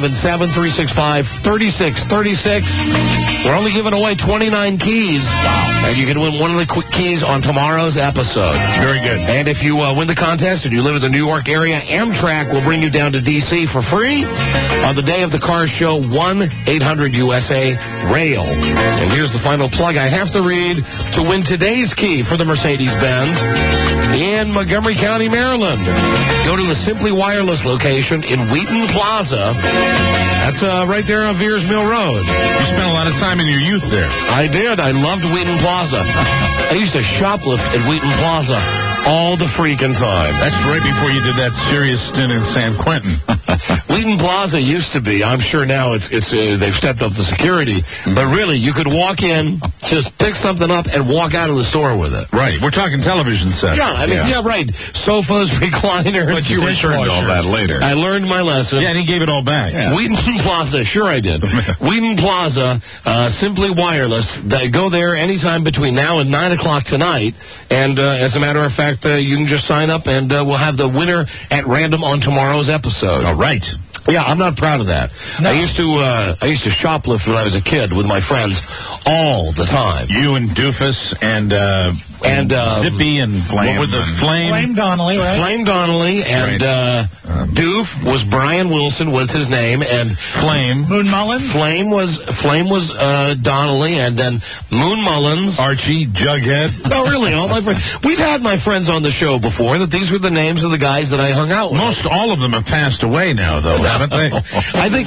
877-365-3636. We're only giving away 29 keys. Wow. And you can win one of the keys on tomorrow's episode. Very good. And if you win the contest and you live in the New York area, Amtrak will bring you down to D.C. for free on the day of the car show, 1-800-USA-RAIL. And here's the final plug I have to read to win today's key for the Mercedes-Benz in Montgomery County, Maryland. Go to the Simply Wireless location in Wheaton Plaza. That's right there on Veers Mill Road. You spent a lot of time in your youth there. I did. I loved Wheaton Plaza. I used to shoplift at Wheaton Plaza all the freaking time. That's right before you did that serious stint in San Quentin. Wheaton Plaza used to be. I'm sure now it's they've stepped up the security. But really, you could walk in, just pick something up, and walk out of the store with it. Right. We're talking television sets. Yeah, I mean, yeah, right. Sofas, recliners. But you returned all that later. I learned my lesson. Yeah, and he gave it all back. Yeah. Wheaton Plaza, sure I did. Wheaton Plaza, Simply Wireless. Go there anytime between now and 9 o'clock tonight. And as a matter of fact, you can just sign up, and we'll have the winner at random on tomorrow's episode. All right. Yeah, I'm not proud of that. No. I used to shoplift when I was a kid with my friends all the time. You and Doofus and Zippy and Flame. What were the Flame? Flame Donnelly, right? Flame Donnelly and Doof was Brian Wilson was his name, and Flame Moon Mullins. Flame was Donnelly, and then Moon Mullins, Archie, Jughead. No, really, all my friends. We've had my friends on the show before. That these were the names of the guys that I hung out with. Most all of them have passed away now, though, haven't they? I think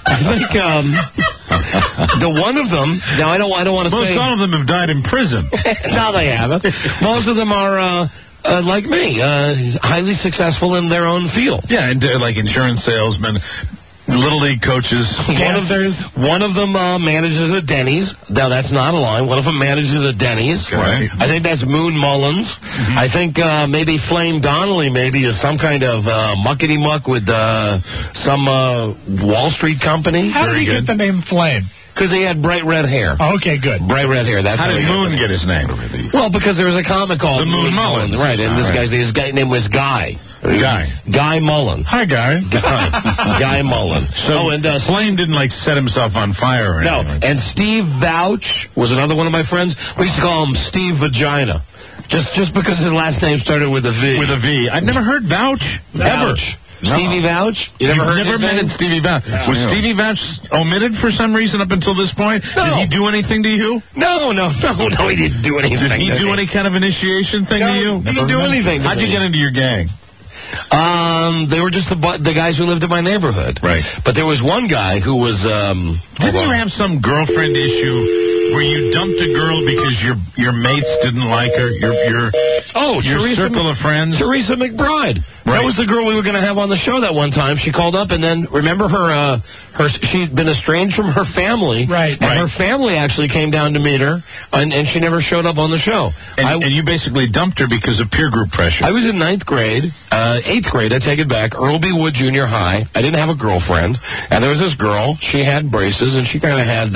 the one of them. Now I don't want to say. Most all of them have died in prison. No, they haven't. Most of them are. Like me, highly successful in their own field. Yeah, and like insurance salesmen, Little League coaches. One of them manages a Denny's. Now, that's not a line. One of them manages a Denny's. Right. I think that's Moon Mullins. Mm-hmm. I think maybe Flame Donnelly maybe is some kind of muckety-muck with some Wall Street company. How did he get the name Flame? Because he had bright red hair. Oh, okay, good. Bright red hair. That's how did Moon get his name? Well, because there was a comic called The Moon Mullins. Right, and his guy's name was Guy. Guy Mullen. Hi, Guy. Guy Mullen. So, Flame didn't, set himself on fire or anything. No, and Steve Vouch was another one of my friends. We used to call him Steve Vagina. Just because his last name started with a V. With a V. I've never heard Vouch. Ever. No. Stevie Vouch? You've never met Stevie Vouch. No. Was Stevie Vouch omitted for some reason up until this point? No. Did he do anything to you? No, he didn't do anything. Did he do any kind of initiation thing to you? He didn't do anything to How'd you get into your gang? They were just the guys who lived in my neighborhood. Right. But there was one guy who was... Didn't you have some girlfriend issue where you dumped a girl because your mates didn't like her? Your Teresa circle of friends? Teresa McBride. That was the girl we were going to have on the show that one time. She called up, and then, remember she'd been estranged from her family. Right. And her family actually came down to meet her, and she never showed up on the show. And you basically dumped her because of peer group pressure. I was in 8th grade, I take it back, Earl B. Wood Junior High. I didn't have a girlfriend, and there was this girl. She had braces, and she kind of had,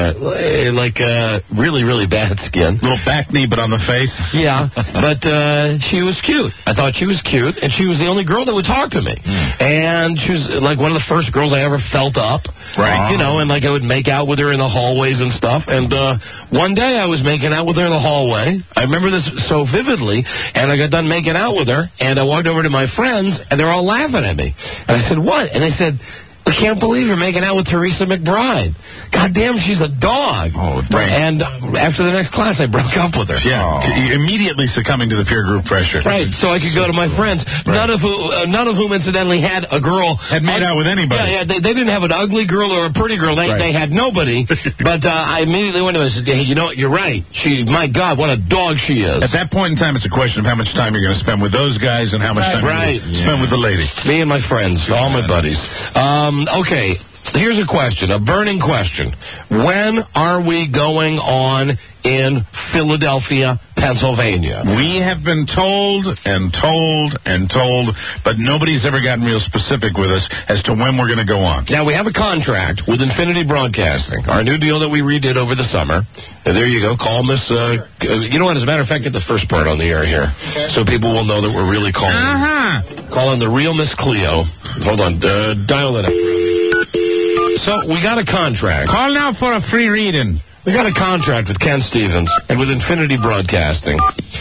really, really bad skin. Little back knee, but on the face. Yeah, but she was cute. I thought she was cute, and she was the only girl that would talk to me. And she was like one of the first girls I ever felt up. Right. You know, and like I would make out with her in the hallways and stuff. And one day I was making out with her in the hallway. I remember this so vividly, and I got done making out with her, and I walked over to my friends, and they're all laughing at me. And I said, what? And they said, I can't believe you're making out with Teresa McBride. God damn, she's a dog. Oh, right. And after the next class, I broke up with her. Yeah, immediately succumbing to the peer group pressure. Right, so I could go to my friends, none of whom incidentally had a girl. Had made out with anybody. Yeah, they didn't have an ugly girl or a pretty girl. They had nobody. But I immediately went to them and said, hey, you know what, you're right. My God, what a dog she is. At that point in time, it's a question of how much time you're going to spend with those guys and how much time you're going to spend with the lady. Me and my friends, all my buddies. Okay, here's a question, a burning question. When are we going on in Philadelphia, Pennsylvania? We have been told and told and told, but nobody's ever gotten real specific with us as to when we're going to go on. Now, we have a contract with Infinity Broadcasting, our new deal that we redid over the summer. And there you go. Call Miss, you know what, as a matter of fact, get the first part on the air here, so people will know that we're really calling. Calling the real Miss Cleo. Hold on, dial it up. So, we got a contract. Call now for a free reading. We got a contract with Ken Stevens and with Infinity Broadcasting.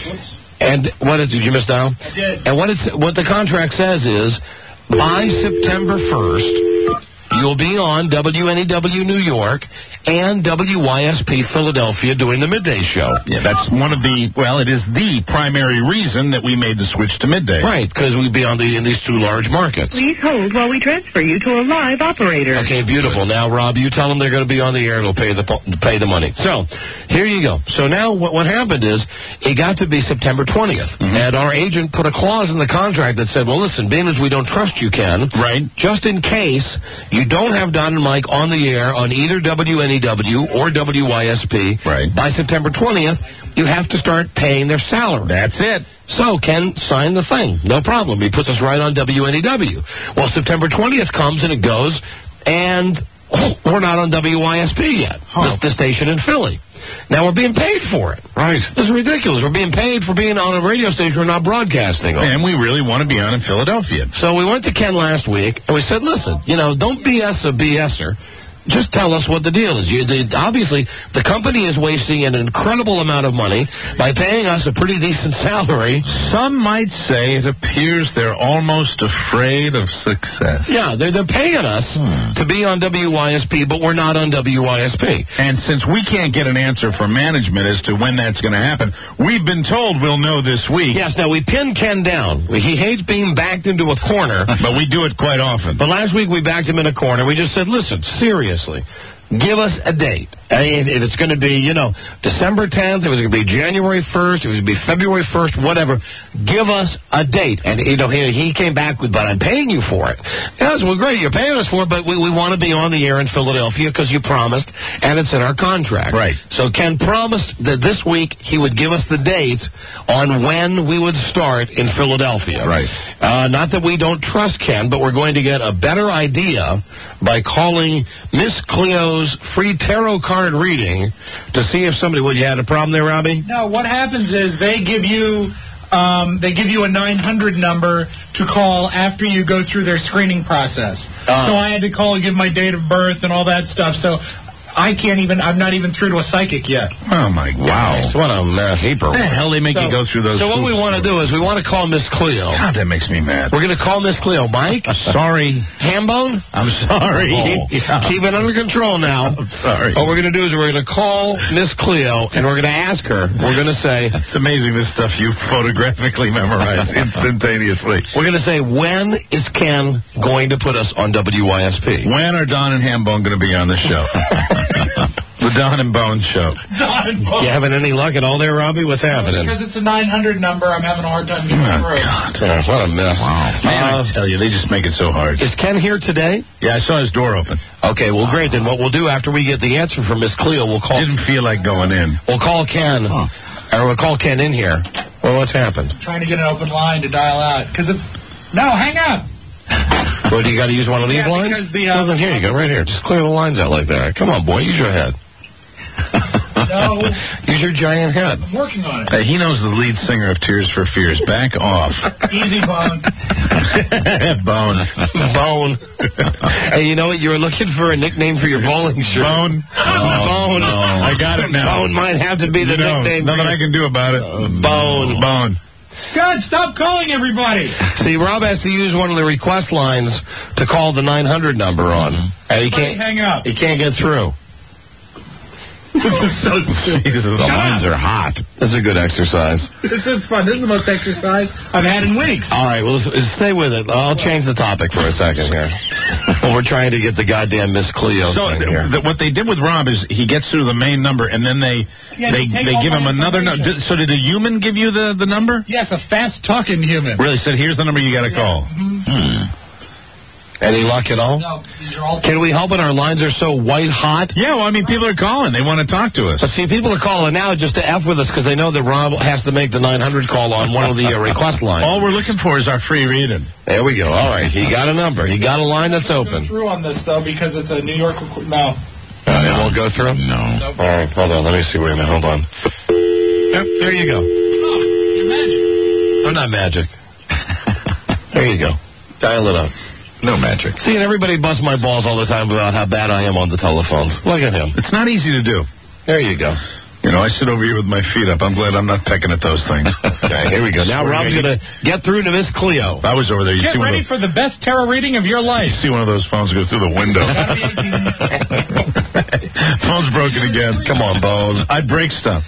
And did you miss dial? I did. And what the contract says is, by September 1st, you'll be on WNEW New York and WYSP Philadelphia doing the midday show. Yeah, that's it is the primary reason that we made the switch to midday. Right, because we'd be in these two large markets. Please hold while we transfer you to a live operator. Okay, beautiful. Now, Rob, you tell them they're going to be on the air and we'll pay the money. So, here you go. So now what happened is it got to be September 20th. And our agent put a clause in the contract that said, well, listen, being as we don't trust you, Ken, just in case you don't have Don and Mike on the air on either WNEW or WYSP by September 20th, you have to start paying their salary. That's it. So Ken signed the thing. No problem. He puts us right on WNEW. Well, September 20th comes and it goes, and we're not on WYSP yet, the station in Philly. Now we're being paid for it. Right. This is ridiculous. We're being paid for being on a radio station we're not broadcasting on. And we really want to be on in Philadelphia. So we went to Ken last week, and we said, listen, don't BS a BSer. Just tell us what the deal is. Obviously, the company is wasting an incredible amount of money by paying us a pretty decent salary. Some might say it appears they're almost afraid of success. Yeah, they're paying us to be on WYSP, but we're not on WYSP. And since we can't get an answer from management as to when that's going to happen, we've been told we'll know this week. Yes, now we pinned Ken down. He hates being backed into a corner. But we do it quite often. But last week we backed him in a corner. We just said, listen, seriously, give us a date. If it's going to be, December 10th, if it's going to be January 1st, if it's going to be February 1st, whatever, give us a date. And, he came back with, but I'm paying you for it. Yes, well, great, you're paying us for it, but we want to be on the air in Philadelphia because you promised, and it's in our contract. Right. So Ken promised that this week he would give us the date on when we would start in Philadelphia. Right. Not that we don't trust Ken, but we're going to get a better idea by calling Miss Cleo's free tarot card reading to see if somebody... you had a problem there, Robbie? No, what happens is they give you a 900 number to call after you go through their screening process. So I had to call and give my date of birth and all that stuff. So I'm not even through to a psychic yet. Oh, my God. What a mess. What the hell they make you go through those? So what we want to do is we want to call Miss Cleo. God, that makes me mad. We're going to call Miss Cleo. Mike? Sorry. Hambone? I'm sorry. Keep it under control now. I'm sorry. What we're going to do is we're going to call Miss Cleo, and we're going to ask her. We're going to say... It's amazing this stuff you photographically memorize instantaneously. We're going to say, when is Ken going to put us on WYSP? When are Don and Hambone going to be on the show? The Don and Bone show. Don and Bone. You having any luck at all there, Robbie? What's happening? Because it's a 900 number, I'm having a hard time getting through. God, what a mess. Wow. Man, I tell you, they just make it so hard. Is Ken here today? Yeah, I saw his door open. Okay, well, great. Then what we'll do after we get the answer from Miss Cleo, we'll call... Didn't feel like going in. We'll call Ken. Or we'll call Ken in here. Well, what's happened? Trying to get an open line to dial out. Because it's... No, hang up. Well, do you got to use one of these lines? Well, then here you go, right here. Just clear the lines out like that. Come on, boy, use your head. No. Use your giant head. I'm working on it. He knows the lead singer of Tears for Fears. Back off. Easy, Bone. Bone. Bone. Hey, you know what? You were looking for a nickname for your bowling shirt. Bone. Bone. No. I got it now. Bone might have to be the nickname. Nothing I can do about it. Bone. Bone. God, stop calling everybody. See, Rob has to use one of the request lines to call the 900 number on. And he can't hang up. He can't get through. This is so stupid. Jesus, the lines are hot. This is a good exercise. This is fun. This is the most exercise I've had in weeks. All right, well, stay with it. I'll change the topic for a second here. Well, we're trying to get the goddamn Miss Cleo thing here. What they did with Rob is he gets through the main number, and then they give him another number. So did a human give you the number? Yes, a fast-talking human. Really said, here's the number you got to call. Any luck at all? No, these are all... Can we help it? Our lines are so white hot. Yeah, well, I mean, people are calling. They want to talk to us. But see, people are calling now just to F with us because they know that Rob has to make the 900 call on one of the request lines. All we're looking for is our free reading. There we go. All right, he got a number. He got a line that's open. Through on this, though, because it's a New York... No. It won't go through? No. Nope. All right, hold on. Let me see. Wait a minute. Hold on. Yep, there you go. Oh, you're magic. I'm not magic. There you go. Dial it up. No magic. See, and everybody busts my balls all the time about how bad I am on the telephones. Look at him. It's not easy to do. There you go. You know, I sit over here with my feet up. I'm glad I'm not pecking at those things. Okay, here we go. Now Rob's going to get through to Miss Cleo. I was over there. Get ready for the best tarot reading of your life. You see one of those phones go through the window. Phone's broken again. Come on, Bone. I'd break stuff.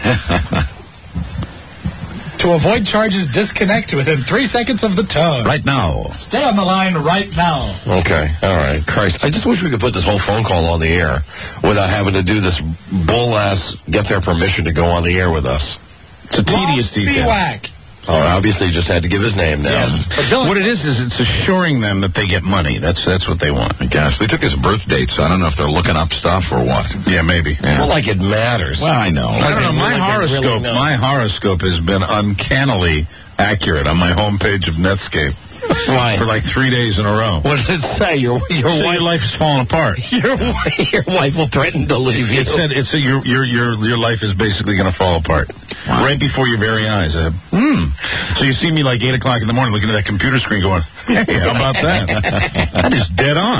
To avoid charges, disconnect within 3 seconds of the tone. Right now. Stay on the line right now. Okay. All right. Christ. I just wish we could put this whole phone call on the air without having to do this bull-ass get their permission to go on the air with us. It's a tedious detail. Spiewak. Oh, obviously he just had to give his name now. Yes. What it is it's assuring them that they get money. That's what they want. I guess. They took his birth date, so I don't know if they're looking up stuff or what. Yeah, maybe. Yeah. Well, like it matters. Well, I know. I don't know. My horoscope has been uncannily accurate on my homepage of Netscape. Why? For like 3 days in a row. What did it say? Your life is falling apart. Your wife will threaten to leave you. It said your life is basically going to fall apart right before your very eyes. So you see me like 8 o'clock in the morning looking at that computer screen going, hey, how about that? That is dead on.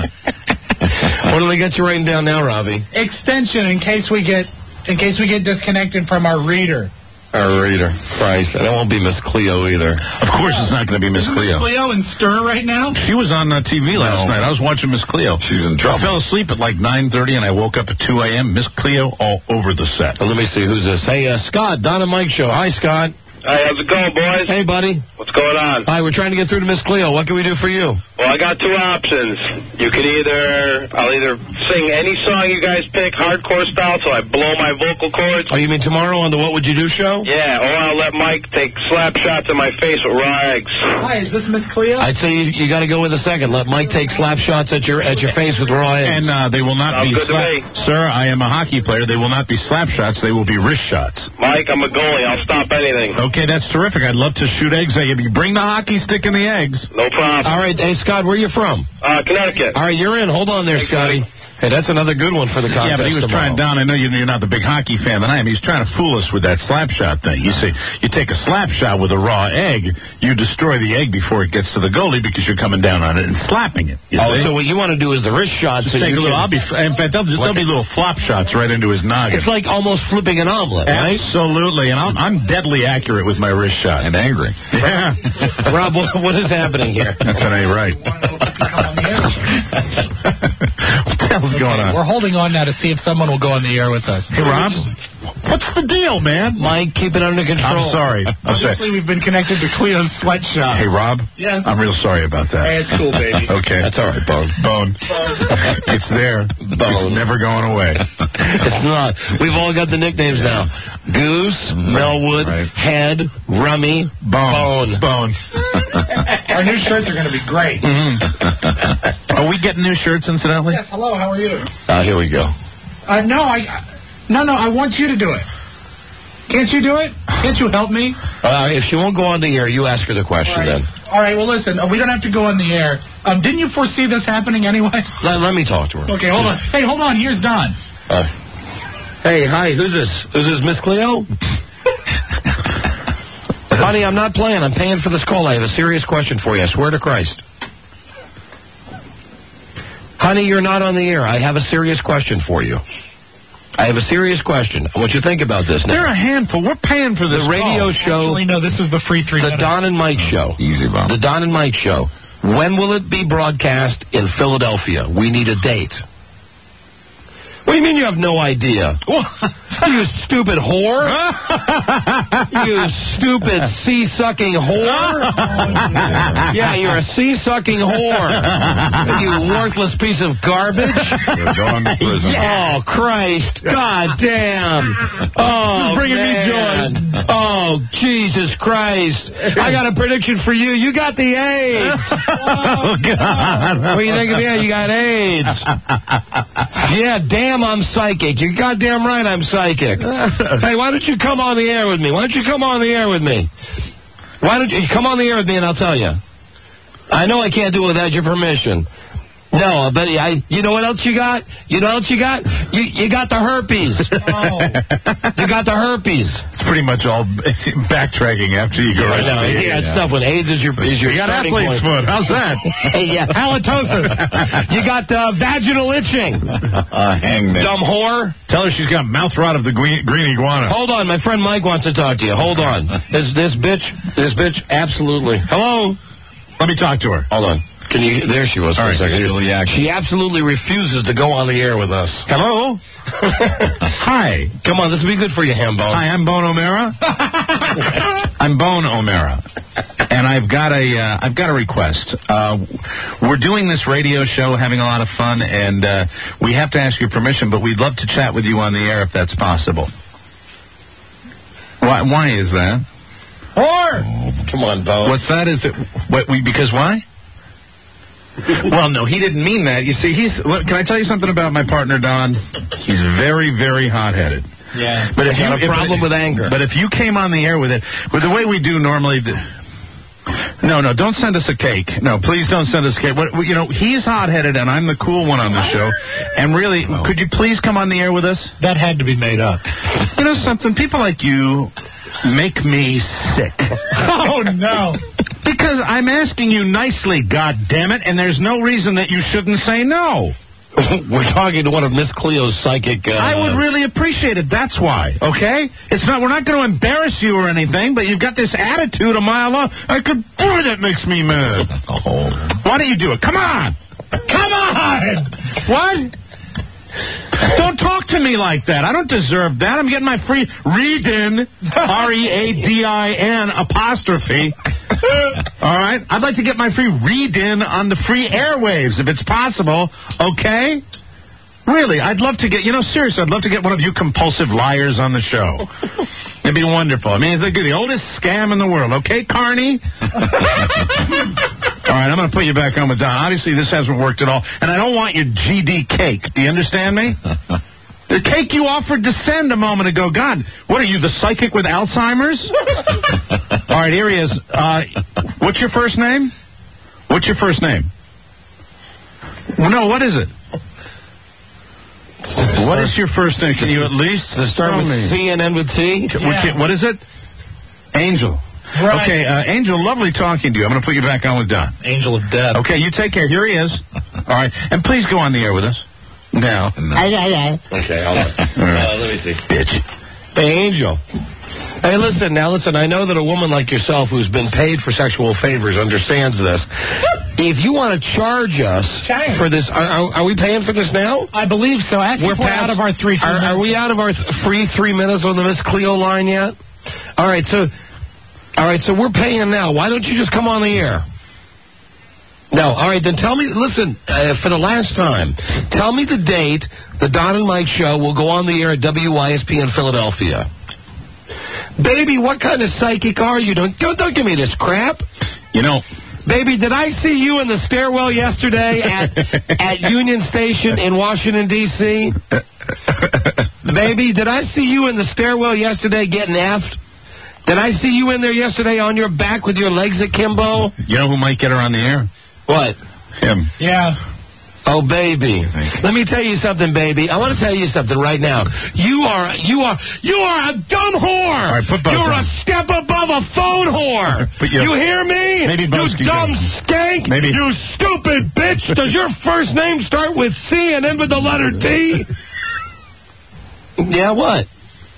What do they got you writing down now, Robbie? Extension in case we get disconnected from our reader. Our reader. Christ. And it won't be Miss Cleo either. Of course it's not going to be Miss Cleo. Miss Cleo in stir right now? She was on TV last night. I was watching Miss Cleo. She's in trouble. I fell asleep at like 9:30 and I woke up at 2 a.m. Miss Cleo all over the set. Well, let me see. Who's this? Hey, Scott, Don and Mike Show. Hi, Scott. Hi, how's it going, boys? Hey, buddy. What's going on? Hi, we're trying to get through to Miss Cleo. What can we do for you? Well, I got two options. You could I'll either sing any song you guys pick, hardcore style, so I blow my vocal cords. Oh, you mean tomorrow on the What Would You Do show? Yeah, or I'll let Mike take slap shots in my face with raw eggs. Hi, is this Miss Cleo? I'd say you got to go with the second. Let Mike take slap shots at your face with raw eggs. And they will not be slap. Sir, I am a hockey player. They will not be slap shots. They will be wrist shots. Mike, I'm a goalie. I'll stop anything. Okay, that's terrific. I'd love to shoot eggs at you. Bring the hockey stick and the eggs. No problem. All right, hey, Scott, where are you from? Connecticut. All right, you're in. Hold on there, Scotty. Hey, that's another good one for the contest. Yeah, but he was trying, Don, I know you're not the big hockey fan that I am. He's trying to fool us with that slap shot thing. You see, you take a slap shot with a raw egg, you destroy the egg before it gets to the goalie because you're coming down on it and slapping it. See? So what you want to do is the wrist shot. Just take a little, in fact, there'll be little flop shots right into his noggin. It's like almost flipping an omelet, right? Absolutely, and I'm deadly accurate with my wrist shot. And angry. Yeah. Rob, what is happening here? That's an A right. What the hell's going on? We're holding on now to see if someone will go on the air with us. Hey, Rob. What's the deal, man? Mike, keep it under control. I'm sorry. Obviously, we've been connected to Cleo's sweatshop. Hey, Rob. Yes. I'm real sorry about that. Hey, it's cool, baby. Okay. That's all right, Bone. Bone. It's there. Bone. It's never going away. It's not. We've all got the nicknames now. Goose, Melwood, Head, Rummy, Bone. Our new shirts are going to be great. Are we getting new shirts, incidentally? Yes, hello, how are you? Here we go. No, I want you to do it. Can't you do it? Can't you help me? If she won't go on the air, you ask her the question then. All right, well, listen, we don't have to go on the air. Didn't you foresee this happening anyway? Let me talk to her. Okay, hold on. Hey, hold on. Here's Don. Hey, hi, who's this? Who's this, Miss Cleo? Honey, I'm not playing. I'm paying for this call. I have a serious question for you. I swear to Christ. Honey, you're not on the air. I have a serious question for you. I have a serious question. I want you to think about this now. They're a handful. We're paying for this The radio show. Actually, no, this is the free 3 minutes. The Don and Mike show. Easy, Bob. The Don and Mike show. When will it be broadcast in Philadelphia? We need a date. What do you mean you have no idea? You stupid whore. You stupid sea-sucking whore. Yeah, you're a sea-sucking whore. You worthless piece of garbage. You're going to prison. Oh, Christ. God damn. Oh, This is bringing man. me joy. Oh, Jesus Christ. I got a prediction for you. You got the AIDS. Oh, God. What do you think of me? You got AIDS. Yeah, damn, I'm psychic. You're goddamn right I'm psychic. Hey, why don't you come on the air with me? Why don't you come on the air with me? Why don't you come on the air with me and I'll tell you. I know I can't do it without your permission. No, but you know what else you got? You know what else you got? You got the herpes. You got the herpes. It's pretty much all backtracking after you go right now. now. Yeah, it's tough when AIDS is your You got starting athlete's point. foot. How's that? Yeah, halitosis. You got vaginal itching. Hangman. Dumb whore. Tell her she's got mouth rot of the green iguana. Hold on, my friend Mike wants to talk to you. Hold on. This bitch, absolutely. Hello? Let me talk to her. Hold on. Can you? There she was for a second. She absolutely refuses to go on the air with us. Hello? Hi. Come on, this will be good for you, Hambone. Hi, I'm Bone O'Mara. I'm Bone O'Mara. And I've got a request. We're doing this radio show, having a lot of fun, and we have to ask your permission, but we'd love to chat with you on the air if that's possible. Why is that? Whore! Come on, Bone. What's that? Is it because why? Well, no, he didn't mean that. You see, can I tell you something about my partner, Don? He's very, very hot-headed. Yeah. But if you have a problem with anger. But if you came on the air with it, with the way we do normally, no, don't send us a cake. No, please don't send us a cake. He's hot-headed, and I'm the cool one on the show. And really, could you please come on the air with us? That had to be made up. You know something? People like you make me sick. Oh, no. Because I'm asking you nicely, goddammit, and there's no reason that you shouldn't say no. We're talking to one of Miss Cleo's psychic... I would really appreciate it. That's why, okay? We're not going to embarrass you or anything, but you've got this attitude a mile long. Boy, that makes me mad. Why don't you do it? Come on! Come on! What? Don't talk to me like that. I don't deserve that. I'm getting my free read-in, READIN apostrophe. All right? I'd like to get my free read-in on the free airwaves, if it's possible, okay? Really, I'd love to get, seriously, I'd love to get one of you compulsive liars on the show. It'd be wonderful. I mean, it's the oldest scam in the world, okay, Carney? All right, I'm going to put you back on with Don. Obviously, this hasn't worked at all, and I don't want your GD cake. Do you understand me? The cake you offered to send a moment ago. God, what are you, the psychic with Alzheimer's? All right, here he is. What's your first name? What's your first name? No, what is it? What is your first name? Can you at least start with C and end with T? Yeah. What is it? Angel. Right. Okay, Angel, lovely talking to you. I'm going to put you back on with Don. Angel of death. Okay, you take care. Here he is. All right, and please go on the air with us. Now. Okay, hold on. Let me see. Bitch. Hey, Angel. Hey, listen. I know that a woman like yourself who's been paid for sexual favors understands this. If you want to charge us for this, are we paying for this now? I believe so. We're out of our free 3 minutes. Are we out of our free 3 minutes on the Miss Cleo line yet? All right, so we're paying now. Why don't you just come on the air? No, all right, then tell me, listen, for the last time, tell me the date the Don and Mike show will go on the air at WYSP in Philadelphia. Baby, what kind of psychic are you? Don't give me this crap. You know... Baby, did I see you in the stairwell yesterday at Union Station in Washington, D.C.? Baby, did I see you in the stairwell yesterday getting effed? Did I see you in there yesterday on your back with your legs akimbo? You know who might get her on the air? What? Him. Yeah. Oh, baby. Let me tell you something, baby. I want to tell you something right now. You are a dumb whore. All right, put Buzz You're on. a step above a phone whore. But you hear me? Maybe Buzz you dumb skank. Maybe. You stupid bitch. Does your first name start with C and end with the letter T? Yeah, what?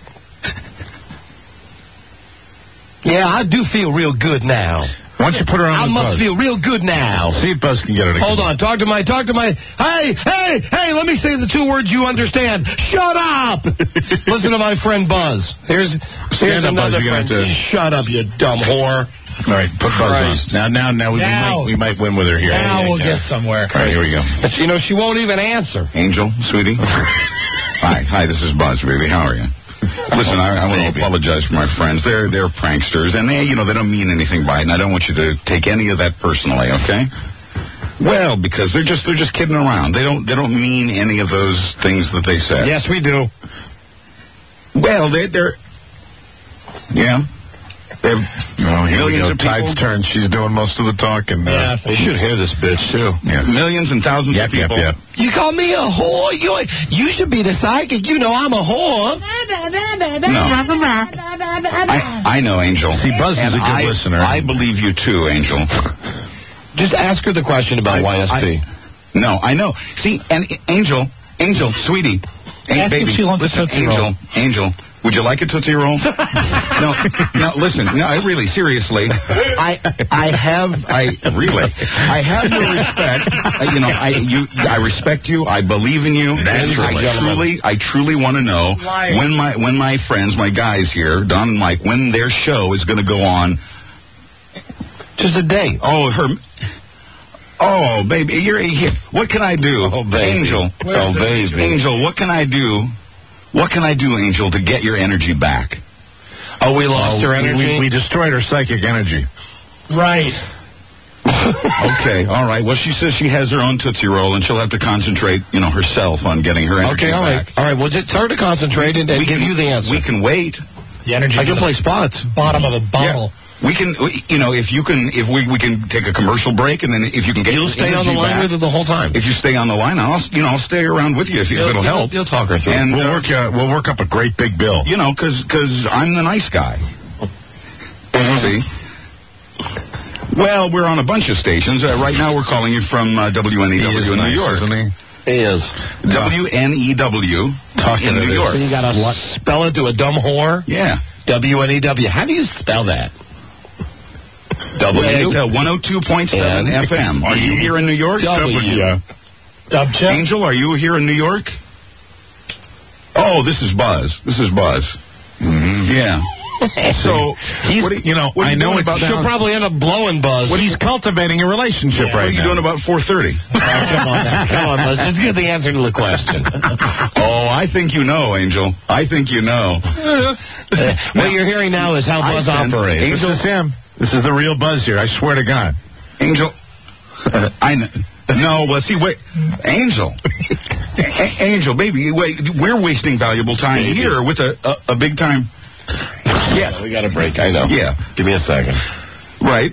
Yeah, I do feel real good now. Why don't you put her on I with must Buzz? feel real good now. See if Buzz can get her to Hold on. Talk to my. Hey, let me say the 2 words you understand. Shut up. Listen to my friend Buzz. Here's up, another Buzz. You're friend. gonna have to- Shut up, you dumb whore. All right, put Buzz on. Now we might win with her here. Now we'll get somewhere. All right, here we go. You know, she won't even answer. Angel, sweetie. Hi, this is Buzz, baby. How are you? Listen, I want to apologize for my friends. They're pranksters, and they don't mean anything by it, and I don't want you to take any of that personally, okay? Well, because they're just kidding around. They don't mean any of those things that they said. Yes, we do. Well, they're yeah. They have millions of people. Tide's turn. She's doing most of the talking. Yeah, they should hear this bitch too. Yeah. Millions and thousands of people. Yep. You call me a whore? You should be the psychic. You know I'm a whore. I know, Angel. See, Buzz is a good listener. I believe you too, Angel. Just ask her the question about YSP. No, I know. See, and Angel, sweetie. Ask if she wants a Tootsie Roll. Angel, would you like a Tootsie Roll? No, listen. No, really, seriously. I have your respect. I respect you. I believe in you. I truly want to know when my friends, my guys here, Don and Mike, when their show is going to go on. Just a day. Oh, baby, you're here. What can I do? Oh, baby. Angel. Oh, baby. Angel, what can I do? What can I do, Angel, to get your energy back? Oh, we lost her energy? We destroyed her psychic energy. Right. Okay, all right. Well, she says she has her own Tootsie Roll, and she'll have to concentrate, herself on getting her energy Okay, all right. back. All right, well, just tell her to concentrate and give you the answer. We can wait. The energy. I can play spots. Bottom of a bottle. Yeah. We can, if we can take a commercial break, and then if you can get You'll stay on the line back, with her the whole time. If you stay on the line, I'll stay around with you if it'll help. You'll talk her through. And we'll work up a great big bill. Because I'm the nice guy. See? Well, we're on a bunch of stations. Right now we're calling you from WNEW in New York. Isn't he? He is. WNEW Talking in to New this. York. So you got to spell it to a dumb whore? Yeah. WNEW. How do you spell that? It's 102.7 FM. Are you here in New York? Angel, are you here in New York? Oh, this is Buzz. Mm-hmm. Yeah. So, I know it's she'll probably end up blowing Buzz. He's cultivating a relationship right now. What are you doing about 4:30? Come on, Buzz. Just get the answer to the question. Oh, I think you know, Angel. I think you know. What you're hearing now is how Buzz operates. Angel, this is him. This is the real Buzz here. I swear to God. Angel. I know. No, well, see, wait. Angel. Angel, baby, wait. We're wasting valuable time here with a big time. Yeah, we got a break. I know. Yeah. Give me a second. Right.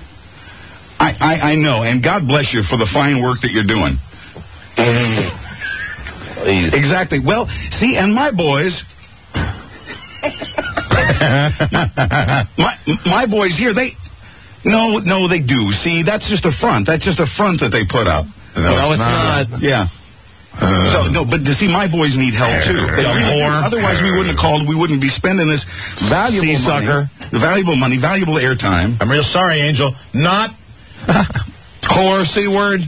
I know, and God bless you for the fine work that you're doing. Please. Exactly. Well, see, and my boys... my boys here, No, they do. See, that's just a front. That's just a front that they put up. No, it's not. Yeah. So no, but to see my boys need help too. Otherwise, we wouldn't have called. We wouldn't be spending this valuable money, valuable money, valuable airtime. I'm real sorry, Angel. Not whore, C word.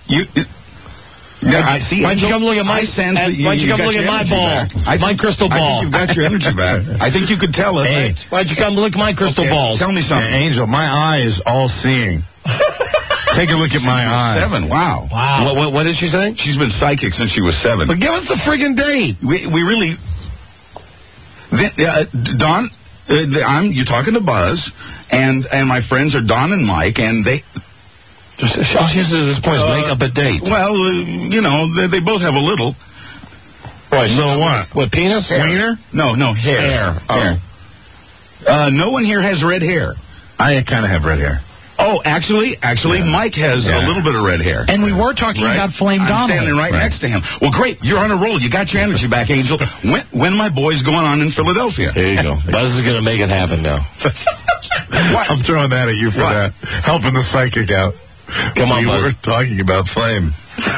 I see. Why don't you come look at my? Why don't you come look at my ball? My crystal ball. I think you've got your energy back. I think you could tell us. Hey, why don't you come look at my crystal balls? Tell me something, Angel. My eye is all seeing. Take a look at my eye. 7. Wow. What did she say? She's been psychic since she was 7. But give us the friggin' date. We really. Don, you're talking to Buzz, and my friends are Don and Mike, and they. All she has at this point is make up a date. Well, they both have a little. What? Little what? What, penis? Wiener? No, hair. Hair. No one here has red hair. I kind of have red hair. Oh, actually, Mike has a little bit of red hair. And we were talking about Flame Donnelly. I'm standing right next to him. Well, great. You're on a roll. You got your energy back, Angel. When my boy's going on in Philadelphia? There you go. Buzz is going to make it happen now. I'm throwing that at you for that. Helping the psychic out. Come on, Buzz. We were talking about Flame.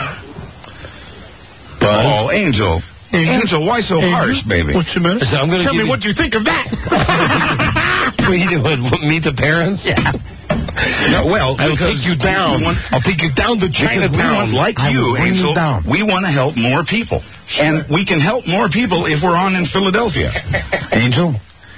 Buzz? Oh, Angel, why so harsh, baby? What's the matter? I'm gonna Tell me what you think of that. What are you doing? Meet the parents? Yeah. No, well, I'll take you down. I'll take you down to Chinatown. Like you, Angel, we want to help more people. And we can help more people if we're on in Philadelphia. Angel?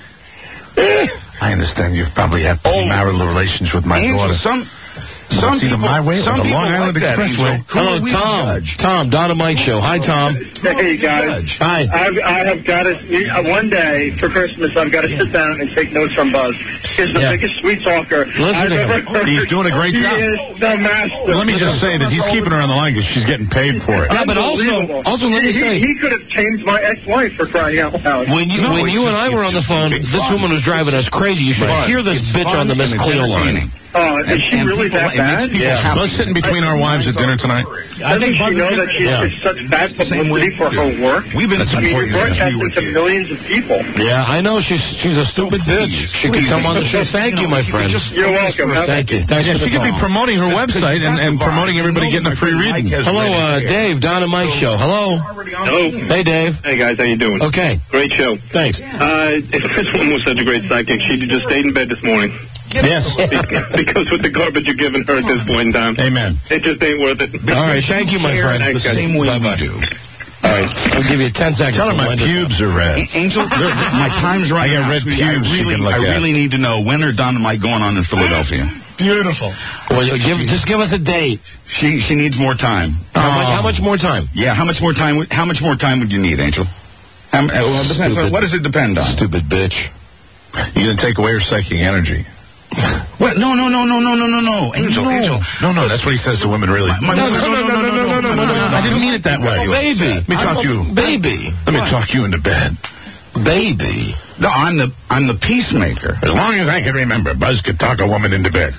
I understand you've probably had marital relations with my daughter. Some people, my way or the Long Island Expressway. Hello, Tom. Tom, Don and Mike Show. Hi, Tom. Hey, guys. Hi. I have got to, one day for Christmas, I've got to sit down and take notes from Buzz. He's the biggest sweet talker I've ever heard. He's doing a great job. He is the master. Well, let me just say that he's keeping her on the line because she's getting paid for it. Yeah, but also let me say. He could have changed my ex-wife for crying out loud. When you and I were on the phone, this woman was driving us crazy. You should hear this bitch on the Miss Cleo line. Oh, is she really that bad? Yeah. Let's sit in between our wives at dinner tonight. I think she know that she's such bad publicity for her work. We've been broadcasting to millions of people. Yeah, I know. She's a stupid bitch. She could come on the show. Thank you, my friend. You're welcome. Thank you. Thanks for the she could be promoting her website and promoting everybody getting a free reading. Hello, Dave, Don and Mike Show. Hello. Hello. Hey, Dave. Hey, guys. How you doing? Okay. Great show. Thanks. If this woman was such a great psychic, she just stayed in bed this morning. Yes. Because with the garbage you're giving her at this point in time. Amen. It just ain't worth it. All right. Thank you, my friend. The same way we do. All right. I'll give you 10 seconds. Tell her my pubes are red. Angel, my time's right. I got red pubes. I really need to know, when are Don and Mike going on in Philadelphia? Beautiful. Well, just give us a date. She needs more time. How much more time? Yeah, how much more time? How much more time would you need, Angel? What does it depend on? Stupid bitch. You're gonna take away her psychic energy. What? No, Angel. No, that's what he says to women, really. No. I didn't mean it that way. Baby. Let me talk you. Baby. Let me talk you into bed. Baby. No, I'm the peacemaker. As long as I can remember, Buzz could talk a woman into bed.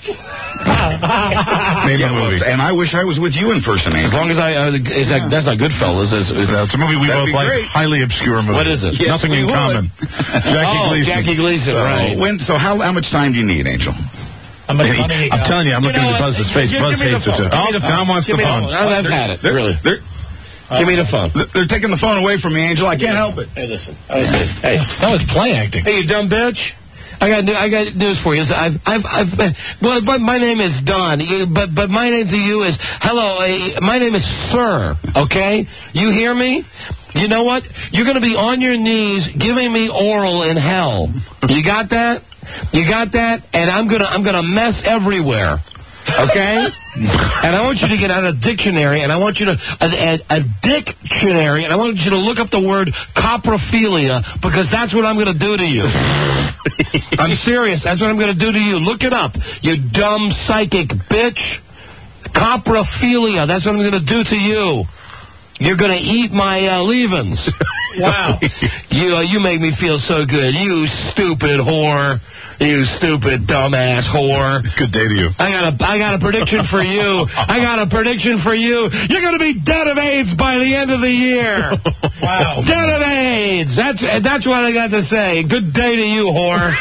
Maybe a movie. And I wish I was with you in person, Angel. As long as that's not Goodfellas. It's a movie we both like. Great. Highly obscure movie. What is it? Yes, Nothing in common. Jackie Gleason, right. So how much time do you need, Angel? I'm telling you, I'm looking into Buzz's face. Buzz hates it too. Oh, Tom wants the phone. I've had it, really. Give me the phone. They're taking the phone away from me, Angel. I can't help it. Hey, listen. Hey, that was play acting. Hey, you dumb bitch. I got news for you. Well, but my name is Don. But my name to you is, hello, my name is Sir, okay? You hear me? You know what? You're going to be on your knees giving me oral in hell. You got that? You got that? And I'm gonna mess everywhere. Okay? And I want you to get out a dictionary, and I want you to a dictionary, and I want you to look up the word coprophilia, because that's what I'm going to do to you. I'm serious. That's what I'm going to do to you. Look it up, you dumb psychic bitch. Coprophilia. That's what I'm going to do to you. You're going to eat my leavings. Wow. You make me feel so good. You stupid whore. You stupid dumbass whore. Good day to you. I got a prediction for you. I got a prediction for you. You're going to be dead of AIDS by the end of the year. Wow. Dead of AIDS. That's what I got to say. Good day to you, whore.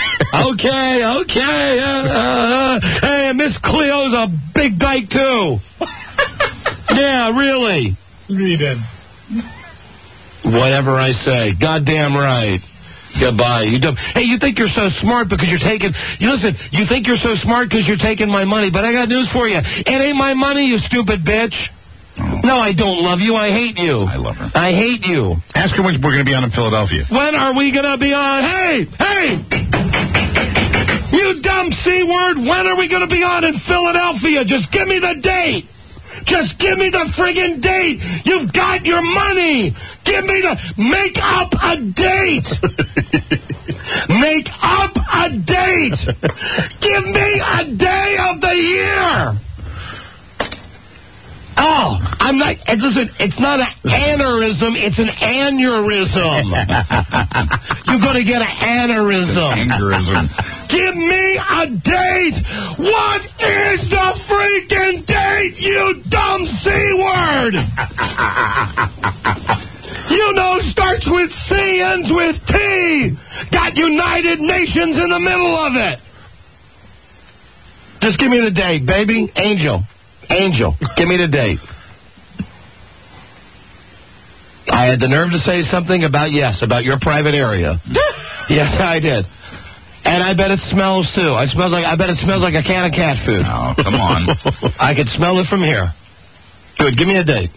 Okay. Hey, Miss Cleo's a big dyke, too. Yeah, really. He did. Whatever I say. Goddamn right. Goodbye. You dumb. Hey, you think you're so smart because you're taking... Listen, you think you're so smart because you're taking my money, but I got news for you. It ain't my money, you stupid bitch. No, I don't love you. I hate you. I love her. I hate you. Ask her when we're going to be on in Philadelphia. When are we going to be on? Hey! You dumb C-word. When are we going to be on in Philadelphia? Just give me the date. Just give me the friggin' date. You've got your money. Give me make up a date. Make up a date. Give me a day of the year. Oh, I'm not, listen, it's not an aneurysm, it's an aneurysm. You're going to get an aneurysm. Aneurysm. Give me a date. What is the freaking date, you dumb C-word? You know, starts with C, ends with T. Got United Nations in the middle of it. Just give me the date, baby. Angel, give me the date. I had the nerve to say something about your private area. Yes, I did. And I bet it smells, too. I bet it smells like a can of cat food. Oh, come on. I could smell it from here. Good, give me a date.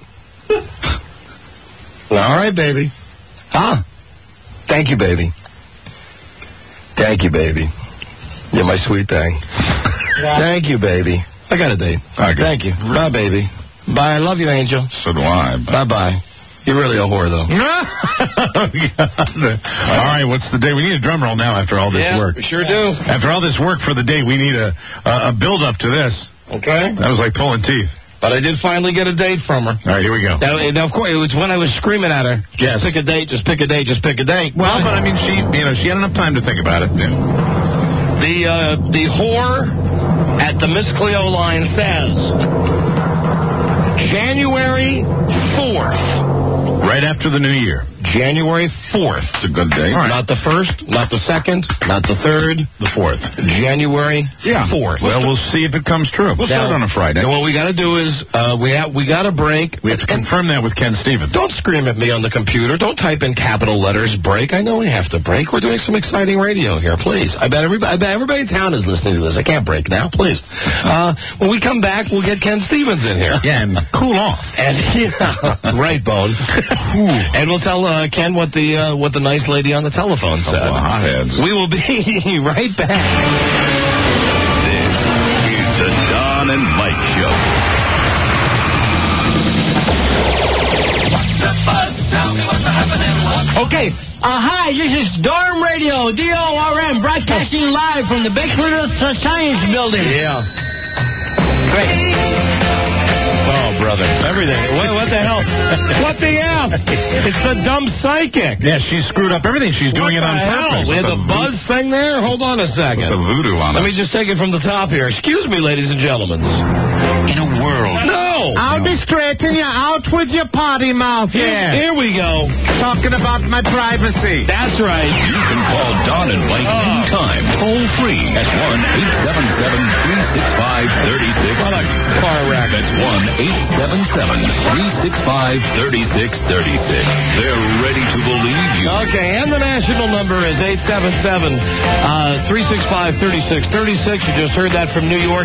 All right, baby. Huh? Thank you, baby. Thank you, baby. You're my sweet thing. Thank you, baby. I got a date. Okay. Thank you. Bye, baby. Bye. I love you, Angel. So do I. Bye-bye. You're really a whore, though. All right, what's the day? We need a drum roll now after all this work. We sure do. After all this work for the day, we need a build-up to this. Okay. That was like pulling teeth. But I did finally get a date from her. All right, here we go. Now, of course, it was when I was screaming at her, just pick a date, just pick a date, just pick a date. Well, but I mean, she had enough time to think about it. Yeah. The whore at the Miss Cleo line says January 4th. Right after the new year. January 4th. It's a good day. Right. Not the 1st, not the 2nd, not the 3rd. The 4th. January 4th. Well, we'll see if it comes true. We'll start on a Friday. What we got to do is we got to break. We have to confirm that with Ken Stevens. Don't scream at me on the computer. Don't type in capital letters break. I know we have to break. We're doing some exciting radio here. Please. I bet everybody in town is listening to this. I can't break now. Please. When we come back, we'll get Ken Stevens in here. Yeah, and cool off. And right, Bone. And we'll tell Ken what the nice lady on the telephone said. Hotheads. We will be right back. This is the Don and Mike Show. What's the buzz? Tell me what's happening. Okay. Hi, this is Dorm Radio, DORM, broadcasting live from the Bakersfield Science Building. Yeah. Great. Oh, brother. Everything. What the hell? What the F? It's the dumb psychic. Yeah, she screwed up everything. She's doing it on purpose. We had the buzz thing there? Hold on a second. The voodoo on it. Let me just take it from the top here. Excuse me, ladies and gentlemen. In a world. No! I'll be straighten you out with your potty mouth here. Here we go. Talking about my privacy. That's right. You can call Don and Mike anytime, toll free at 1-877-365-3636. What a car wreck. That's 1-877-365-3636. They're ready to believe you. Okay, and the national number is 877-365-3636. You just heard that from New York,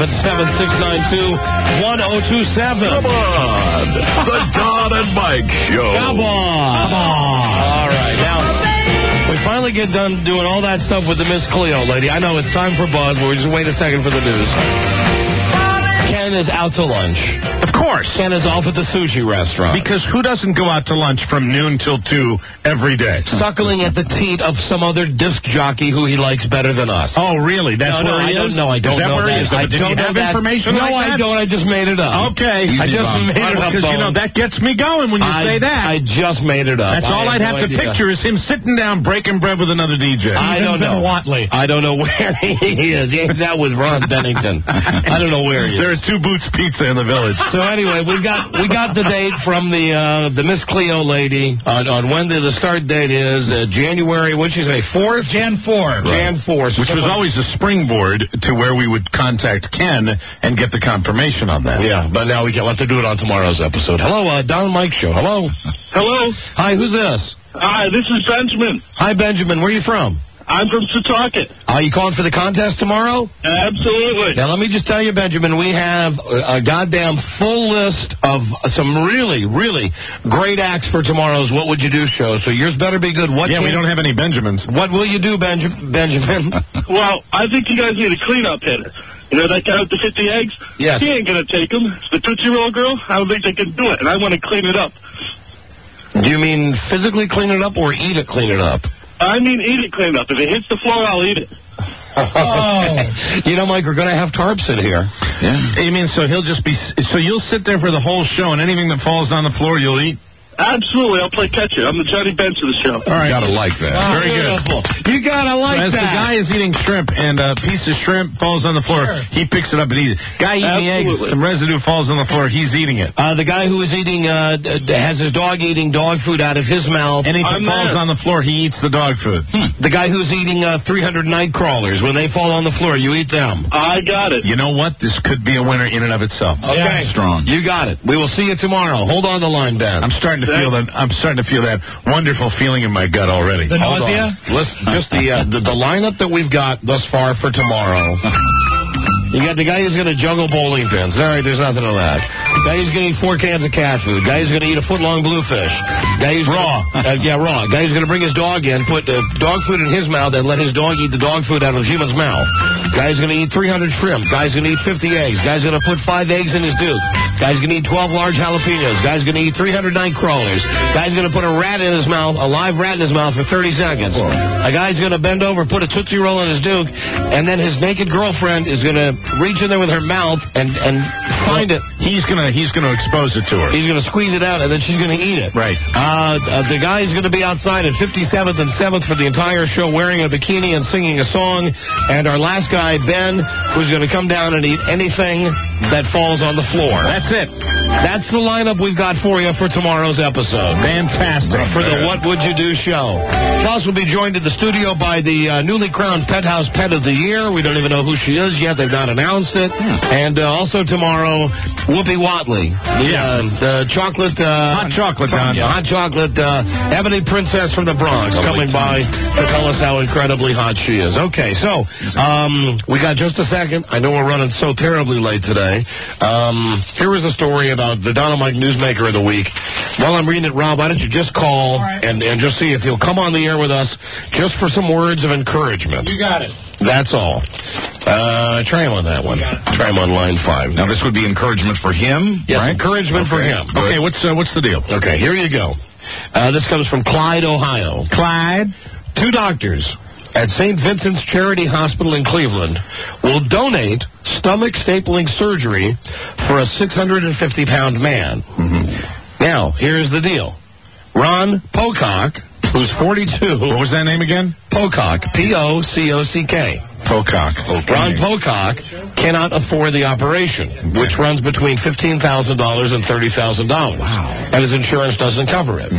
877-692-1027. Come on. The Don and Mike Show. Come on. All right, now, we finally get done doing all that stuff with the Miss Cleo lady. I know it's time for Buzz, but we just wait a second for the news. Ken is out to lunch. Of course. Ken is off at the sushi restaurant. Because who doesn't go out to lunch from noon till 2 every day? Suckling at the teat of some other disc jockey who he likes better than us. Oh, really? That's where he is? I don't is that know where that. He is? I Did don't you have information No, like that? I don't. I just made it up. Okay. I just made it up, Because, that gets me going when you say that. I just made it up. That's all I'd have to picture is him sitting down breaking bread with another DJ. I don't know. Watley. I don't know where he is. He hangs out with Ron Bennington. I don't know where he is. There are 2 Boots Pizza in the village. So anyway, we got the date from the Miss Cleo lady on when the start date is January. What'd she say? 4th? Jan 4. Jan 4. So which was always a springboard to where we would contact Ken and get the confirmation on that. Yeah, but now we'll have to do it on tomorrow's episode. Hello, Don and Mike Show. Hello. Hello. Hi, who's this? Hi, this is Benjamin. Hi, Benjamin. Where are you from? I'm from Setauket. Are you calling for the contest tomorrow? Absolutely. Now, let me just tell you, Benjamin, we have a goddamn full list of some really, really great acts for tomorrow's What Would You Do show. So yours better be good. We don't have any Benjamins. What will you do, Benjamin? Well, I think you guys need a cleanup hitter. You know that guy with the 50 eggs? Yes. He ain't going to take them. The Tootsie Roll girl, I don't think they can do it, and I want to clean it up. Do you mean physically clean it up or eat it, clean it up? I mean eat it, clean it up. If it hits the floor, I'll eat it. Oh. You know, Mike, we're going to have tarps in here. Yeah. You mean so he'll just be... So you'll sit there for the whole show, and anything that falls on the floor, you'll eat? Absolutely. I'll play catcher. I'm the Johnny Bench of the show. All right. You gotta like that. Oh, Very beautiful. good. You gotta like so as that. the guy is eating shrimp and a piece of shrimp falls on the floor, he picks it up and eats it. Guy eating the eggs, some residue falls on the floor, he's eating it. The guy who is eating, has his dog eating dog food out of his mouth. Anything falls on the floor, he eats the dog food. The guy who's eating 300 night crawlers, when they fall on the floor, you eat them. I got it. You know what? This could be a winner in and of itself. Okay. Yeah, strong. You got it. We will see you tomorrow. Hold on the line, Ben. I'm starting to feel that wonderful feeling in my gut already. The nausea? Listen, just the lineup that we've got thus far for tomorrow. You got the guy who's going to juggle bowling pins. All right, there's nothing to that. Guy who's going to eat 4 cans of cat food. Guy who's going to eat a foot-long bluefish. Guy who's raw. Raw. Guy who's going to bring his dog in, put dog food in his mouth, and let his dog eat the dog food out of the human's mouth. Guy's going to eat 300 shrimp. Guy's going to eat 50 eggs. Guy's going to put 5 eggs in his Duke. Guy's going to eat 12 large jalapenos. Guy's going to eat 300 night crawlers. Guy's going to put a rat in his mouth, a live rat in his mouth for 30 seconds. A guy's going to bend over, put a Tootsie Roll in his Duke, and then his naked girlfriend is going to reach in there with her mouth and find it. He's gonna expose it to her. He's going to squeeze it out, and then she's going to eat it. Right. The guy's going to be outside at 57th and 7th for the entire show wearing a bikini and singing a song. And our last guy, Ben, who's going to come down and eat anything that falls on the floor. That's it. That's the lineup we've got for you for tomorrow's episode. Fantastic. For the What Would You Do show. Plus, we'll be joined in the studio by the newly crowned Penthouse Pet of the Year. We don't even know who she is yet. They've not announced it. And also tomorrow, Whoopi Watley. The chocolate... hot chocolate, Don. Hot chocolate ebony princess from the Bronx coming by to tell us how incredibly hot she is. Okay, so we got just a second. I know we're running so terribly late today. Here is a story about the Don and Mike Newsmaker of the Week. While I'm reading it, Rob, why don't you just call and just see if you'll come on the air with us just for some words of encouragement. You got it. That's all. Try him on that one. Try him on line 5. Now, this would be encouragement for him? Yes, right? encouragement for him. Okay, what's the deal? Okay, here you go. This comes from Clyde, Ohio. Clyde? 2 doctors at St. Vincent's Charity Hospital in Cleveland will donate stomach stapling surgery for a 650-pound man. Now, here's the deal. Ron Pocock, who's 42. What was that name again? Pocock. P-O-C-O-C-K. Pocock. Okay. Ron Pocock cannot afford the operation, which runs between $15,000 and $30,000. Wow. And his insurance doesn't cover it.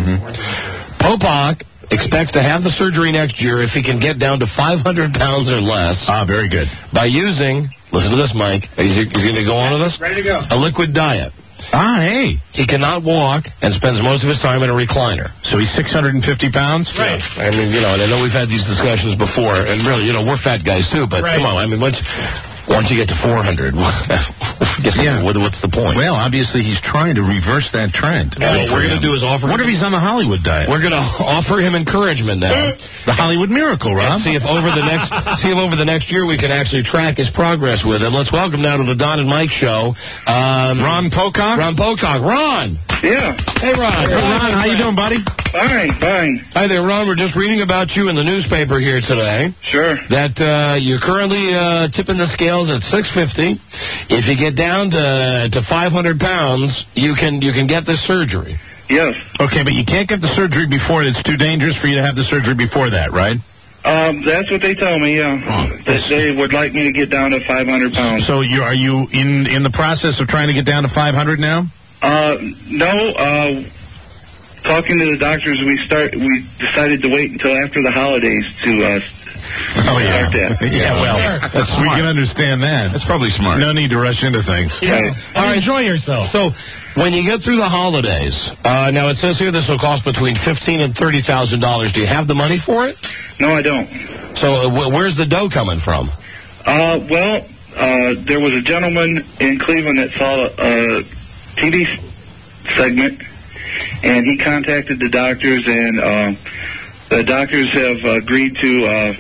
Pocock expects to have the surgery next year if he can get down to 500 pounds or less. Very good. By using, listen to this, Mike. He's going to go on with us? Ready to go. A liquid diet. Hey. He cannot walk and spends most of his time in a recliner. So he's 650 pounds? Right. I mean, and I know we've had these discussions before, and really, we're fat guys too, but come on, I mean, once you get to 400, what's the point? Well, obviously he's trying to reverse that trend. And what we're going to do is offer... What if he's on the Hollywood diet? We're going to offer him encouragement now. The Hollywood Miracle, Rob. And see if over the next year we can actually track his progress with him. Let's welcome now to the Don and Mike show, Ron Pocock. Ron Pocock. Ron! Yeah. Hey, Ron. Hey, Ron, how you doing, buddy? Fine. Hi there, Ron. We're just reading about you in the newspaper here today. Sure. That you're currently tipping the scales at 650. If you get down to 500 pounds, you can get this surgery. Yes. Okay, but you can't get the surgery before. It's too dangerous for you to have the surgery before that, right? That's what they tell me, yeah. They would like me to get down to 500 pounds. So are you in the process of trying to get down to 500 now? No. Talking to the doctors, we decided to wait until after the holidays to start that. Yeah, well, we can understand that. That's probably smart. No need to rush into things. Yeah. All right, enjoy yourself. So, when you get through the holidays, now it says here this will cost between $15,000 and $30,000. Do you have the money for it? No, I don't. So, where's the dough coming from? Well, there was a gentleman in Cleveland that saw a TV segment, and he contacted the doctors, and the doctors have agreed to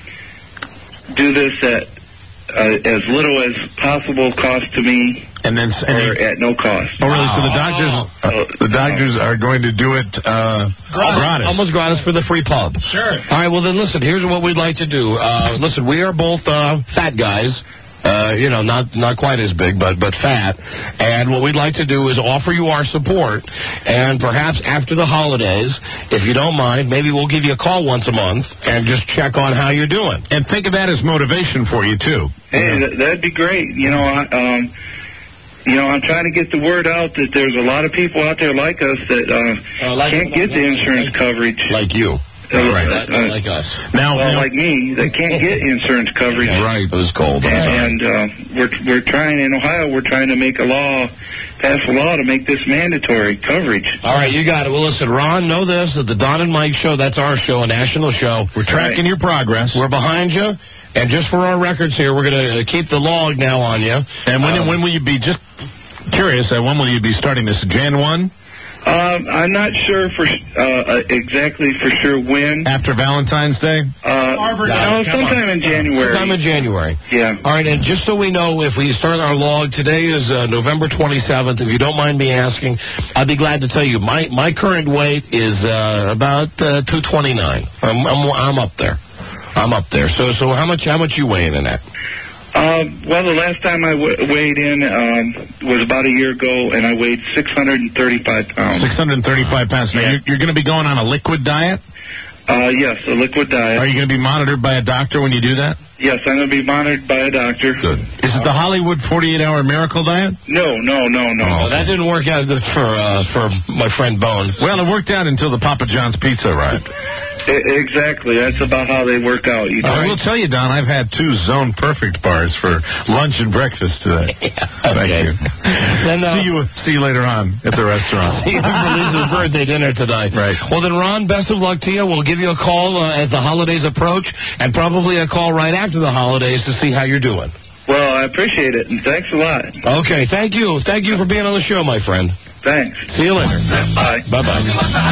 do this at as little as possible cost to me, or at no cost. Oh, really? So the doctors are going to do it gratis. Almost gratis for the free pub. Sure. All right, well then listen, here's what we'd like to do. Listen, we are both fat guys. Not quite as big, but fat. And what we'd like to do is offer you our support. And perhaps after the holidays, if you don't mind, maybe we'll give you a call once a month and just check on how you're doing. And think of that as motivation for you, too. Hey, that'd be great. I'm trying to get the word out that there's a lot of people out there like us that can't get the insurance coverage. Like you. Like us. Like me, that can't get insurance coverage. Right. It was cold. And we're trying in Ohio. We're trying to pass a law to make this mandatory coverage. All right, you got it. Well, listen, Ron, know this: that the Don and Mike show, that's our show, a national show. We're tracking your progress. We're behind you. And just for our records here, we're going to keep the log now on you. And when will you be? Just curious. When will you be starting this? Jan 1? I'm not sure exactly for sure when. After Valentine's Day? Sometime in January. Sometime in January. Yeah. All right, and just so we know, if we start our log, today is November 27th. If you don't mind me asking, I'd be glad to tell you my current weight is about 229. I'm up there. So how much you weighing in at? Well, the last time I weighed in was about a year ago, and I weighed 635 pounds. 635 pounds. Now, you're going to be going on a liquid diet? Yes, a liquid diet. Are you going to be monitored by a doctor when you do that? Yes, I'm going to be monitored by a doctor. Good. Is it the Hollywood 48-hour miracle diet? No. Oh, that didn't work out for my friend Bones. Well, it worked out until the Papa John's pizza arrived. Exactly. That's about how they work out. I will tell you, Don, I've had 2 Zone Perfect bars for lunch and breakfast today. Thank you. Then, see you later on at the restaurant. See you for Lisa's birthday dinner tonight. Right. Well, then, Ron, best of luck to you. We'll give you a call as the holidays approach, and probably a call right after the holidays to see how you're doing. Well, I appreciate it, and thanks a lot. Okay, thank you. Thank you for being on the show, my friend. Thanks. See you later. Bye. Bye-bye.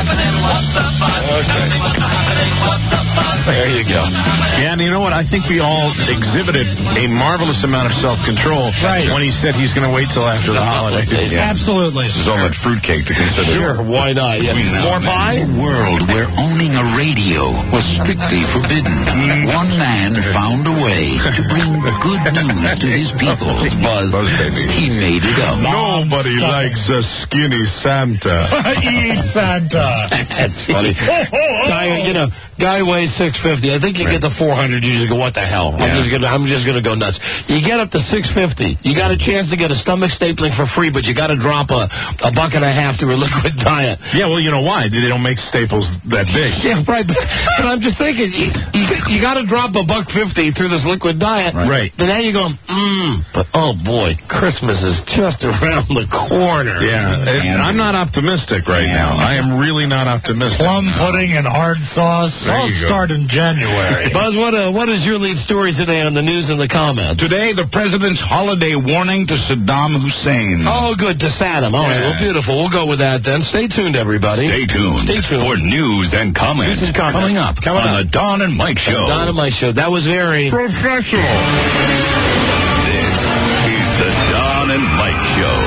There you go. Yeah, and you know what? I think we all exhibited a marvelous amount of self-control when he said he's going to wait till after the holidays. Yeah. Absolutely. There's all that fruitcake to consider. Sure, why not? Yeah. More pie? In a world where owning a radio was strictly forbidden, one man found a way to bring good news to his people. Buzz, baby. He made it up. Nobody likes a skinny Santa. Eat Santa. That's funny. Guy weighs 650. I think you get to 400, you just go, what the hell? Yeah. I'm just gonna go nuts. You get up to 650. You got a chance to get a stomach stapling for free, but you got to drop a $1.50 through a liquid diet. Yeah, well, you know why? They don't make staples that big. Yeah, right. But I'm just thinking, you got to drop $1.50 through this liquid diet. Right. But now you're going, but oh boy, Christmas is just around the corner. Yeah, I'm not optimistic right now. I am really not optimistic. Plum pudding and hard sauce. I'll start in January. Buzz, what is your lead story today on the news and the comments? Today, the president's holiday warning to Saddam Hussein. Oh, good, to Saddam. All right, well, beautiful. We'll go with that then. Stay tuned, everybody. Stay tuned for news and comments. Coming up on the Don and Mike Show. Don and Mike Show. That was very professional. This is the Don and Mike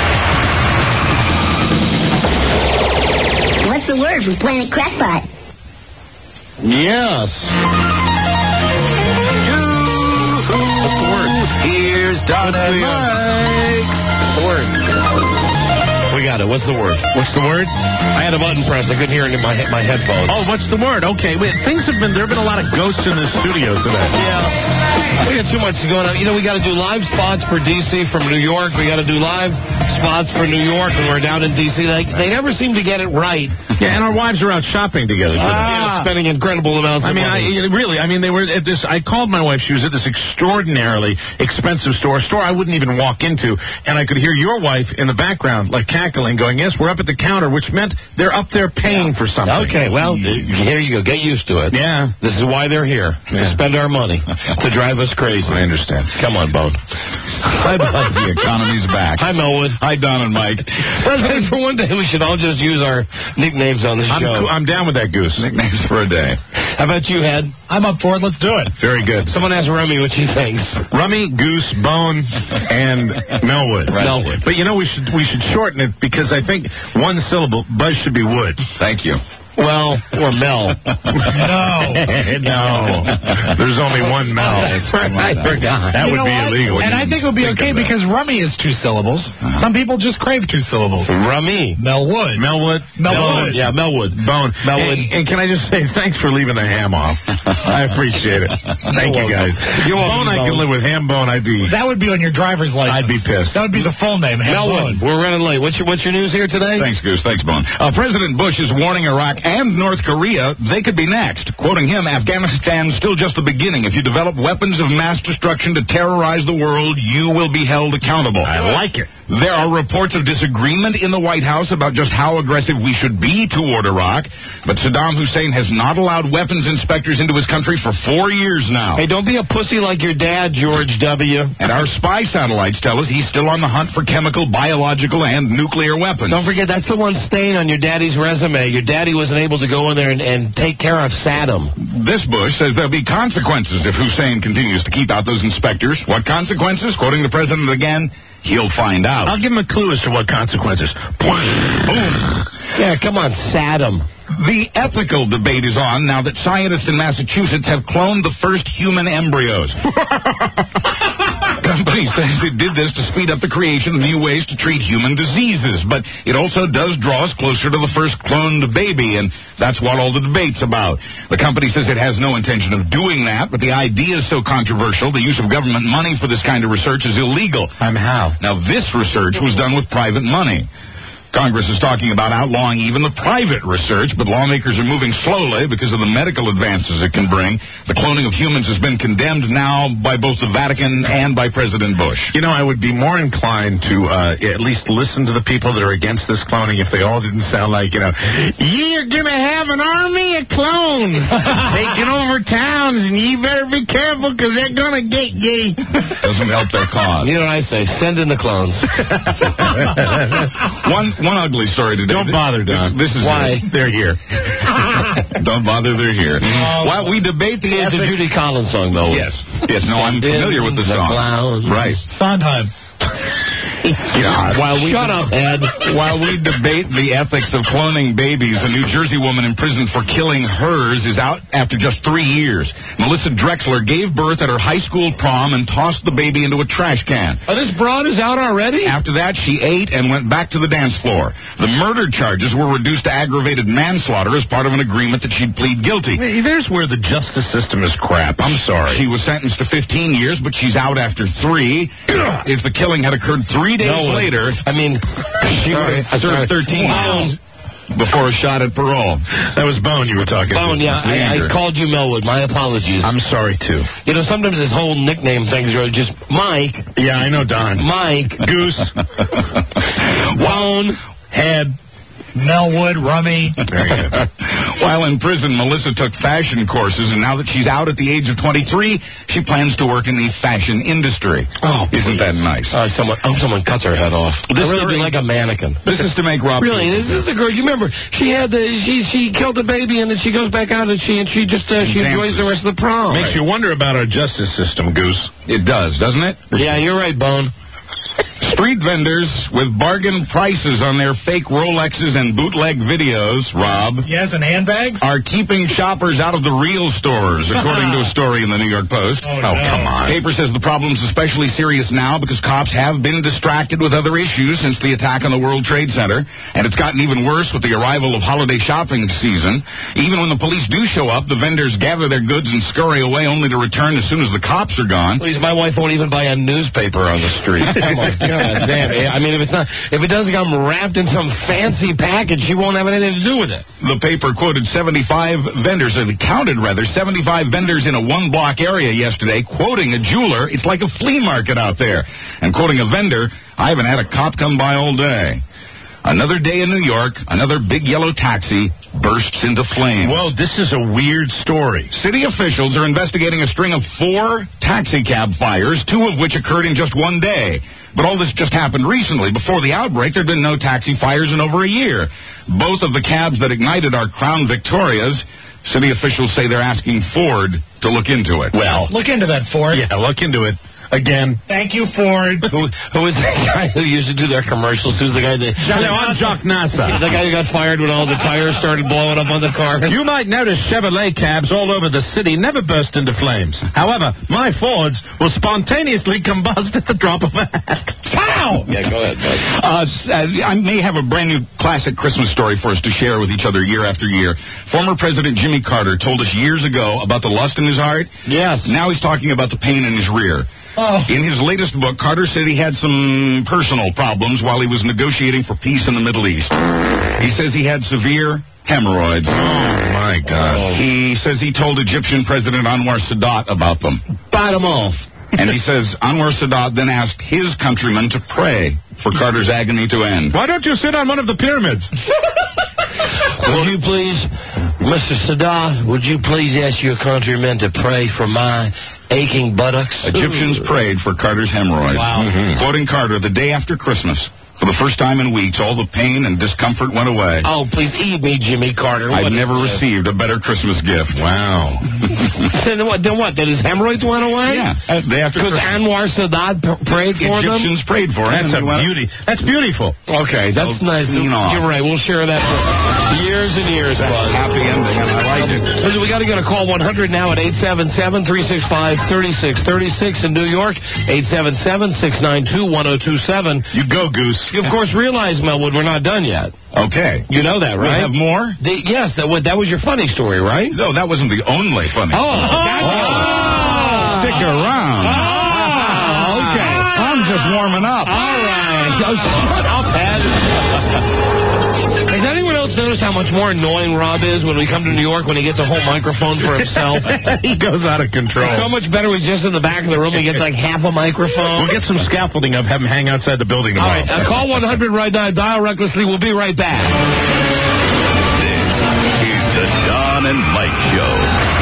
Show. What's the word from Planet Crackpot? Yes. What's the word? Here's Don and Mike. The word. We got it. What's the word? What's the word? I had a button pressed. I couldn't hear it in my headphones. Oh, what's the word? Okay. Wait, there have been a lot of ghosts in this studio today. Yeah. We got too much going on. You know, we got to do live spots for D.C. from New York. We got to do live spots for New York when we're down in D.C. They never seem to get it right. Yeah, and our wives are out shopping together today. Yeah, spending incredible amounts of money. They were at this. I called my wife. She was at this extraordinarily expensive store I wouldn't even walk into, and I could hear your wife in the background, like cackling, going, "Yes, we're up at the counter," which meant they're up there paying for something. Okay, well, here you go. Get used to it. Yeah. This is why they're here. To spend our money. To drive us crazy. I understand. Come on, Bone. Hi, Buzz. The economy's back. Hi, Melwood. Hi, Don and Mike. President, for one day, we should all just use our nicknames on the show. I'm down with that, Goose. Nicknames for a day. How about you, Head? I'm up for it. Let's do it. Very good. Someone asked Rummy what she thinks. Rummy, Goose, Bone, and Melwood. Right. Melwood. But, we should shorten it because I think one syllable, Buzz should be Wood. Thank you. Well, or Mel. No. There's only one Mel. I forgot. That would be illegal. And I think it would be okay because Rummy is 2 syllables. Some people just crave 2 syllables. Rummy. Melwood. Melwood. Yeah, Melwood. Bone. Melwood. And can I just say thanks for leaving the ham off? I appreciate it. Thank you, guys. You're welcome, Bone, I can live with. Ham Bone, That would be on your driver's license. I'd be pissed. That would be the full name, Ham Melwood. Bone. We're running late. What's your news here today? Thanks, Goose. Thanks, Bone. President Bush is warning Iraq and North Korea they could be next. Quoting him, Afghanistan's still just the beginning. If you develop weapons of mass destruction to terrorize the world, you will be held accountable. I like it. There are reports of disagreement in the White House about just how aggressive we should be toward Iraq, but Saddam Hussein has not allowed weapons inspectors into his country for 4 years now. Hey, don't be a pussy like your dad, George W. And our spy satellites tell us he's still on the hunt for chemical, biological, and nuclear weapons. Don't forget, that's the one stain on your daddy's resume. Your daddy wasn't able to go in there and take care of Saddam. This Bush says there'll be consequences if Hussein continues to keep out those inspectors. What consequences? Quoting the president again, he'll find out. I'll give him a clue as to what consequences. Boom. Yeah, come on, Saddam. The ethical debate is on now that scientists in Massachusetts have cloned the first human embryos. Company says it did this to speed up the creation of new ways to treat human diseases, but it also does draw us closer to the first cloned baby, and that's what all the debate's about. The company says it has no intention of doing that, but the idea is so controversial, the use of government money for this kind of research is illegal. How? Now, this research was done with private money. Congress is talking about outlawing even the private research, but lawmakers are moving slowly because of the medical advances it can bring. The cloning of humans has been condemned now by both the Vatican and by President Bush. I would be more inclined to at least listen to the people that are against this cloning if they all didn't sound like, you're going to have an army of clones taking over towns, and you better be careful because they're going to get ye. Doesn't help their cause. You know what I say? Send in the clones. One ugly story today. Don't bother, Don. This is why they're here. Don't bother, they're here. While we debate the ethics... It's a Judy Collins song, though. Yes. No, I'm familiar with the song. Clowns. Right. Sondheim. God. Shut up, Ed. While we debate the ethics of cloning babies, a New Jersey woman imprisoned for killing hers is out after just 3 years. Melissa Drexler gave birth at her high school prom and tossed the baby into a trash can. Oh, this broad is out already? After that, she ate and went back to the dance floor. The murder charges were reduced to aggravated manslaughter as part of an agreement that she'd plead guilty. There's where the justice system is crap. I'm sorry. She was sentenced to 15 years, but she's out after 3. If the killing had occurred 3 days later, she would have served 13 years before a shot at parole. That was Bone you were talking about. Bone, yeah. I called you Melwood. My apologies. I'm sorry, too. Sometimes this whole nickname things are just Mike. Yeah, I know, Don. Mike. Goose. Bone. Head. Melwood, Rummy. While in prison, Melissa took fashion courses, and now that she's out at the age of 23, she plans to work in the fashion industry. Oh, isn't that nice? Someone cuts her head off. This really be like a mannequin. This is to make Rob. Really, this is the girl. You remember she killed the baby, and then she goes back out and she enjoys the rest of the prom. Makes you wonder about our justice system, Goose. It does, doesn't it? Yeah, you're right, Bone. Street vendors with bargain prices on their fake Rolexes and bootleg videos, Rob. Yes, and handbags? Are keeping shoppers out of the real stores, according to a story in the New York Post. Oh, come on. Paper says the problem's especially serious now because cops have been distracted with other issues since the attack on the World Trade Center, and it's gotten even worse with the arrival of holiday shopping season. Even when the police do show up, the vendors gather their goods and scurry away only to return as soon as the cops are gone. Please, my wife won't even buy a newspaper on the street. Oh, my God, damn. I mean, if it doesn't come wrapped in some fancy package, she won't have anything to do with it. The paper quoted 75 vendors, or counted rather, 75 vendors in a one-block area yesterday, quoting a jeweler, it's like a flea market out there. And quoting a vendor, I haven't had a cop come by all day. Another day in New York, another big yellow taxi bursts into flames. Well, this is a weird story. City officials are investigating a string of 4 taxi cab fires, 2 of which occurred in just one day. But all this just happened recently. Before the outbreak, there had been no taxi fires in over a year. Both of the cabs that ignited are Crown Victorias. City officials say they're asking Ford to look into it. Well, look into that, Ford. Yeah, look into it. Again. Thank you, Ford. Who is that guy who used to do their commercials? Who's the guy that... I'm Jacques Nassa. The guy who got fired when all the tires started blowing up on the cars. You might notice Chevrolet cabs all over the city never burst into flames. However, my Fords will spontaneously combust at the drop of a hat. Pow! Yeah, go ahead, bud. I may have a brand new classic Christmas story for us to share with each other year after year. Former President Jimmy Carter told us years ago about the lust in his heart. Yes. Now he's talking about the pain in his rear. Oh. In his latest book, Carter said he had some personal problems while he was negotiating for peace in the Middle East. He says he had severe hemorrhoids. Oh, my God. He says he told Egyptian President Anwar Sadat about them. Bite them off. And he says Anwar Sadat then asked his countrymen to pray for Carter's agony to end. Why don't you sit on one of the pyramids? Would you please, Mr. Sadat, would you please ask your countrymen to pray for my aching buttocks? Egyptians prayed for Carter's hemorrhoids. Wow. Mm-hmm. Quoting Carter, the day after Christmas, for the first time in weeks, all the pain and discomfort went away. Oh, please eat me, Jimmy Carter. I've never received a better Christmas gift. Wow. Then what? That his hemorrhoids went away? Yeah. Day after Because Anwar Sadat prayed for them? Egyptians prayed for him. That's a beauty. That's beautiful. Okay, that's So, nice. You're right. We'll share that for years and years, Buzz. Happy ending, and I like it. Listen, we got to get a call 100 now at 877-365-3636 in New York, 877-692-1027. You go, Goose. You, of course, realize, Melwood, we're not done yet. Okay. You know that, right? We'll have more? Yes, that was your funny story, right? No, that wasn't the only funny story. Stick around. Okay. I'm just warming up. All right. Oh, shut up, Ed. Has anyone else noticed how much more annoying Rob is when we come to New York when he gets a whole microphone for himself? He goes out of control. It's so much better when he's just in the back of the room. He gets like half a microphone. We'll get some scaffolding up, have him hang outside the building All tomorrow. right, call 100 right now. Dial recklessly. We'll be right back. This is the Don and Mike Show.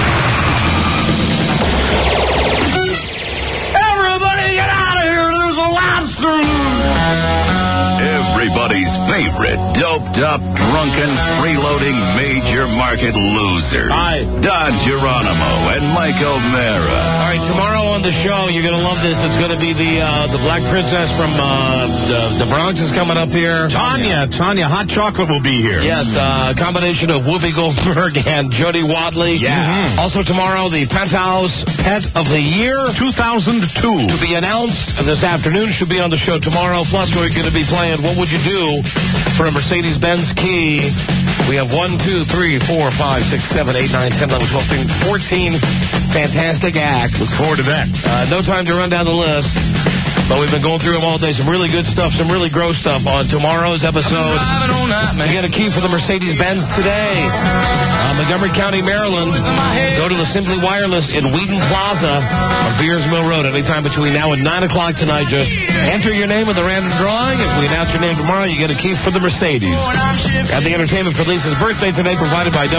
Everybody get out of here. There's a live stream. Everybody's favorite doped-up, drunken, freeloading, major-market losers. Hi. Don Geronimo and Mike O'Mara. All right, tomorrow on the show, you're going to love this. It's going to be the Black Princess from the Bronx is coming up here. Tanya, Hot Chocolate will be here. Yes, a combination of Whoopi Goldberg and Jody Wadley. Yeah. Mm-hmm. Also tomorrow, the Penthouse Pet of the Year 2002. to be announced this afternoon. Should be on the show tomorrow. Plus, we're going to be playing What Would You Do for a Mercedes-Benz key. We have 1, 2, 3, 4, 5, 6, 7, 8, 9, 10, 11, 12, 13, 14 fantastic acts. Look forward to that. No time to run down the list, but we've been going through them all day. Some really good stuff, some really gross stuff on tomorrow's episode. You get a key for the Mercedes-Benz today. Montgomery County, Maryland. Go to the Simply Wireless in Wheaton Plaza on Beers Mill Road anytime between now and 9 o'clock tonight. Just enter your name in the random drawing. If we announce your name tomorrow, you get a key for the Mercedes. And the entertainment for Lisa's birthday today provided by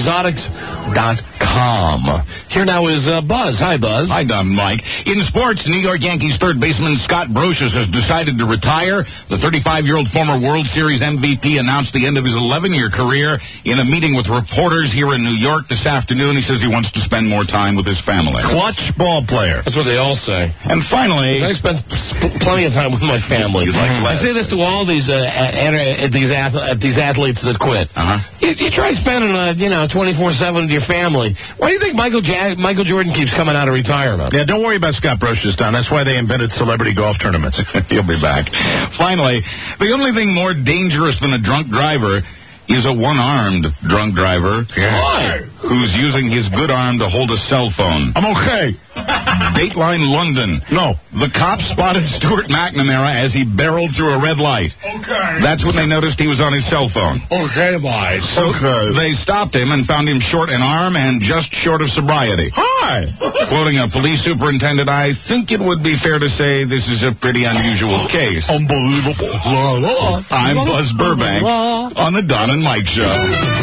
www.longislandexotics.com. Here now is Buzz. Hi, Buzz. Hi, Don Mike. In sports, New York Yankees third baseman Scott Brosius has decided to retire. The 35-year-old former World Series MVP announced the end of his 11-year career in a meeting with reporters here in New York this afternoon. He says he wants to spend more time with his family. Clutch ball player. That's what they all say. And finally... I spend plenty of time with my family. I say this to all these athletes that quit. You try spending 24/7 with your family. Why do you think Michael Jordan keeps coming out of retirement? Yeah, don't worry about Scott Brosius, Don. That's why they invented celebrity golf tournaments. He'll be back. Finally, the only thing more dangerous than a drunk driver is a one-armed drunk driver. Why? Who's using his good arm to hold a cell phone. I'm okay. Dateline London. No. The cops spotted Stuart McNamara as he barreled through a red light. Okay. That's when they noticed he was on his cell phone. Okay, boys. So they stopped him and found him short in arm and just short of sobriety. Hi. Quoting a police superintendent, I think it would be fair to say this is a pretty unusual case. Unbelievable. I'm Buzz Burbank on the Don and Mike Show.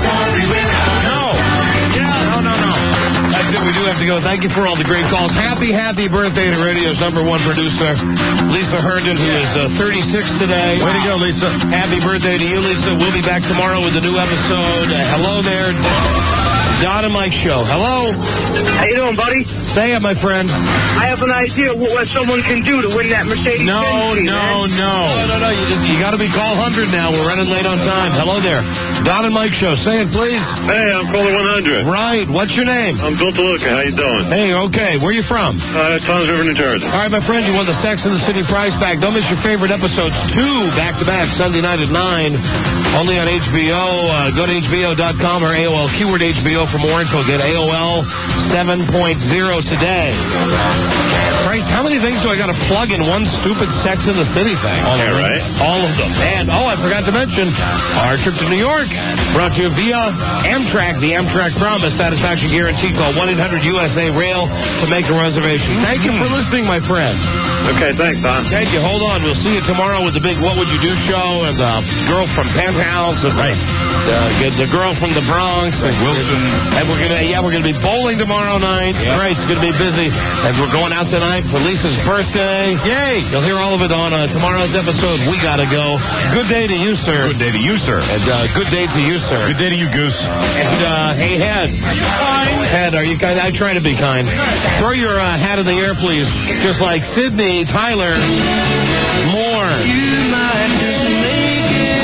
That's it. We do have to go. Thank you for all the great calls. Happy birthday to radio's #1 producer, Lisa Herndon, who is 36 today. Way to go, Lisa. Happy birthday to you, Lisa. We'll be back tomorrow with a new episode. Hello there. Don and Mike Show. Hello. How you doing, buddy? Say it, my friend. I have an idea what someone can do to win that Mercedes. No. You got to be call 100 now. We're running late on time. Hello there. Don and Mike Show. Say it, please. Hey, I'm calling 100. Right. What's your name? I'm Bill DeLuca. How you doing? Hey, okay. Where you from? Toms River, New Jersey. All right, my friend. You won the Sex and the City prize pack. Don't miss your favorite episodes. 2 back-to-back Sunday night at 9. Only on HBO. Go to HBO.com or AOL keyword HBO for more info. Get AOL 7.0 today. Christ, how many things do I got to plug in one stupid Sex in the City thing? All right. All of them. And, I forgot to mention, our trip to New York brought to you via Amtrak, the Amtrak Promise Satisfaction Guarantee. Call 1-800-USA-RAIL to make a reservation. Thank you for listening, my friend. Okay, thanks, Don. Thank you. Hold on. We'll see you tomorrow with the big What Would You Do show and the girl from Penthouse and the girl from the Bronx and Wilson. And we're gonna be bowling tomorrow night. Yep. Right, it's gonna be busy. And we're going out tonight for Lisa's birthday. Yay! You'll hear all of it on tomorrow's episode. We gotta go. Good day to you, sir. Good day to you, sir. And good day to you, sir. Good day to you, Goose. And hey, Head. Head, are you kind? I try to be kind. Throw your hat in the air, please. Just like Sydney, Tyler, more. You might just make it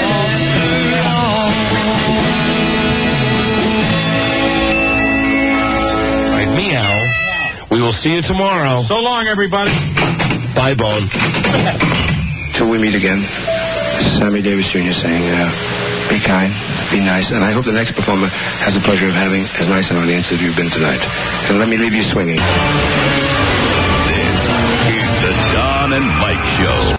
all right, meow. We will see you tomorrow. So long, everybody. Bye, Bone. Till we meet again, this is Sammy Davis Jr. saying, be kind, be nice, and I hope the next performer has the pleasure of having as nice an audience as you've been tonight. And let me leave you swinging.